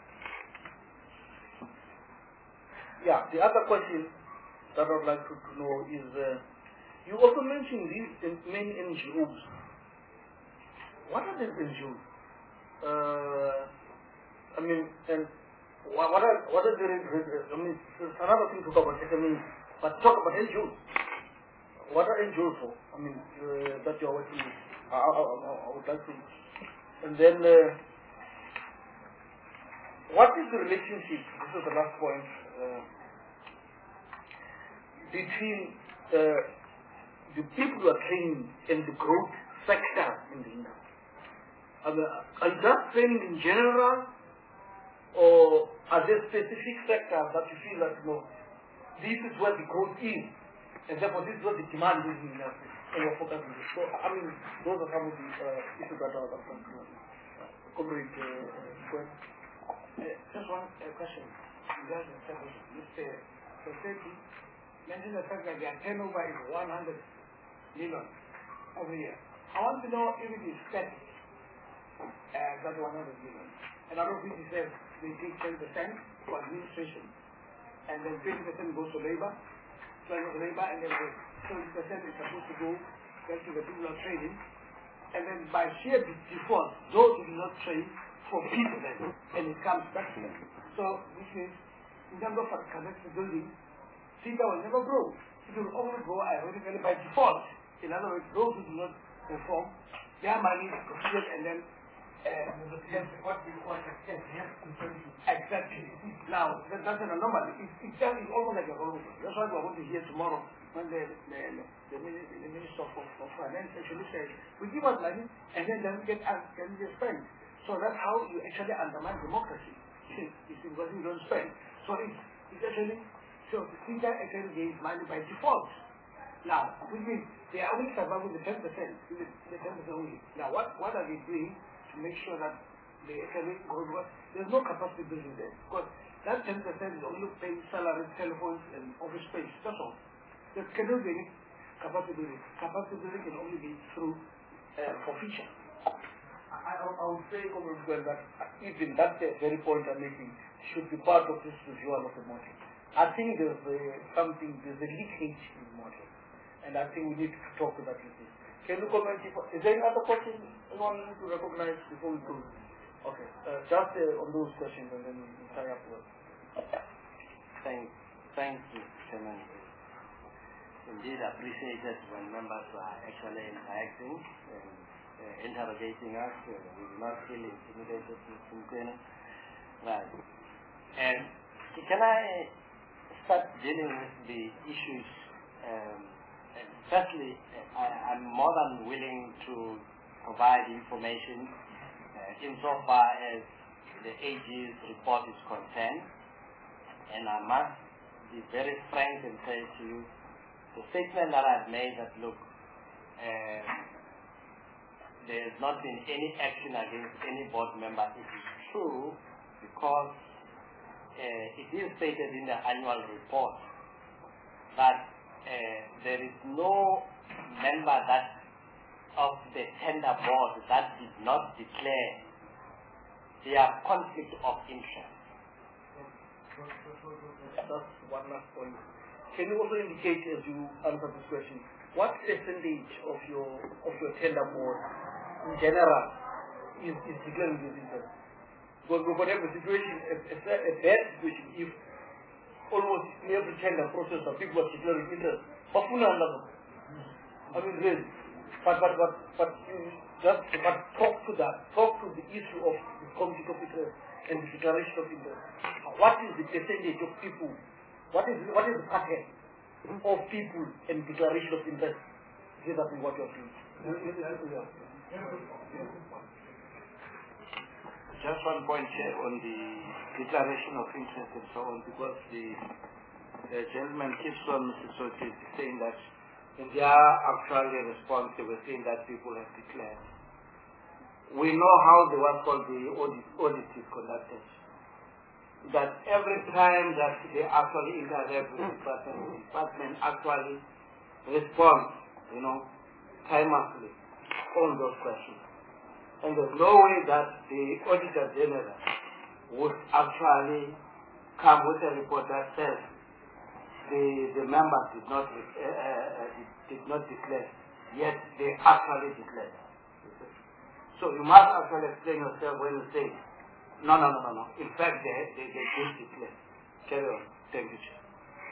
yeah, the other question that I would like to, to know is, uh, you also mentioned these in many N G Os. What are these N G Os? Uh, I mean, and What, what are what are the I mean, it's another thing to talk about S M Es, but talk about N G Os. What are N G Os for? I mean, uh, that you are working with. I, I, I, I would like to. And then, uh, what is the relationship? This is the last point. Uh, between uh, the people who are training and the growth sector in the industry. I mean, are you just training in general? Or are there specific sectors that you feel that, you know, this is where the growth is, and therefore this is where the demand is in the industry, and you're focusing on it. So, I mean, those are some of the uh, issues that are concerned. Comrade, uh, uh, just one uh, question. Just a second. Mister Soseki mentioned the fact that their turnover is one hundred million every year. I want to know if it is static, uh, that one hundred million. And out of which he says, they take ten percent for administration, and then twenty percent goes to labor, labor, and then the seventy percent is supposed to go back to the people who are training, and then by sheer default, those who do not train forfeit them, and it comes back to them. So this means, in terms of capacity building, CETA will never grow. It will only grow ironically by default. In other words, those who do not perform, their money is proceeded, and then Uh, what we call a test, yes, exactly. Now, that, that's an anomaly. It, it just is almost like a wrong. That's why we're going to hear tomorrow when the, the, the, the Minister of, of Finance actually says, we give us money and then then we get asked, can we spend? So that's how you actually undermine democracy. It's because you don't spend. So it's, it's actually, so the CETA actually gives money by default. Now, which means they are only surviving the ten percent, the ten percent only. Now, what, what are they doing to make sure that the economic growth works? There's no capacity building there. Because that ten percent is only paying salaries, telephones, and office space. That's all. There cannot be any capacity building. Capacity building can only be through uh, forfeiture. I, I, I would say, Comrade, that even that uh, very point I'm making should be part of this review of the model. I think there's uh, something, there's a leakage in the model. And I think we need to talk to that leakage. Can you comment? If, is there any other question you want to recognize before we go? Okay, uh, just uh, on those questions and then we'll tie up with. Thanks, thanks, Mister Chairman. Indeed, appreciated when members are actually interacting and uh, interrogating us. Uh, we do not feel intimidated, Mister Mkwena. Right. And can I start dealing with the issues? Um, Firstly, I, I'm more than willing to provide information uh, insofar as the A G's report is concerned, and I must be very frank and say to you, the statement that I've made that, look, uh, there has not been any action against any board member. It is true because uh, it is stated in the annual report that uh, there is no member that of the tender board that did not declare their conflict of interest. That's one last point. Can you also indicate, as you answer this question, what percentage of your of your tender board in general is, is declaring this interest? Because we could have a situation, a, a, a bad situation, if almost in every tender process that people are declaring interest. I mean, really. But, but, but, but you just but talk to that, talk to the issue of the conflict of interest and the declaration of interest. What is the percentage of people? What is what is the pattern of people and declaration of interest? Is that what you're doing? Just one point here on the declaration of interest and so on, because the, the gentleman keeps on saying that in their actual response they were saying that people have declared. We know how the what's called the audit, audit is conducted. That every time that they actually interact with the department, the department actually responds, you know, timelessly on those questions. And there's no way that the Auditor General would actually come with a report that says the, the members did not, uh, uh, did not declare, yet they actually declared. So you must actually explain yourself when you say, no, no, no, no, no. In fact, they, they, they did declare. Carry on. Thank you, Chair.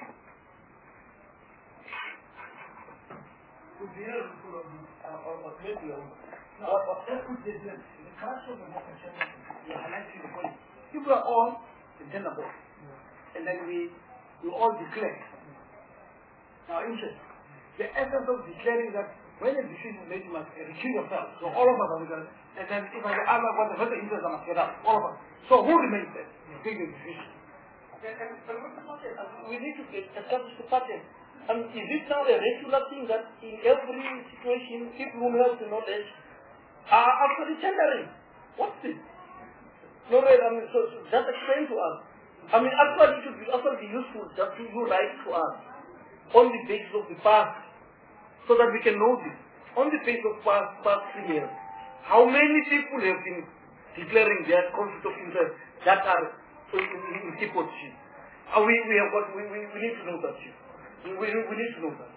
People are all in tender board, and then we we all declare our interest. The essence of declaring that when a decision is made, you must recuse yourself. So all of us are together. And then if I ask what the further interest, I must get out. All of us. So who remains there? Take the decision. And, and, and what's the pattern? We need to establish the pattern. And is it now a regular thing that in every situation people who have the knowledge are actually tendering? What's this? No, right, I mean, so, so just explain to us. I mean, actually it should be actually be useful just to you write to us on the basis of the past, so that we can know this. On the basis of past, past three years, how many people have been declaring their conflict of interest that are in, in, in key positions? Uh, we, we have got, we, we, we need to know that, Chief. We, we, we need to know that.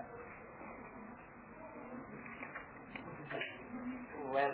Well,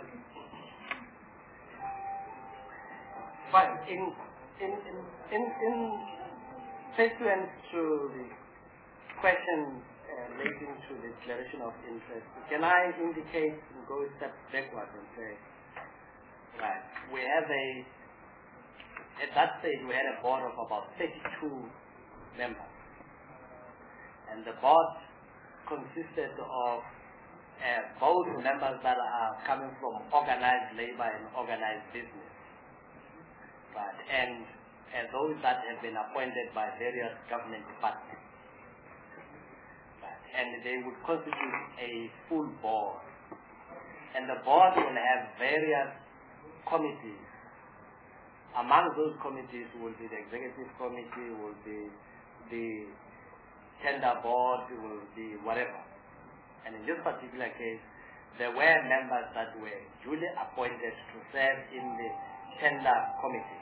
fine. In, in, in, in, in pursuant to the question uh, relating to the declaration of interest, can I indicate and go a step backwards and say, right, we have a, at that stage we had a board of about thirty-two members. And the board consisted of uh, both members that are coming from organized labor and organized business, right, and uh, those that have been appointed by various government departments. And they would constitute a full board. And the board will have various committees. Among those committees will be the executive committee, will be the tender board, will be whatever. And in this particular case, there were members that were duly appointed to serve in the tender committee.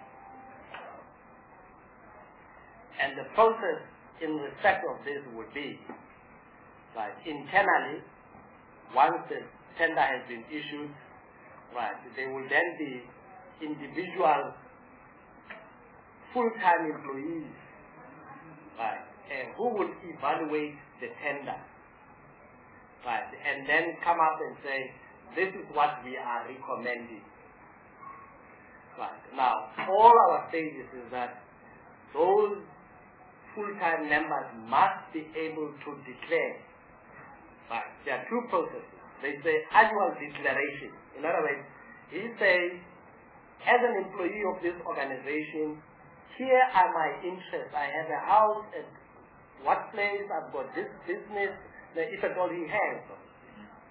And the process in respect of this would be, right, internally, once the tender has been issued, right, there will then be individual full-time employees, right, uh, who will evaluate the tender, right, and then come up and say, this is what we are recommending. Right. Now, all our stages is that those full-time members must be able to declare. Right. There are two processes. There is the annual declaration. In other words, he says, as an employee of this organization, here are my interests. I have a house at what place, I've got this business, if at all he has.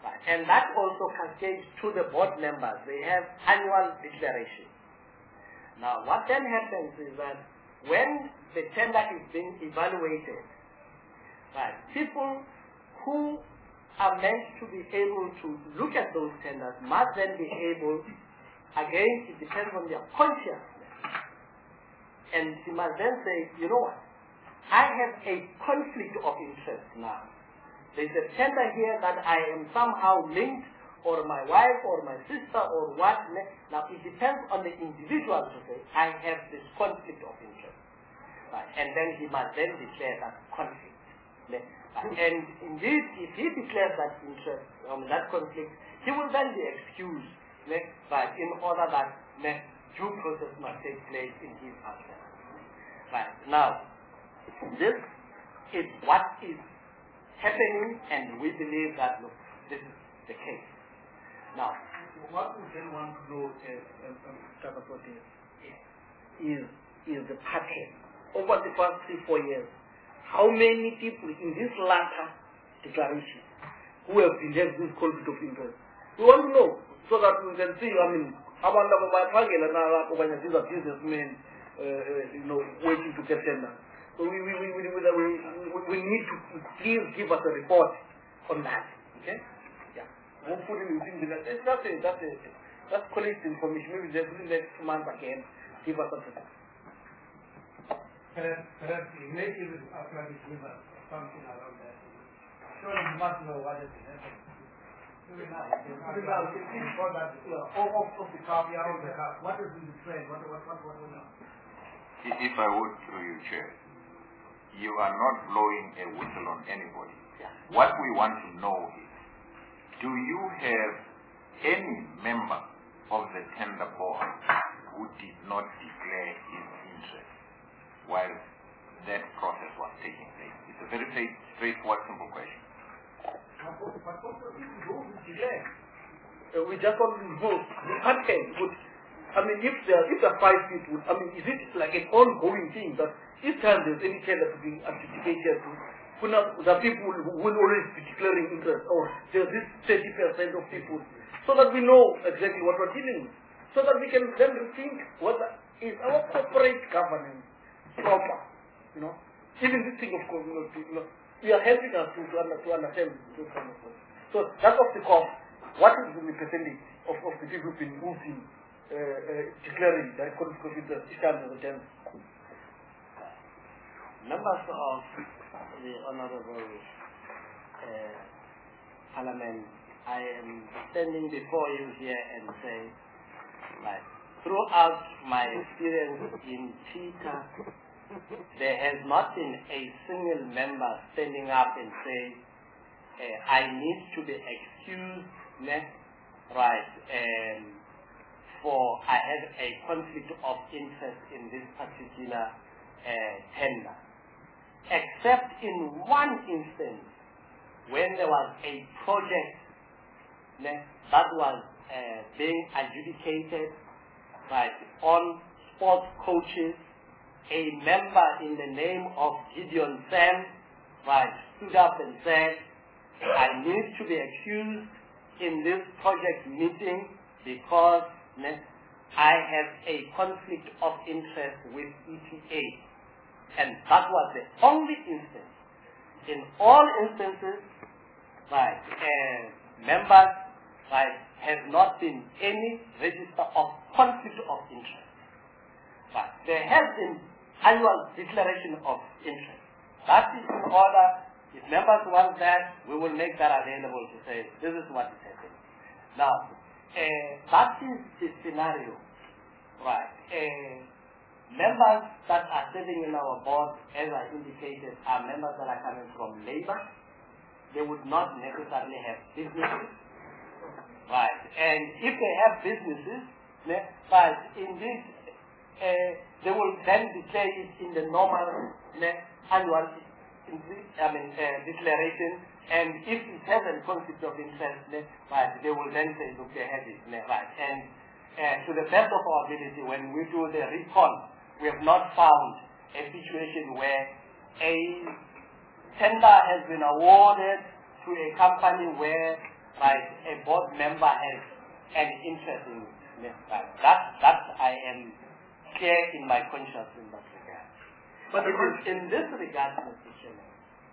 Right. And that also cascades to the board members. They have annual declaration. Now, what then happens is that when the tender is being evaluated, right, people who are meant to be able to look at those tenders must then be able, again, it depends on their consciousness. And she must then say, you know what, I have a conflict of interest now. There's a tender here that I am somehow linked, or my wife, or my sister, or what. Now, it depends on the individual to say, I have this conflict of interest. Right. And then he must then declare that conflict. Right. And indeed, if he declares that interest, um, that conflict, he will then be excused, right, but in order that right, due process must take place in his absence. Right. Now, this is what is happening, and we believe that, look, this is the case. Now, what we then want to know is, um, is, is the pattern over the past three, four years. How many people in this latter declaration who have been having this conflict of interest? We want to know so that we can see, I mean, abantu ababafakela nalapho kanye these are businessmen, uh, you know, waiting to get tender. So we, we, we, we, we, we, we need to please give us a report on that. Okay? Yeah. We'll put it in the it's not a, that's a, that's collect information. Maybe just in the next month again, give us something. Perhaps, perhaps maybe it will actually give us something around that. Surely you must know what is happening. Now, before that, off of the cup, around the cup. What is in the trend? What, what, what, what, what? If I would through you, Chair, you are not blowing a whistle on anybody. Yeah. What we want to know is, do you have any member of the tender board who did not declare his interest while that process was taking place? It's a very straight, straightforward, simple question. Uh, we just want to vote. The pattern would, I mean, if there if there are five people, I mean, is it like an ongoing thing that each time there's any tender to be anticipated, the people who will always be declaring interest, or there's this thirty percent of people, so that we know exactly what we're dealing with, so that we can then think whether is our corporate governance proper, you know, even this thing of course, you know, we are helping us to, to, under, to understand this kind of thing. So that's off the cost. What is the percentage of, of the people who've been moving, uh, uh, declaring their conflict of interest each time there's a tender? Members of the Honorable uh, Parliament, I am standing before you here and say, like, throughout my experience in TITA, there has not been a single member standing up and saying, uh, I need to be excused, ne? Right, um, for I have a conflict of interest in this particular uh, tender. Except in one instance, when there was a project ne, that was uh, being adjudicated, right, on sports coaches. A member in the name of Gideon Sam, right, stood up and said, I need to be excused in this project meeting because ne, I have a conflict of interest with E T A. And that was the only instance. In all instances, right, uh, members, right, have not been any register of conflict of interest. Right. There has been annual declaration of interest. That is in order. If members want that, we will make that available to say, this is what is happening. Now, uh, that is the scenario. Right. Uh, members that are sitting in our board, as I indicated, are members that are coming from labor. They would not necessarily have businesses. Right. And if they have businesses, but indeed, uh, they will then declare it in the normal annual I mean, uh, declaration, and if it has a conflict of interest, right, they will then say, look, they have it, right. And uh, to the best of our ability, when we do the recon, we have not found a situation where a tender has been awarded to a company where right, a board member has an interest in it. Right. That, that I am clear in my conscience in that regard. But it is in this regard, Mister Chairman,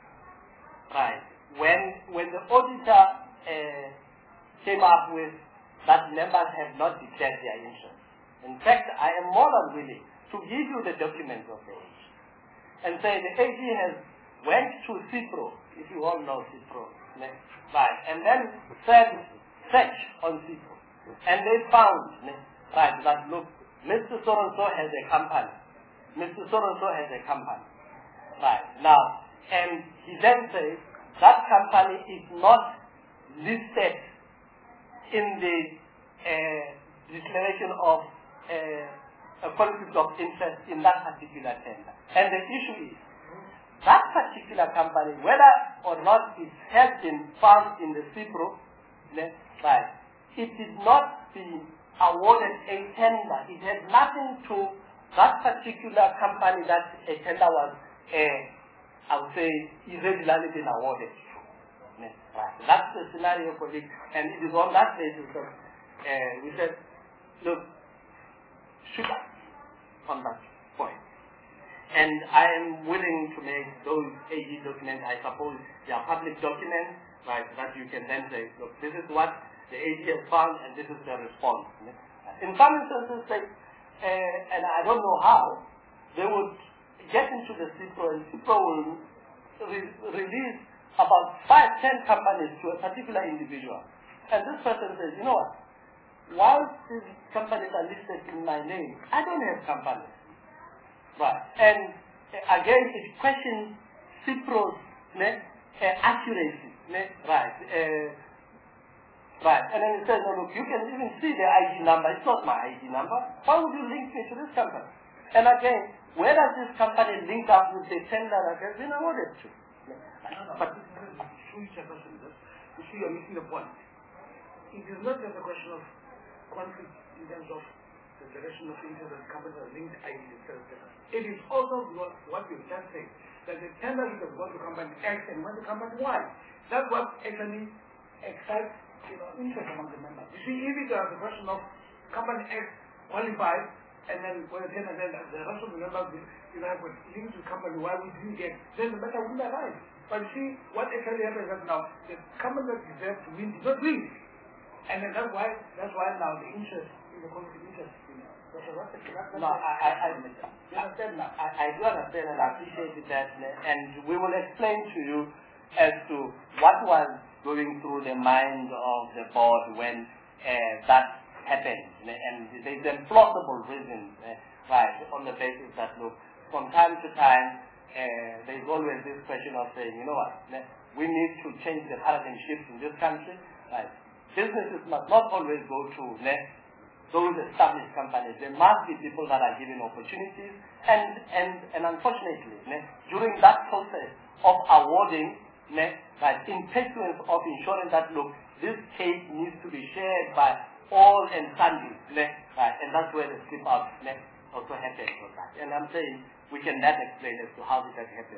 right, when, when the auditor uh, came up with that members have not declared their interest. In fact, I am more than willing to give you the documents of the A G and say the A G has went to CIPRO, if you all know CIPRO, right, and then said search on CIPRO, and they found, right, that look, Mister So-and-so has a company, Mister So-and-so has a company, right, now, and he then says that company is not listed in the uh, declaration of uh, a conflict of interest in that particular tender. And the issue is, that particular company, whether or not it has been found in the CIPRO, right, it did not be awarded a tender. It had nothing to that particular company that a tender was, uh, I would say, irregularly been awarded to. Right. That's the scenario for it, and it is on that basis that uh, we said, look, shoot us on that point. And I am willing to make those A G documents, I suppose they are public documents, right, that you can then say, look, this is what the A G has found and this is the response. In some instances, like, uh, and I don't know how, they would get into the CIPRO and CIPRO will re- release about five, ten companies to a particular individual. And this person says, you know what, while these companies are listed in my name, I don't have companies. Right. And uh, again, it questions CIPRO's uh, accuracy. Ne? Right. Uh, right. And then it says, oh, look, you can even see the I D number. It's not my I D number. Why would you link me to this company? And again, where does this company link up with the tender that has been awarded to? But this is a huge question. You see, you're missing the point. It is not just a question of conflict in terms of the direction of interest that companies are linked I D, et cetera. It is also what, what you just said, that the tender is going to company X and went to company Y. That's what actually excites, you know, interest among the members. You see, if it is a question of company X qualified, and then when the tender then the rest of the members you know, were linked to company Y, we didn't get, then the matter wouldn't arise. But you see, what actually happens is now, the company that deserves to win did not win. And then that's why, that's why now the interest in the conflict of interest, you know. No, I, I, I, I, I do understand and I appreciate that, and we will explain to you as to what was going through the mind of the board when uh, that happened. And there's a plausible reason, uh, right, on the basis that, look, from time to time, uh, there's always this question of saying, you know what, we need to change the paradigm shift in this country, right? Businesses must not always go to those established companies. There must be people that are given opportunities, and and, and unfortunately, during that process of awarding, right, in pursuance of ensuring that, look, this case needs to be shared by all and sundry, right, and that's where the slip out also happens on that. And I'm saying we can then explain as to how did that happen.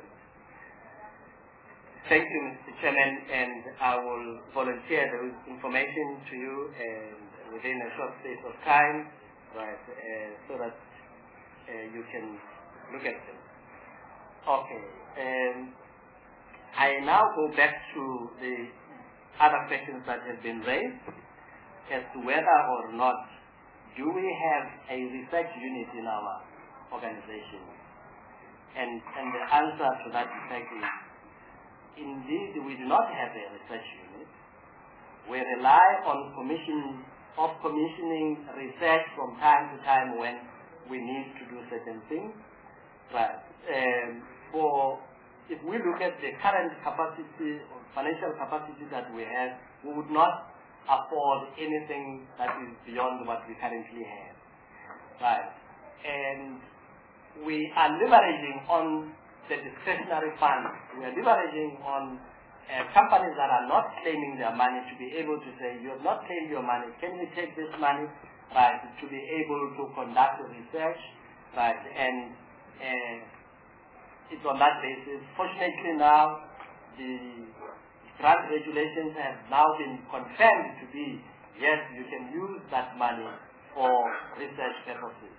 Thank you, Mister Chairman, and I will volunteer the information to you and within a short space of time, right, uh, so that uh, you can look at them. Okay. Um, I now go back to the other questions that have been raised as to whether or not do we have a research unit in our organization. And, and the answer to that effect is, indeed, we do not have a research unit. We rely on commission, of commissioning research from time to time when we need to do certain things. But um, for, if we look at the current capacity, or financial capacity that we have, we would not afford anything that is beyond what we currently have. Right. And we are leveraging on the discretionary funds. We are leveraging on uh, companies that are not claiming their money to be able to say, you have not claimed your money, can you take this money, right, to be able to conduct research, right, and uh, it's on that basis. Fortunately now, the grant regulations have now been confirmed to be, yes, you can use that money for research purposes.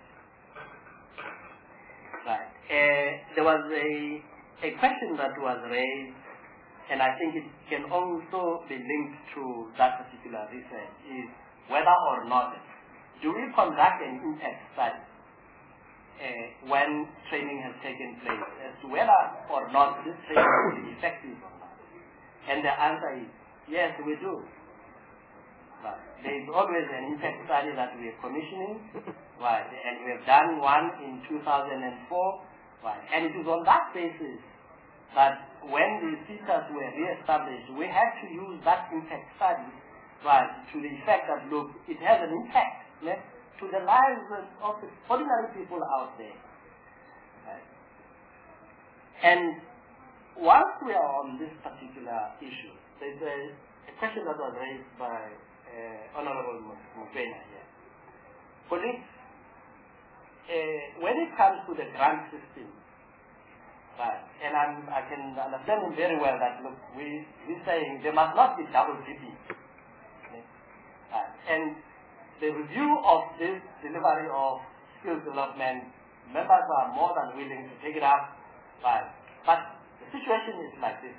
Right. Uh, there was a, a question that was raised, and I think it can also be linked to that particular research, is whether or not do we conduct an impact study uh, when training has taken place as to whether or not this training will be effective or not. And the answer is, yes, we do. Right. There is always an impact study that we are commissioning, right, and we have done one in two thousand four, right, and it is on that basis that when the CITAs were re-established, we had to use that impact study, right, to the effect that, look, it has an impact, yeah, to the lives of the ordinary people out there. Right. And once we are on this particular issue, there's a, a question that was raised by uh, Honorable Mukwena here. Colleagues, uh, when it comes to the grant system, right, and I'm, I can understand him very well that, look, we, we're saying there must not be double dipping. Okay? Right. And the review of this delivery of skills development, members are more than willing to take it up, right. But the situation is like this.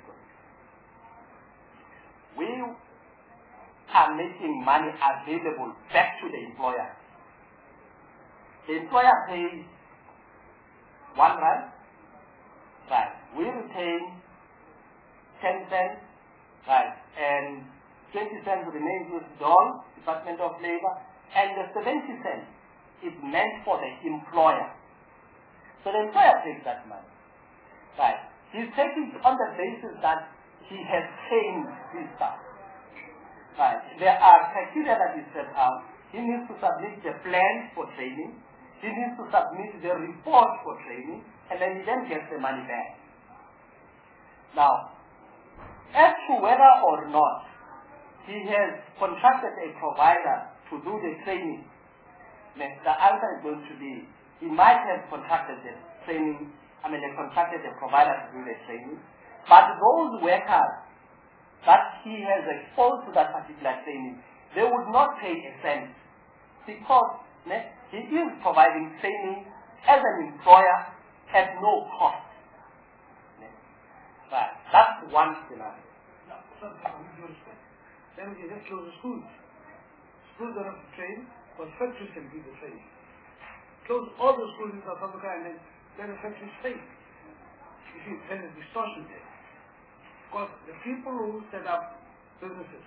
We are making money available back to the employer. The employer pays one rand, right? We retain ten cents, right? And twenty cents remains with D O L, Department of Labor, and the seventy cents is meant for the employer. So the employer takes that money, right? He's taking it on the basis that he has trained his staff. Right. There are criteria that he set out. He needs to submit the plan for training. He needs to submit the report for training, and then he then gets the money back. Now, as to whether or not he has contracted a provider to do the training, the answer is going to be he might have contracted the training, I mean, they contracted a provider to do the training, but those workers that he has exposed to that particular training, they would not pay a cent because ne, he is providing training as an employer at no cost. Ne. Right. That's one scenario. No, then we just close the schools. Schools don't have to train, but factories can do the training. Close all the schools in South Africa and then let the factories train. You see, then there's distortion there. Because the people who set up businesses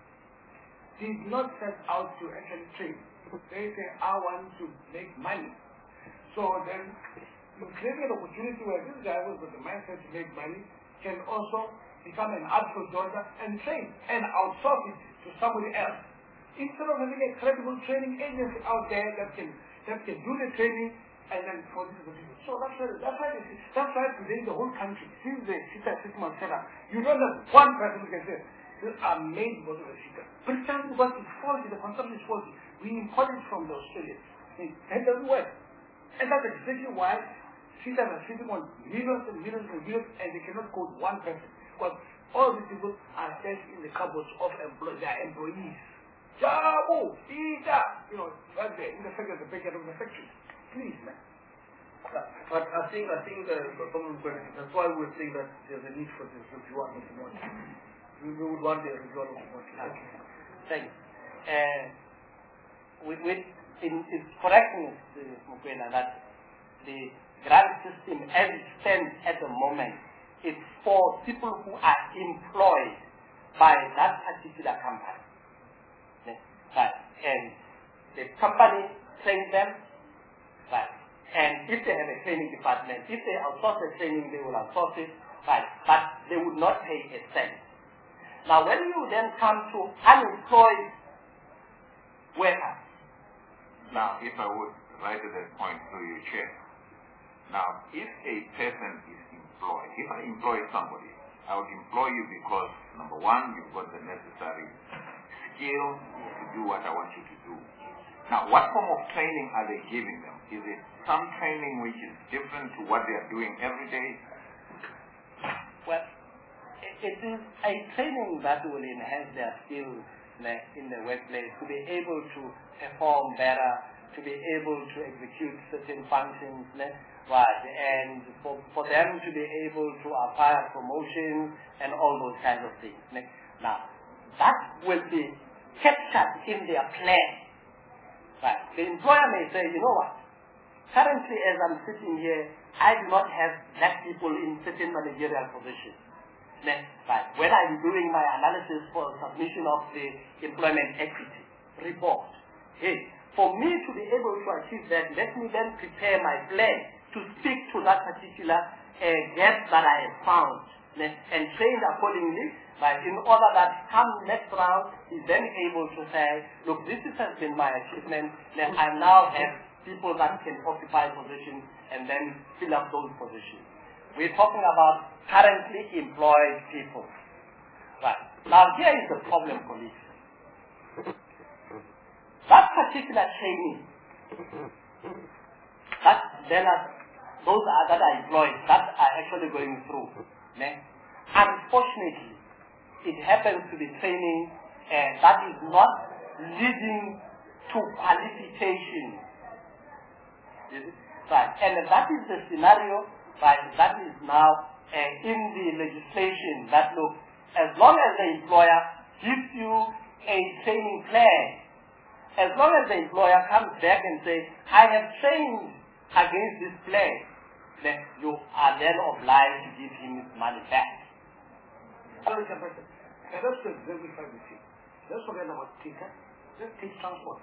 did not set out to actually trade. They say, I want to make money. So then you create an opportunity where this guy with the mindset to make money can also become an outsourced daughter and train and outsource it to somebody else. Instead of having a credible training agency out there that can that can do the training and then for this people. So that's why that's why that's why today the whole country, since the CITA system was set up, you don't have one person who can say these are made because of the CITA. Precisely because it's faulty, the consumption is faulty. We import it from the Australians. That doesn't work. And that's exactly why CITA are sitting on millions and millions and millions and they cannot code one person. Because all these people are set in the cupboards of employees, their employees. Jabu, Ida, you know, right there in the factory, the back end of the factory. Please, man. But I think I think uh, that's why we think that there's a need for this review of the money. We, we would want the review of the money. Okay. Thank you. Uh, with, with in, in correcting Mister Mukwena that the grant system as it stands at the moment is for people who are employed by that particular company. Right. And the company trains them. Right. And if they have a training department, if they outsource the training, they will outsource it, right, but they would not pay a cent. Now, when you then come to unemployed workers. Now, if I would right at that point through you, Chair. Now, if a person is employed, if I employ somebody, I would employ you because, number one, you've got the necessary skill to do what I want you to do. Now, what form of training are they giving them? Is it some training which is different to what they are doing every day? Well, uh, it is a training that will enhance their skills in the workplace to be able to perform better, to be able to execute certain functions, right, and for, for them to be able to acquire promotions and all those kinds of things. Now, that will be captured in their plan. Right. The employer may say, you know what, currently as I'm sitting here, I do not have black people in certain managerial positions. Right. When I'm doing my analysis for submission of the employment equity report, hey, for me to be able to achieve that, let me then prepare my plan to speak to that particular uh, gap that I have found and trained accordingly, right, in order that come next round, he's then able to say, look, this has been my achievement, and I now have people that can occupy positions and then fill up those positions. We're talking about currently employed people. Right. Now here is the problem, colleagues. That particular training, that then are, those are, that are employed, that are actually going through, né? Unfortunately, it happens to be training uh, that is not leading to qualification. Right. And that is the scenario, right, that is now uh, in the legislation that, look, as long as the employer gives you a training plan, as long as the employer comes back and says, I have trained against this plan, then you are then obliged to give him his money back. Sorry, Professor. I just to exemplify with you. Let's forget about ticket. Let's take transport.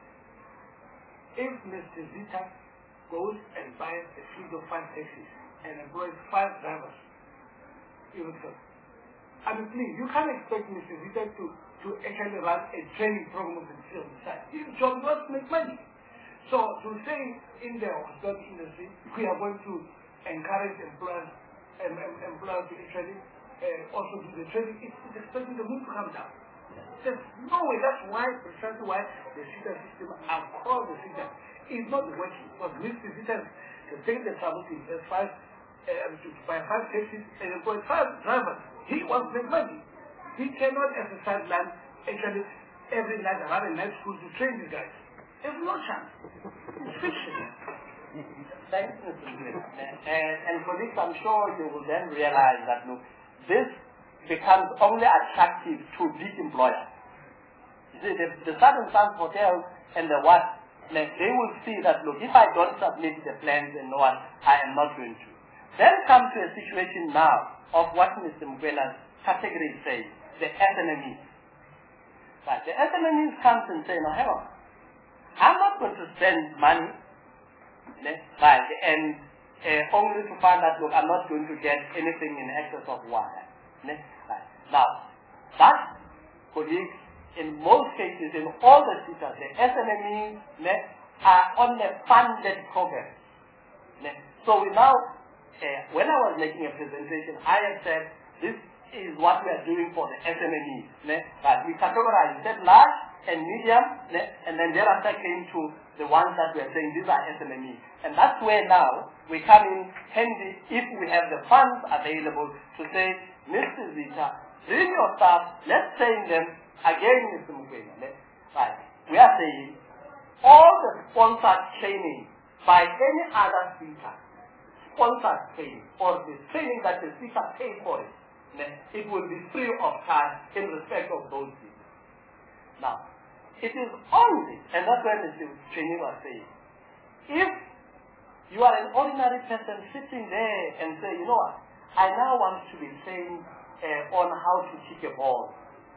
If Mister Zita goes and buys a fleet of five taxis and employs five drivers, you will say, I mean, please, you can't expect Mister Zita to, to actually run a training program of the field side. His job was to make money. So to say in the hospitality industry, we are going to encourage employers, um, employers to actually uh, also do the training, it's, it's expecting the moon to come down. There's no way. That's why, precisely why the SETA system, I'm called the SETA, is not working. Because Mister SETA can take the trouble to invest five, uh, to buy five taxis and employ five drivers. He wants to make money. He cannot exercise land, actually, every night around a night school to train these guys. There's no chance. It's fiction. Thank you, Mister And, and for this, I'm sure you will then realize that, look, this becomes only attractive to big employers. You see, the, the Southern Sun hotels and the what, like, they will see that, look, if I don't submit the plans and no one, I am not going to. Then come to a situation now of what Mister Mkwela's category says, the S M Es. Right, the S M Es comes and say, no, hang on, I'm not going to spend money, right, and uh, only to find that, look, I'm not going to get anything in excess of one. Right. Now, that, colleagues, in most cases, in all the cities, the S M Es are on the funded program. So we now, uh, when I was making a presentation, I have said, this is what we are doing for the S M Es. Right. We categorize that large and medium, and then thereafter came to the ones that we are saying these are S M Es. And that's where now we come in handy if we have the funds available to say, Mister Zita, bring your staff, let's train them again, Mister Mukwena. Right. We are saying all the sponsored training by any other speaker, sponsored training, or the training that the speaker pays for it, it will be free of charge in respect of those people. Now, it is only, and that's what Mister Training was saying, if you are an ordinary person sitting there and say, you know what, I now want to be trained uh, on how to kick a ball.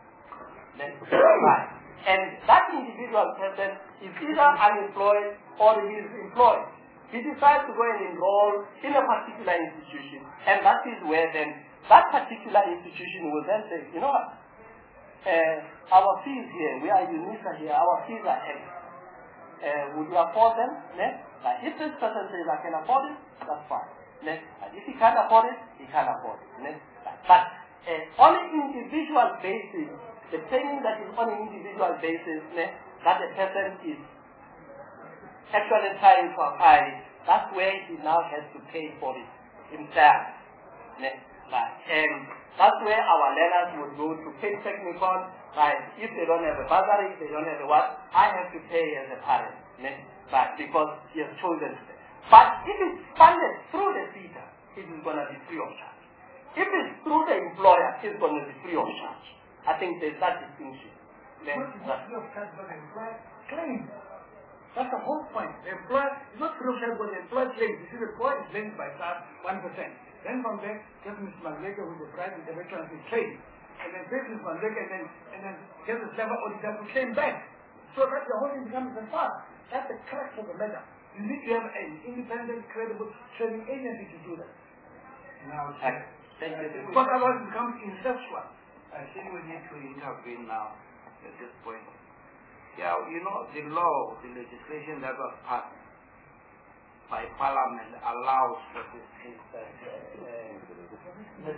Right. And that individual person is either unemployed or he is employed. He decides to go and enroll in a particular institution, and that is where then that particular institution will then say, you know what, uh, our fees here, we are UNISA here, our fees are X. Uh, would you afford them? Like, if this person says, I can afford it, that's fine. Like, if he can't afford it, he can't afford it. Like, but uh, on an individual basis, the training that is on an individual basis, that the person is actually trying to apply, that's where he now has to pay for it himself. And That's where our learners would go to pay technical, right? If they don't have a bursary, they don't have a what, I have to pay as a parent, right? Because he has chosen to pay. But if it's funded through the SETA, it is going to be free of charge. If it's through the employer, it's going to be free of charge. I think there's that distinction. Then, not free of charge, but the employer claims. That's the whole point. The employer is not free of charge, but the employer claims. You see, the employer is claimed by SARS one percent. Then from there, just Mister Mandeka, who is the private director, and he claims. And then pays Mister Mandeka, and then, and then gets the clever auditor to claim back. So that's the whole thing becomes a farce. That's the crux of the matter. You need to have an independent, credible training agency to do that. Now, I, thank you. But otherwise it becomes incestual. I think we need to intervene now at this point. Yeah, you know, the law, the legislation that was passed by Parliament allows for this thing that uh,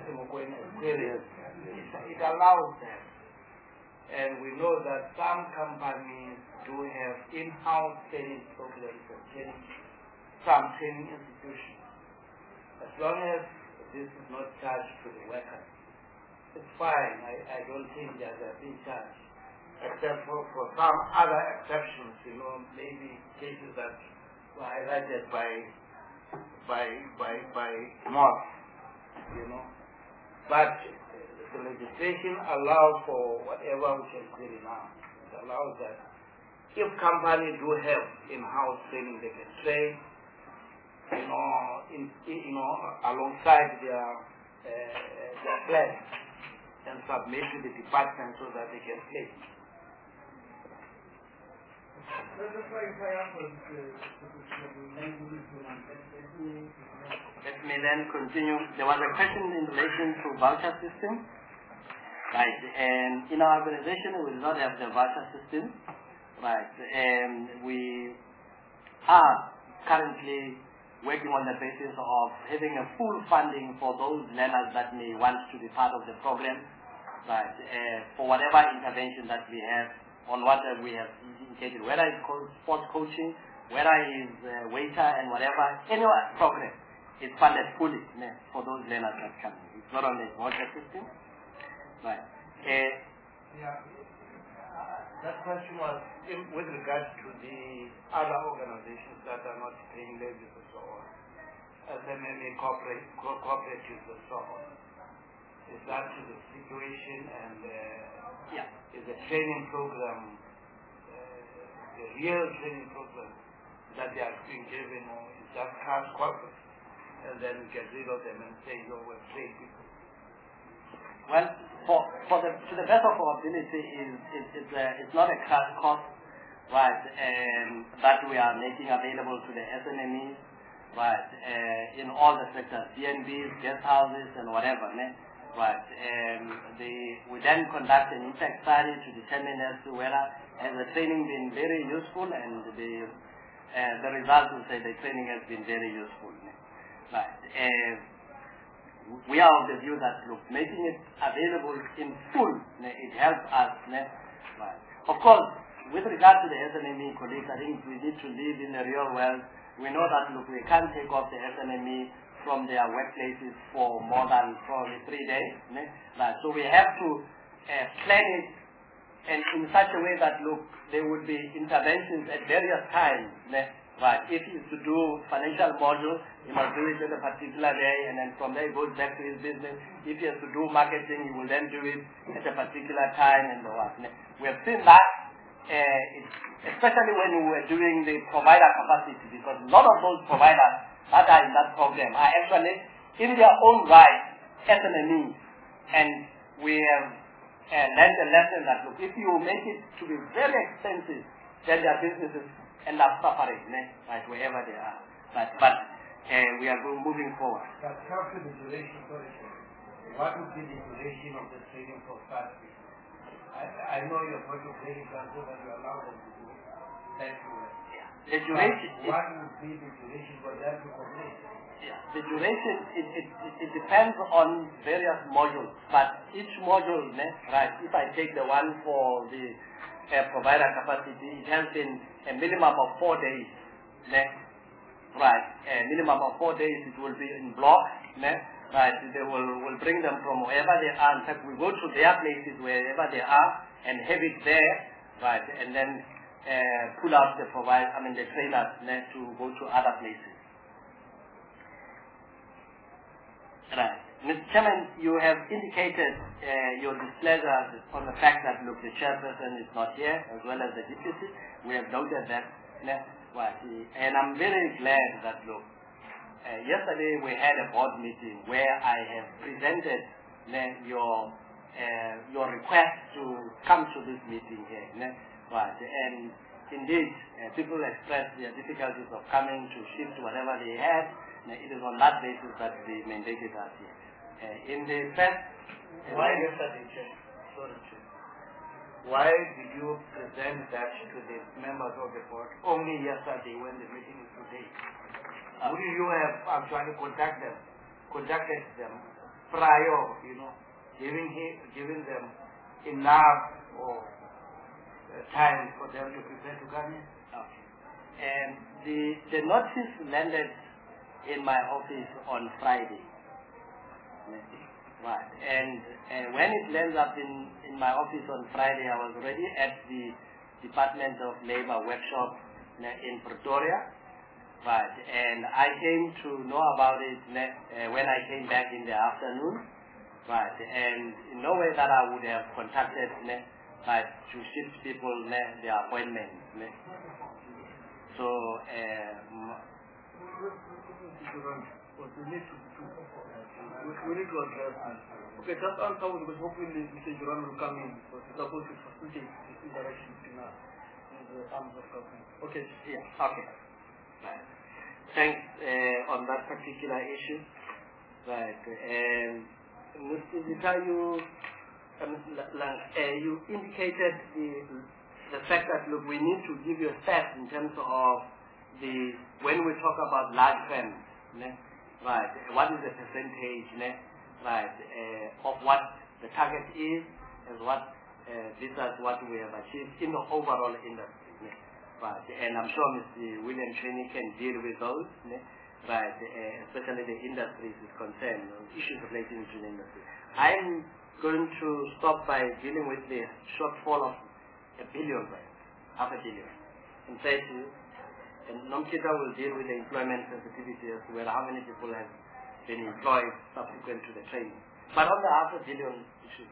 it allows that. And we know that some companies do have in-house training programs and training, some training institutions. As long as this is not charged to the workers, it's fine. I, I don't think that they're being charged. Except for, for some other exceptions, you know, maybe cases that were highlighted by by by by Moss, you know. But the legislation allows for whatever we can say now. It allows that if companies do have in-house training, they can train, you know, in, you know, alongside their uh, their plan and submit to the department so that they can play. Let me then continue. There was a question in relation to voucher system. Right, and in our organization we do not have the voucher system. Right, and we are currently working on the basis of having a full funding for those learners that may want to be part of the program. Right, uh, for whatever intervention that we have on what uh, we have indicated, whether it's co- sports coaching, whether it's uh, waiter and whatever, any program is funded fully uh, for those learners that come. It's not only voucher system. Right. Uh, yeah. That question was in, with regards to the other organizations that are not paying levies and so on, as M M A corporate, co- cooperatives and so on. Is that the situation, and uh, yeah. is the training program, uh, the real training program that they are being given, or is that cash corporate? And then we get rid of them and say, no, we're trained people. Well, for, for the, to the best of our ability, is it, it's, uh, it's not a cash cost, right, and that we are making available to the S M E Es, right, uh, in all the sectors, B and Bs, guest houses, and whatever, né? Right, and the, we then conduct an impact study to determine as to whether has the training been very useful, and the, uh, the results will say the training has been very useful, né? Right. Uh, we are of the view that, look, making it available in full, it helps us. Right. Of course, with regard to the S M E colleagues, I think we need to live in the real world. We know that, look, we can't take off the S M E from their workplaces for more than probably three days. Right. So we have to uh, plan it and in such a way that, look, there would be interventions at various times. Right. If he is to do financial module, he must do it at a particular day, and then from there he goes back to his business. If he has to do marketing, he will then do it at a particular time and so on. We have seen that, uh, especially when we were doing the provider capacity, because a lot of those providers that are in that program are actually in their own right S M E Es, and we have uh, learned a lesson that, look, if you make it to be very expensive, then their businesses end up suffering, right, wherever they are. But, but uh, we are moving forward. But how to the duration, sorry, what would be the duration of the training for fast people? I, I know you're going to training council and you allow them to do that. Yeah. The duration. But what would be the duration for them to complete? Yeah. The duration, it, it, it, it depends on various modules, but each module, right, if I take the one for the uh, provider capacity, it has been a minimum of four days, right, a minimum of four days, it will be in blocks, right, they will, will bring them from wherever they are. In fact, we go to their places wherever they are and have it there, right, and then uh, pull out the provide, I mean the trailers to go to other places. Right. Mister Chairman, you have indicated uh, your displeasure on the fact that, look, the chairperson is not here, as well as the deputy. We have noted that. And I'm very glad that, look, uh, yesterday we had a board meeting where I have presented your uh, your request to come to this meeting here. Right. And indeed, uh, people expressed their difficulties of coming to shift whatever they had. It is on that basis that they mandated us here. Uh, in the first... Uh, Why yesterday, Chair? Sorry, Chair. Why did you present that to the members of the board only yesterday when the meeting is today? Uh, Would you have actually contacted them, contacted them prior, you know, giving, giving them enough or uh, time for them to prepare to come in? Okay. And the, the notice landed in my office on Friday. Right. And uh, when it lands up in, in my office on Friday, I was already at the Department of Labor workshop in Pretoria. Right. And I came to know about it uh, when I came back in the afternoon. Right. And in no way that I would have contacted right, to shift people their appointments. So, um, What we need to do, we, we need to address this. Okay, just answer because hopefully Mister Duran will come in because he's supposed to facilitate this interaction between us and the arms of government. Okay. Yeah. Okay. Right. Thanks uh, on that particular issue. Right. And Mister Zita, you, um, uh, you indicated the the fact that look, we need to give you a stat in terms of the when we talk about large firms. Right, what is the percentage, right, uh, of what the target is, and what uh, this is what we have achieved in the overall industry, right, and I'm sure Mister William Cheney can deal with those, right, uh, especially the industries is concerned, issues relating to the industry. I'm going to stop by dealing with the shortfall of a billion, right, half a billion, and say to you, and Nomkita will deal with the employment sensitivity as well, how many people have been employed subsequent to the training. But on the half a billion issue,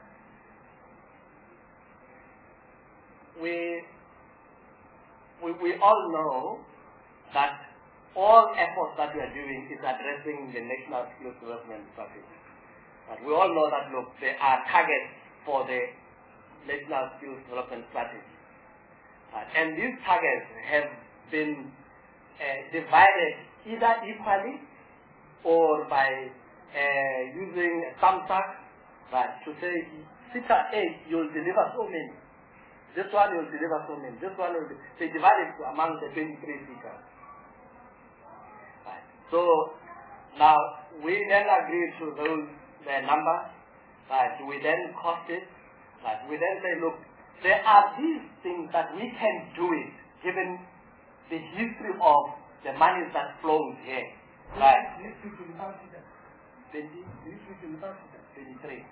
we, we, we all know that all efforts that we are doing is addressing the national skills development strategy. But we all know that, look, there are targets for the national skills development strategy. Uh, and these targets have been uh, divided either equally or by uh, using thumbtack, right, to say, sector A, you'll deliver so many. This one you'll deliver so many. This one will be, they divide it among the twenty-three sectors. Right. So now we then agree to those the numbers, right, we then cost it, right, we then say, look, there are these things that we can do it given the history of the money that flows here. Right. twenty-three.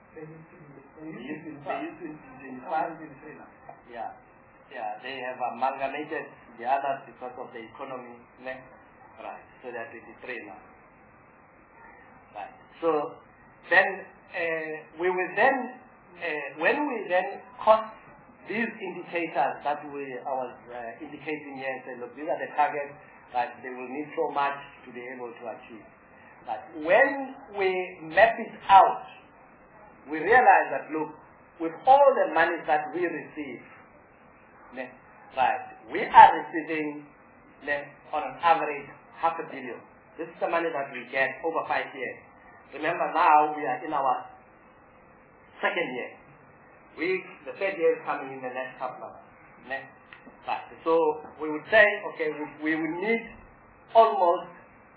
Yeah. Yeah, they have amalgamated the others because of the economy. Right. So they're twenty-three now. Right. So then uh, we will then, uh, when we then cost these indicators that we I was uh, indicating here, and say, look, these are the targets that they will need so much to be able to achieve. But when we map it out, we realize that, look, with all the money that we receive, right, we are receiving on an average half a billion. This is the money that we get over five years. Remember, now we are in our second year. We, the third year is coming in the next couple of months. Right. So we would say, okay, we, we would need almost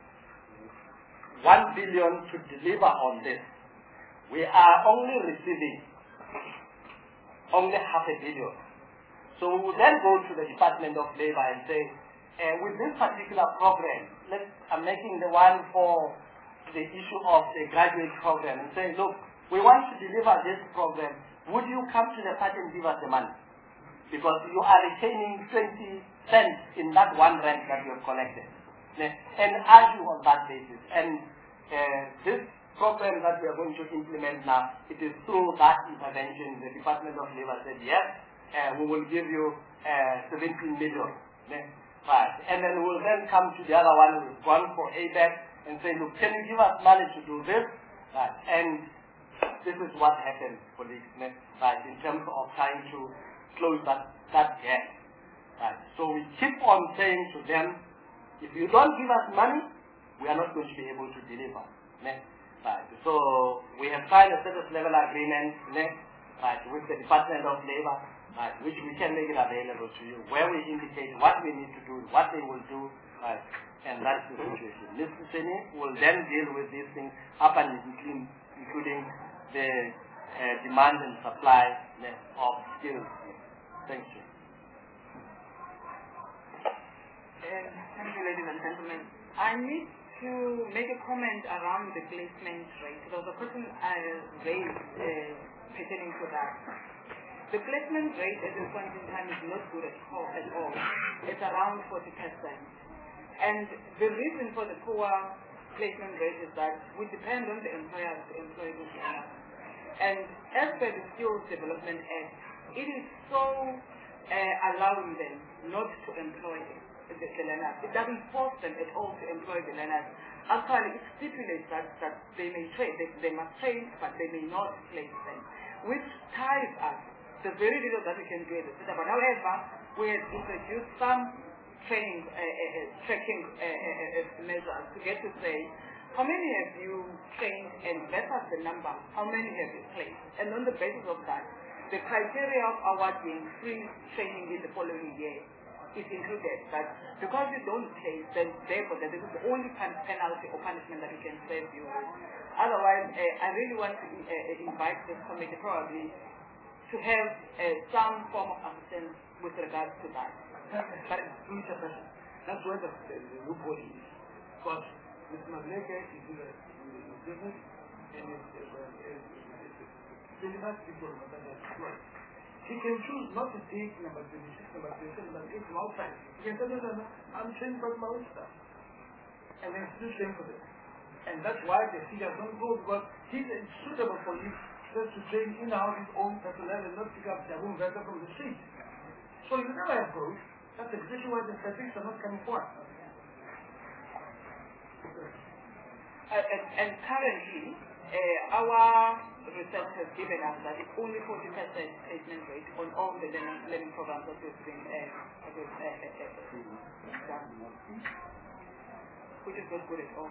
one billion to deliver on this. We are only receiving only half a billion. So we would then go to the Department of Labor and say, uh, with this particular program, let's, I'm making the one for the issue of the graduate program and say, look, we want to deliver this program. Would you come to the party and give us the money? Because you are retaining twenty cents in that one rent that you have collected. And argue on that basis. And uh, this program that we are going to implement now, it is through that intervention. The Department of Labor said, yes, uh, we will give you uh, seventeen million. Right. And then we'll then come to the other one who's gone for A B A C and say, look, can you give us money to do this? Right. And this is what happens, colleagues, right, in terms of trying to close that, that gap. Right. So we keep on saying to them, if you don't give us money, we are not going to be able to deliver. Right. So we have signed a service level agreement right, with the Department of Labor, right, which we can make it available to you, where we indicate what we need to do, what they will do, right, and that's the situation. Mister Sini will then deal with these things up and including, including the uh, demand and supply of skills. Thank you. Uh, thank you, ladies and gentlemen. I need to make a comment around the placement rate. There was a question I raised uh, pertaining to that. The placement rate at this point in time is not good at all. At all. It's around forty percent. And the reason for the poor placement rate is that we depend on the employers to employ these learners. And as per the Skills Development Act, it is so uh, allowing them not to employ the, the learners. It doesn't force them at all to employ the learners. Actually, it stipulates that, that they may train, they, they must train, but they may not place them, which ties us. There's very little that we can do at the center. But however, we have introduced some training, uh, uh, tracking uh, uh, uh, measures to get to say, how many have you trained and versus the number, how many have you placed? And on the basis of that, the criteria of awarding free training in the following year is included. But because you don't place, then therefore this is the only kind of penalty or punishment that you can save you with. Otherwise, uh, I really want to uh, invite this committee probably to have uh, some form of assistance with regards to that. But that's where the, the, the loophole is. Because Mister Mableke is in the business and is delivered people that are employed. He can choose not to take number twenty-six, number twenty-seven, number eight from outside. He can say, no, no, no, I'm training for my own stuff. And then still train for them. And that's why the figures don't go, because he's suitable for you just to train in-house his own personnel and not pick up their own vendor from the street. So you never have growth. That's exactly why the statistics are not coming forward. Uh, and, and currently, uh, our research has given us that it's only forty percent placement rate on all the learning, learning programs that we've been uh, uh, uh, done, which is not good at all.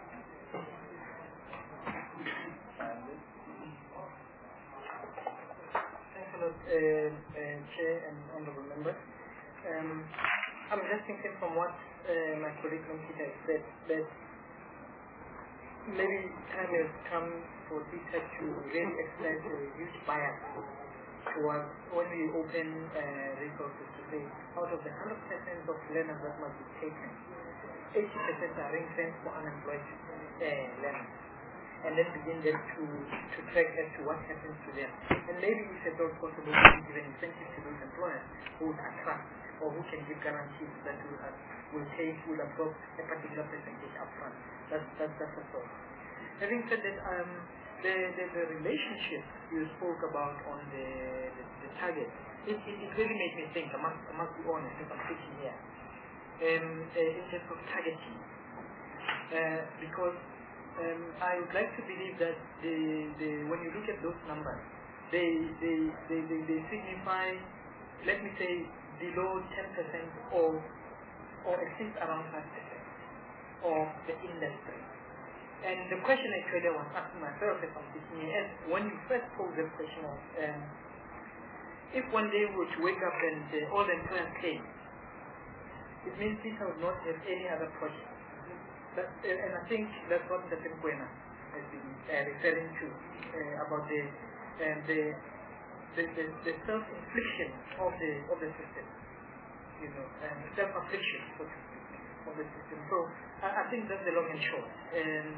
Thanks a lot, uh, uh, Chair and Honourable Members. Um, I'm just thinking from what uh, my colleague Nomkita has said, that maybe time has come for D T A C to really express a huge bias towards when we open uh, resources to say, out of the one hundred percent of learners that must be taken, eighty percent are ring-fenced for unemployed uh, learners. And then begin them to, to track as to what happens to them. And maybe if at all possible, to give an incentive to those employers who would attract or who can give guarantees that will, uh, will take, will absorb a particular percentage upfront. That's, that's, that's a thought. Having said that, um, the, the, the relationship you spoke about on the, the, the target, it, it, it really made me think, I must, I must be honest, if I'm sitting here, um, uh, in terms of targeting. Uh, because Um, I would like to believe that the, the, when you look at those numbers, they, they, they, they, they signify, let me say, below ten percent or, or at least around five percent of the industry. And the question actually I was asking myself as I'm sitting here, when you first posed the question of, um, if one day we were to wake up and uh, all the employers came, it means people would not have any other project. That, uh, and I think that's what the Temkwena has been uh, referring to uh, about the, uh, the, the, the, the self-infliction of the of the system, you know, and self-affliction, so to speak, of the system. So I, I think that's the long and short. And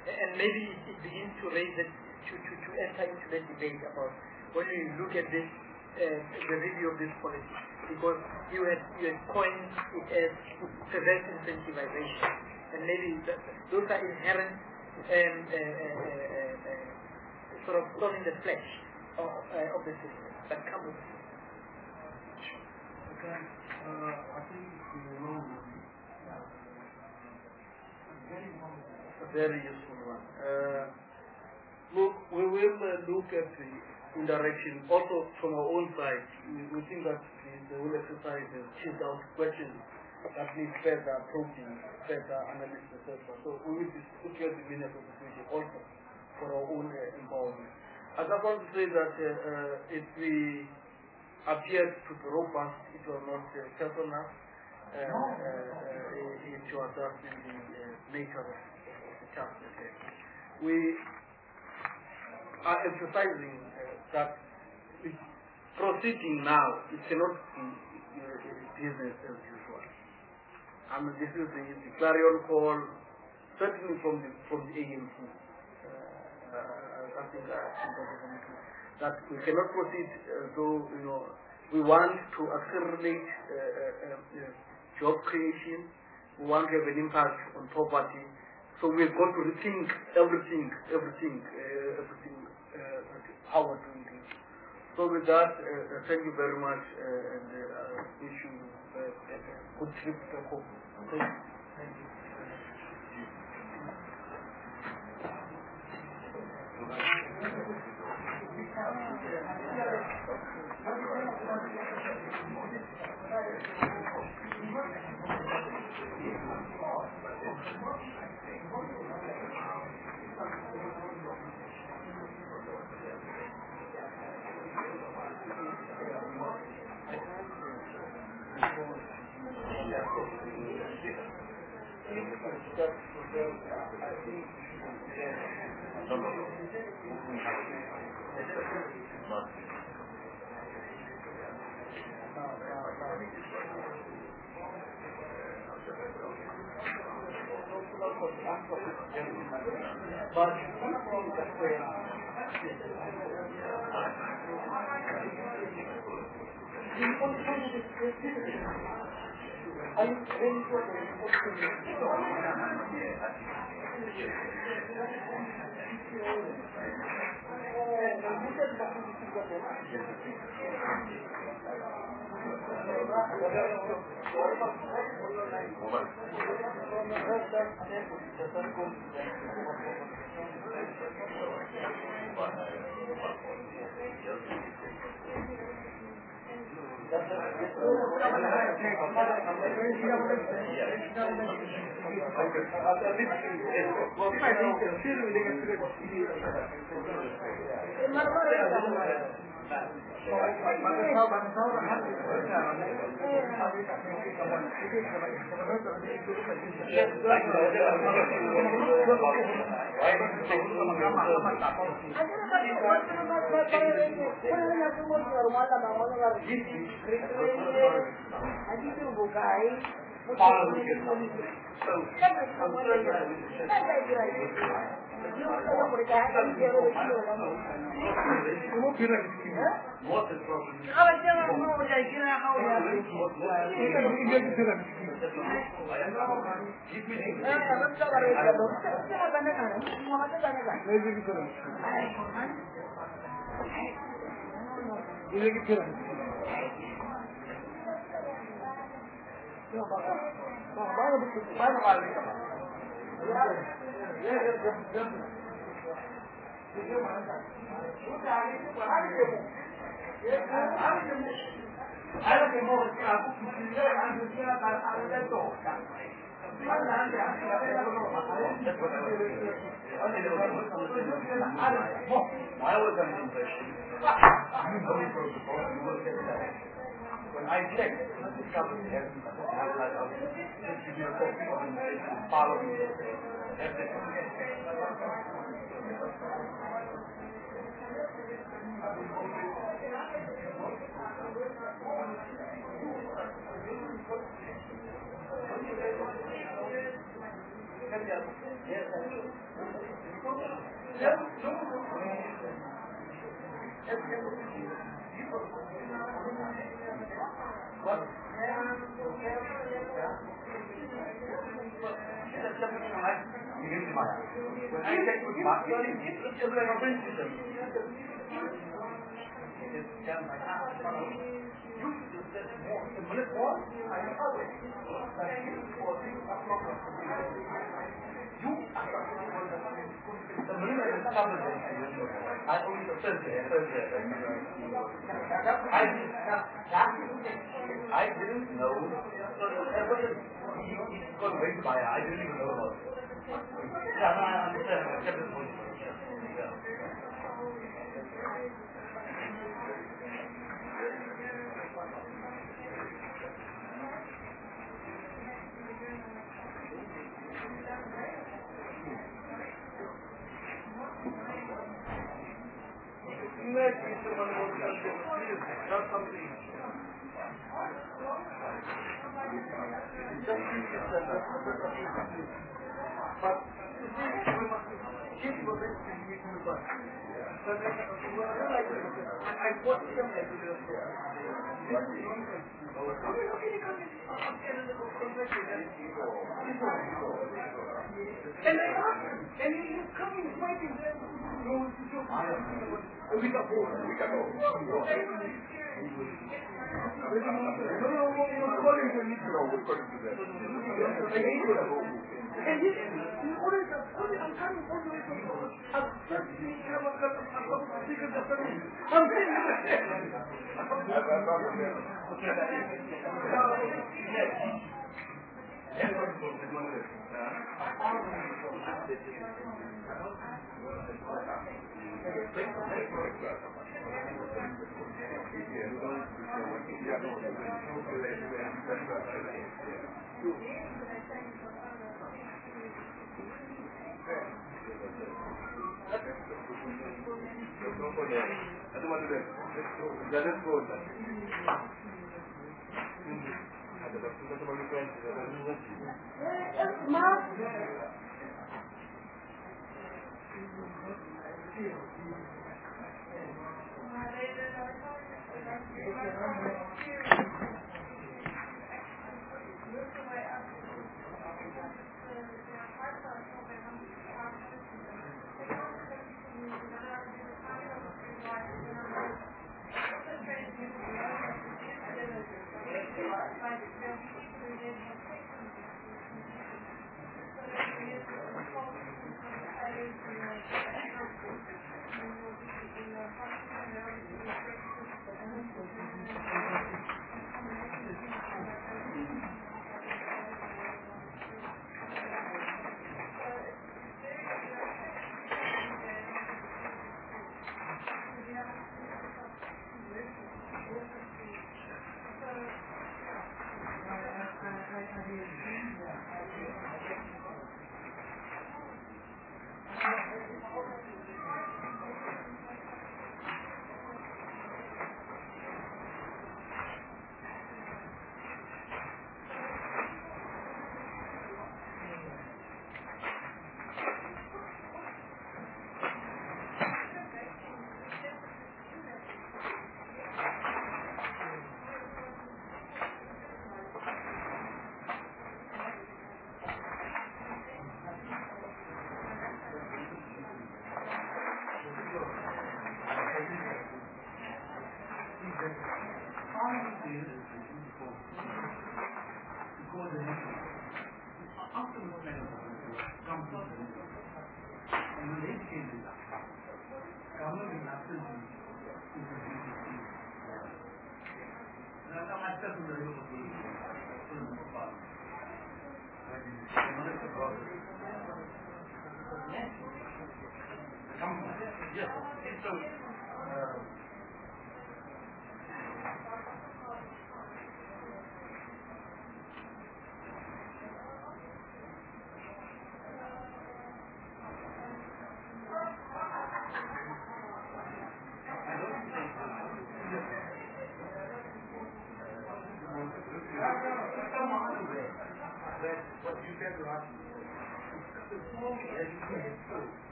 and maybe it, it begins to raise it, to, to, to enter into the debate about when you look at this, uh, the review of this policy, because you had, you had coined it as perverse incentivization, and maybe that, those are inherent um, uh, uh, uh, uh, sort of thorn in the flesh of, uh, of the system that come with it. Okay, uh, I think you know, a very useful one. Uh, look, we will uh, look at the indirection also from our own side. We, we think that the, the whole exercise has chilled out questions that need further probing, further analysis, et cetera. So we will look at the meaning of the situation also for our own uh, empowerment. I just want to say that uh, uh, if we appeared to be robust, it was not uh, personal, uh, uh, uh, it was just in the uh, nature of the task. We are emphasizing uh, that proceeding now, it cannot be uh, business as usual. I mean, this is the, the clarion call, certainly from the, from the A M C. Uh, uh, I think I think that we cannot proceed as though, you know, we want to accelerate uh, uh, uh, job creation, we want to have an impact on poverty, so we've got to rethink everything, everything, uh, everything, uh, how we're doing things. So with that, uh, thank you very much, uh, and uh, wish you uh, a good trip back home. Thank you. Thank you. When I checked, I discovered the evidence of the outside of it. Just give me a copy of the Parliament. Yes, I didn't know. He's got way to buy it. I didn't even know about it. Yeah, no, I understand. I get the point. Yeah. Next, Mister Manmohan Singh, please, not something. Just please, sir. But, you see, we must keep the best in the universe. But I realize I watched them like this. And I asked him, and he was coming, fighting them. No, it's your father. We got more. We got more. No, no, according to me, no, according to them. And this, in order to, I'm coming all the way from I'm just seeing him, I'm going to figure the thing. I'm saying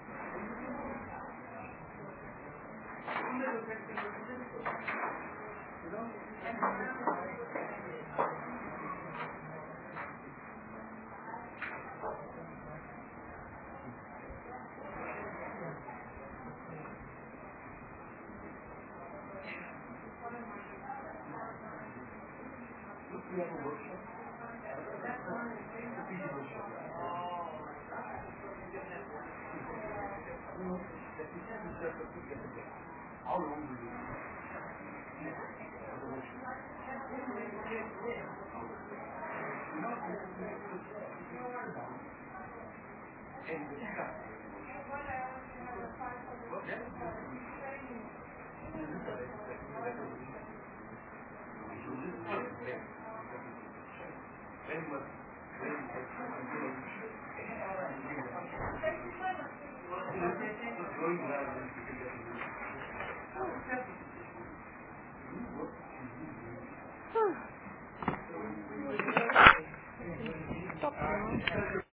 How long will you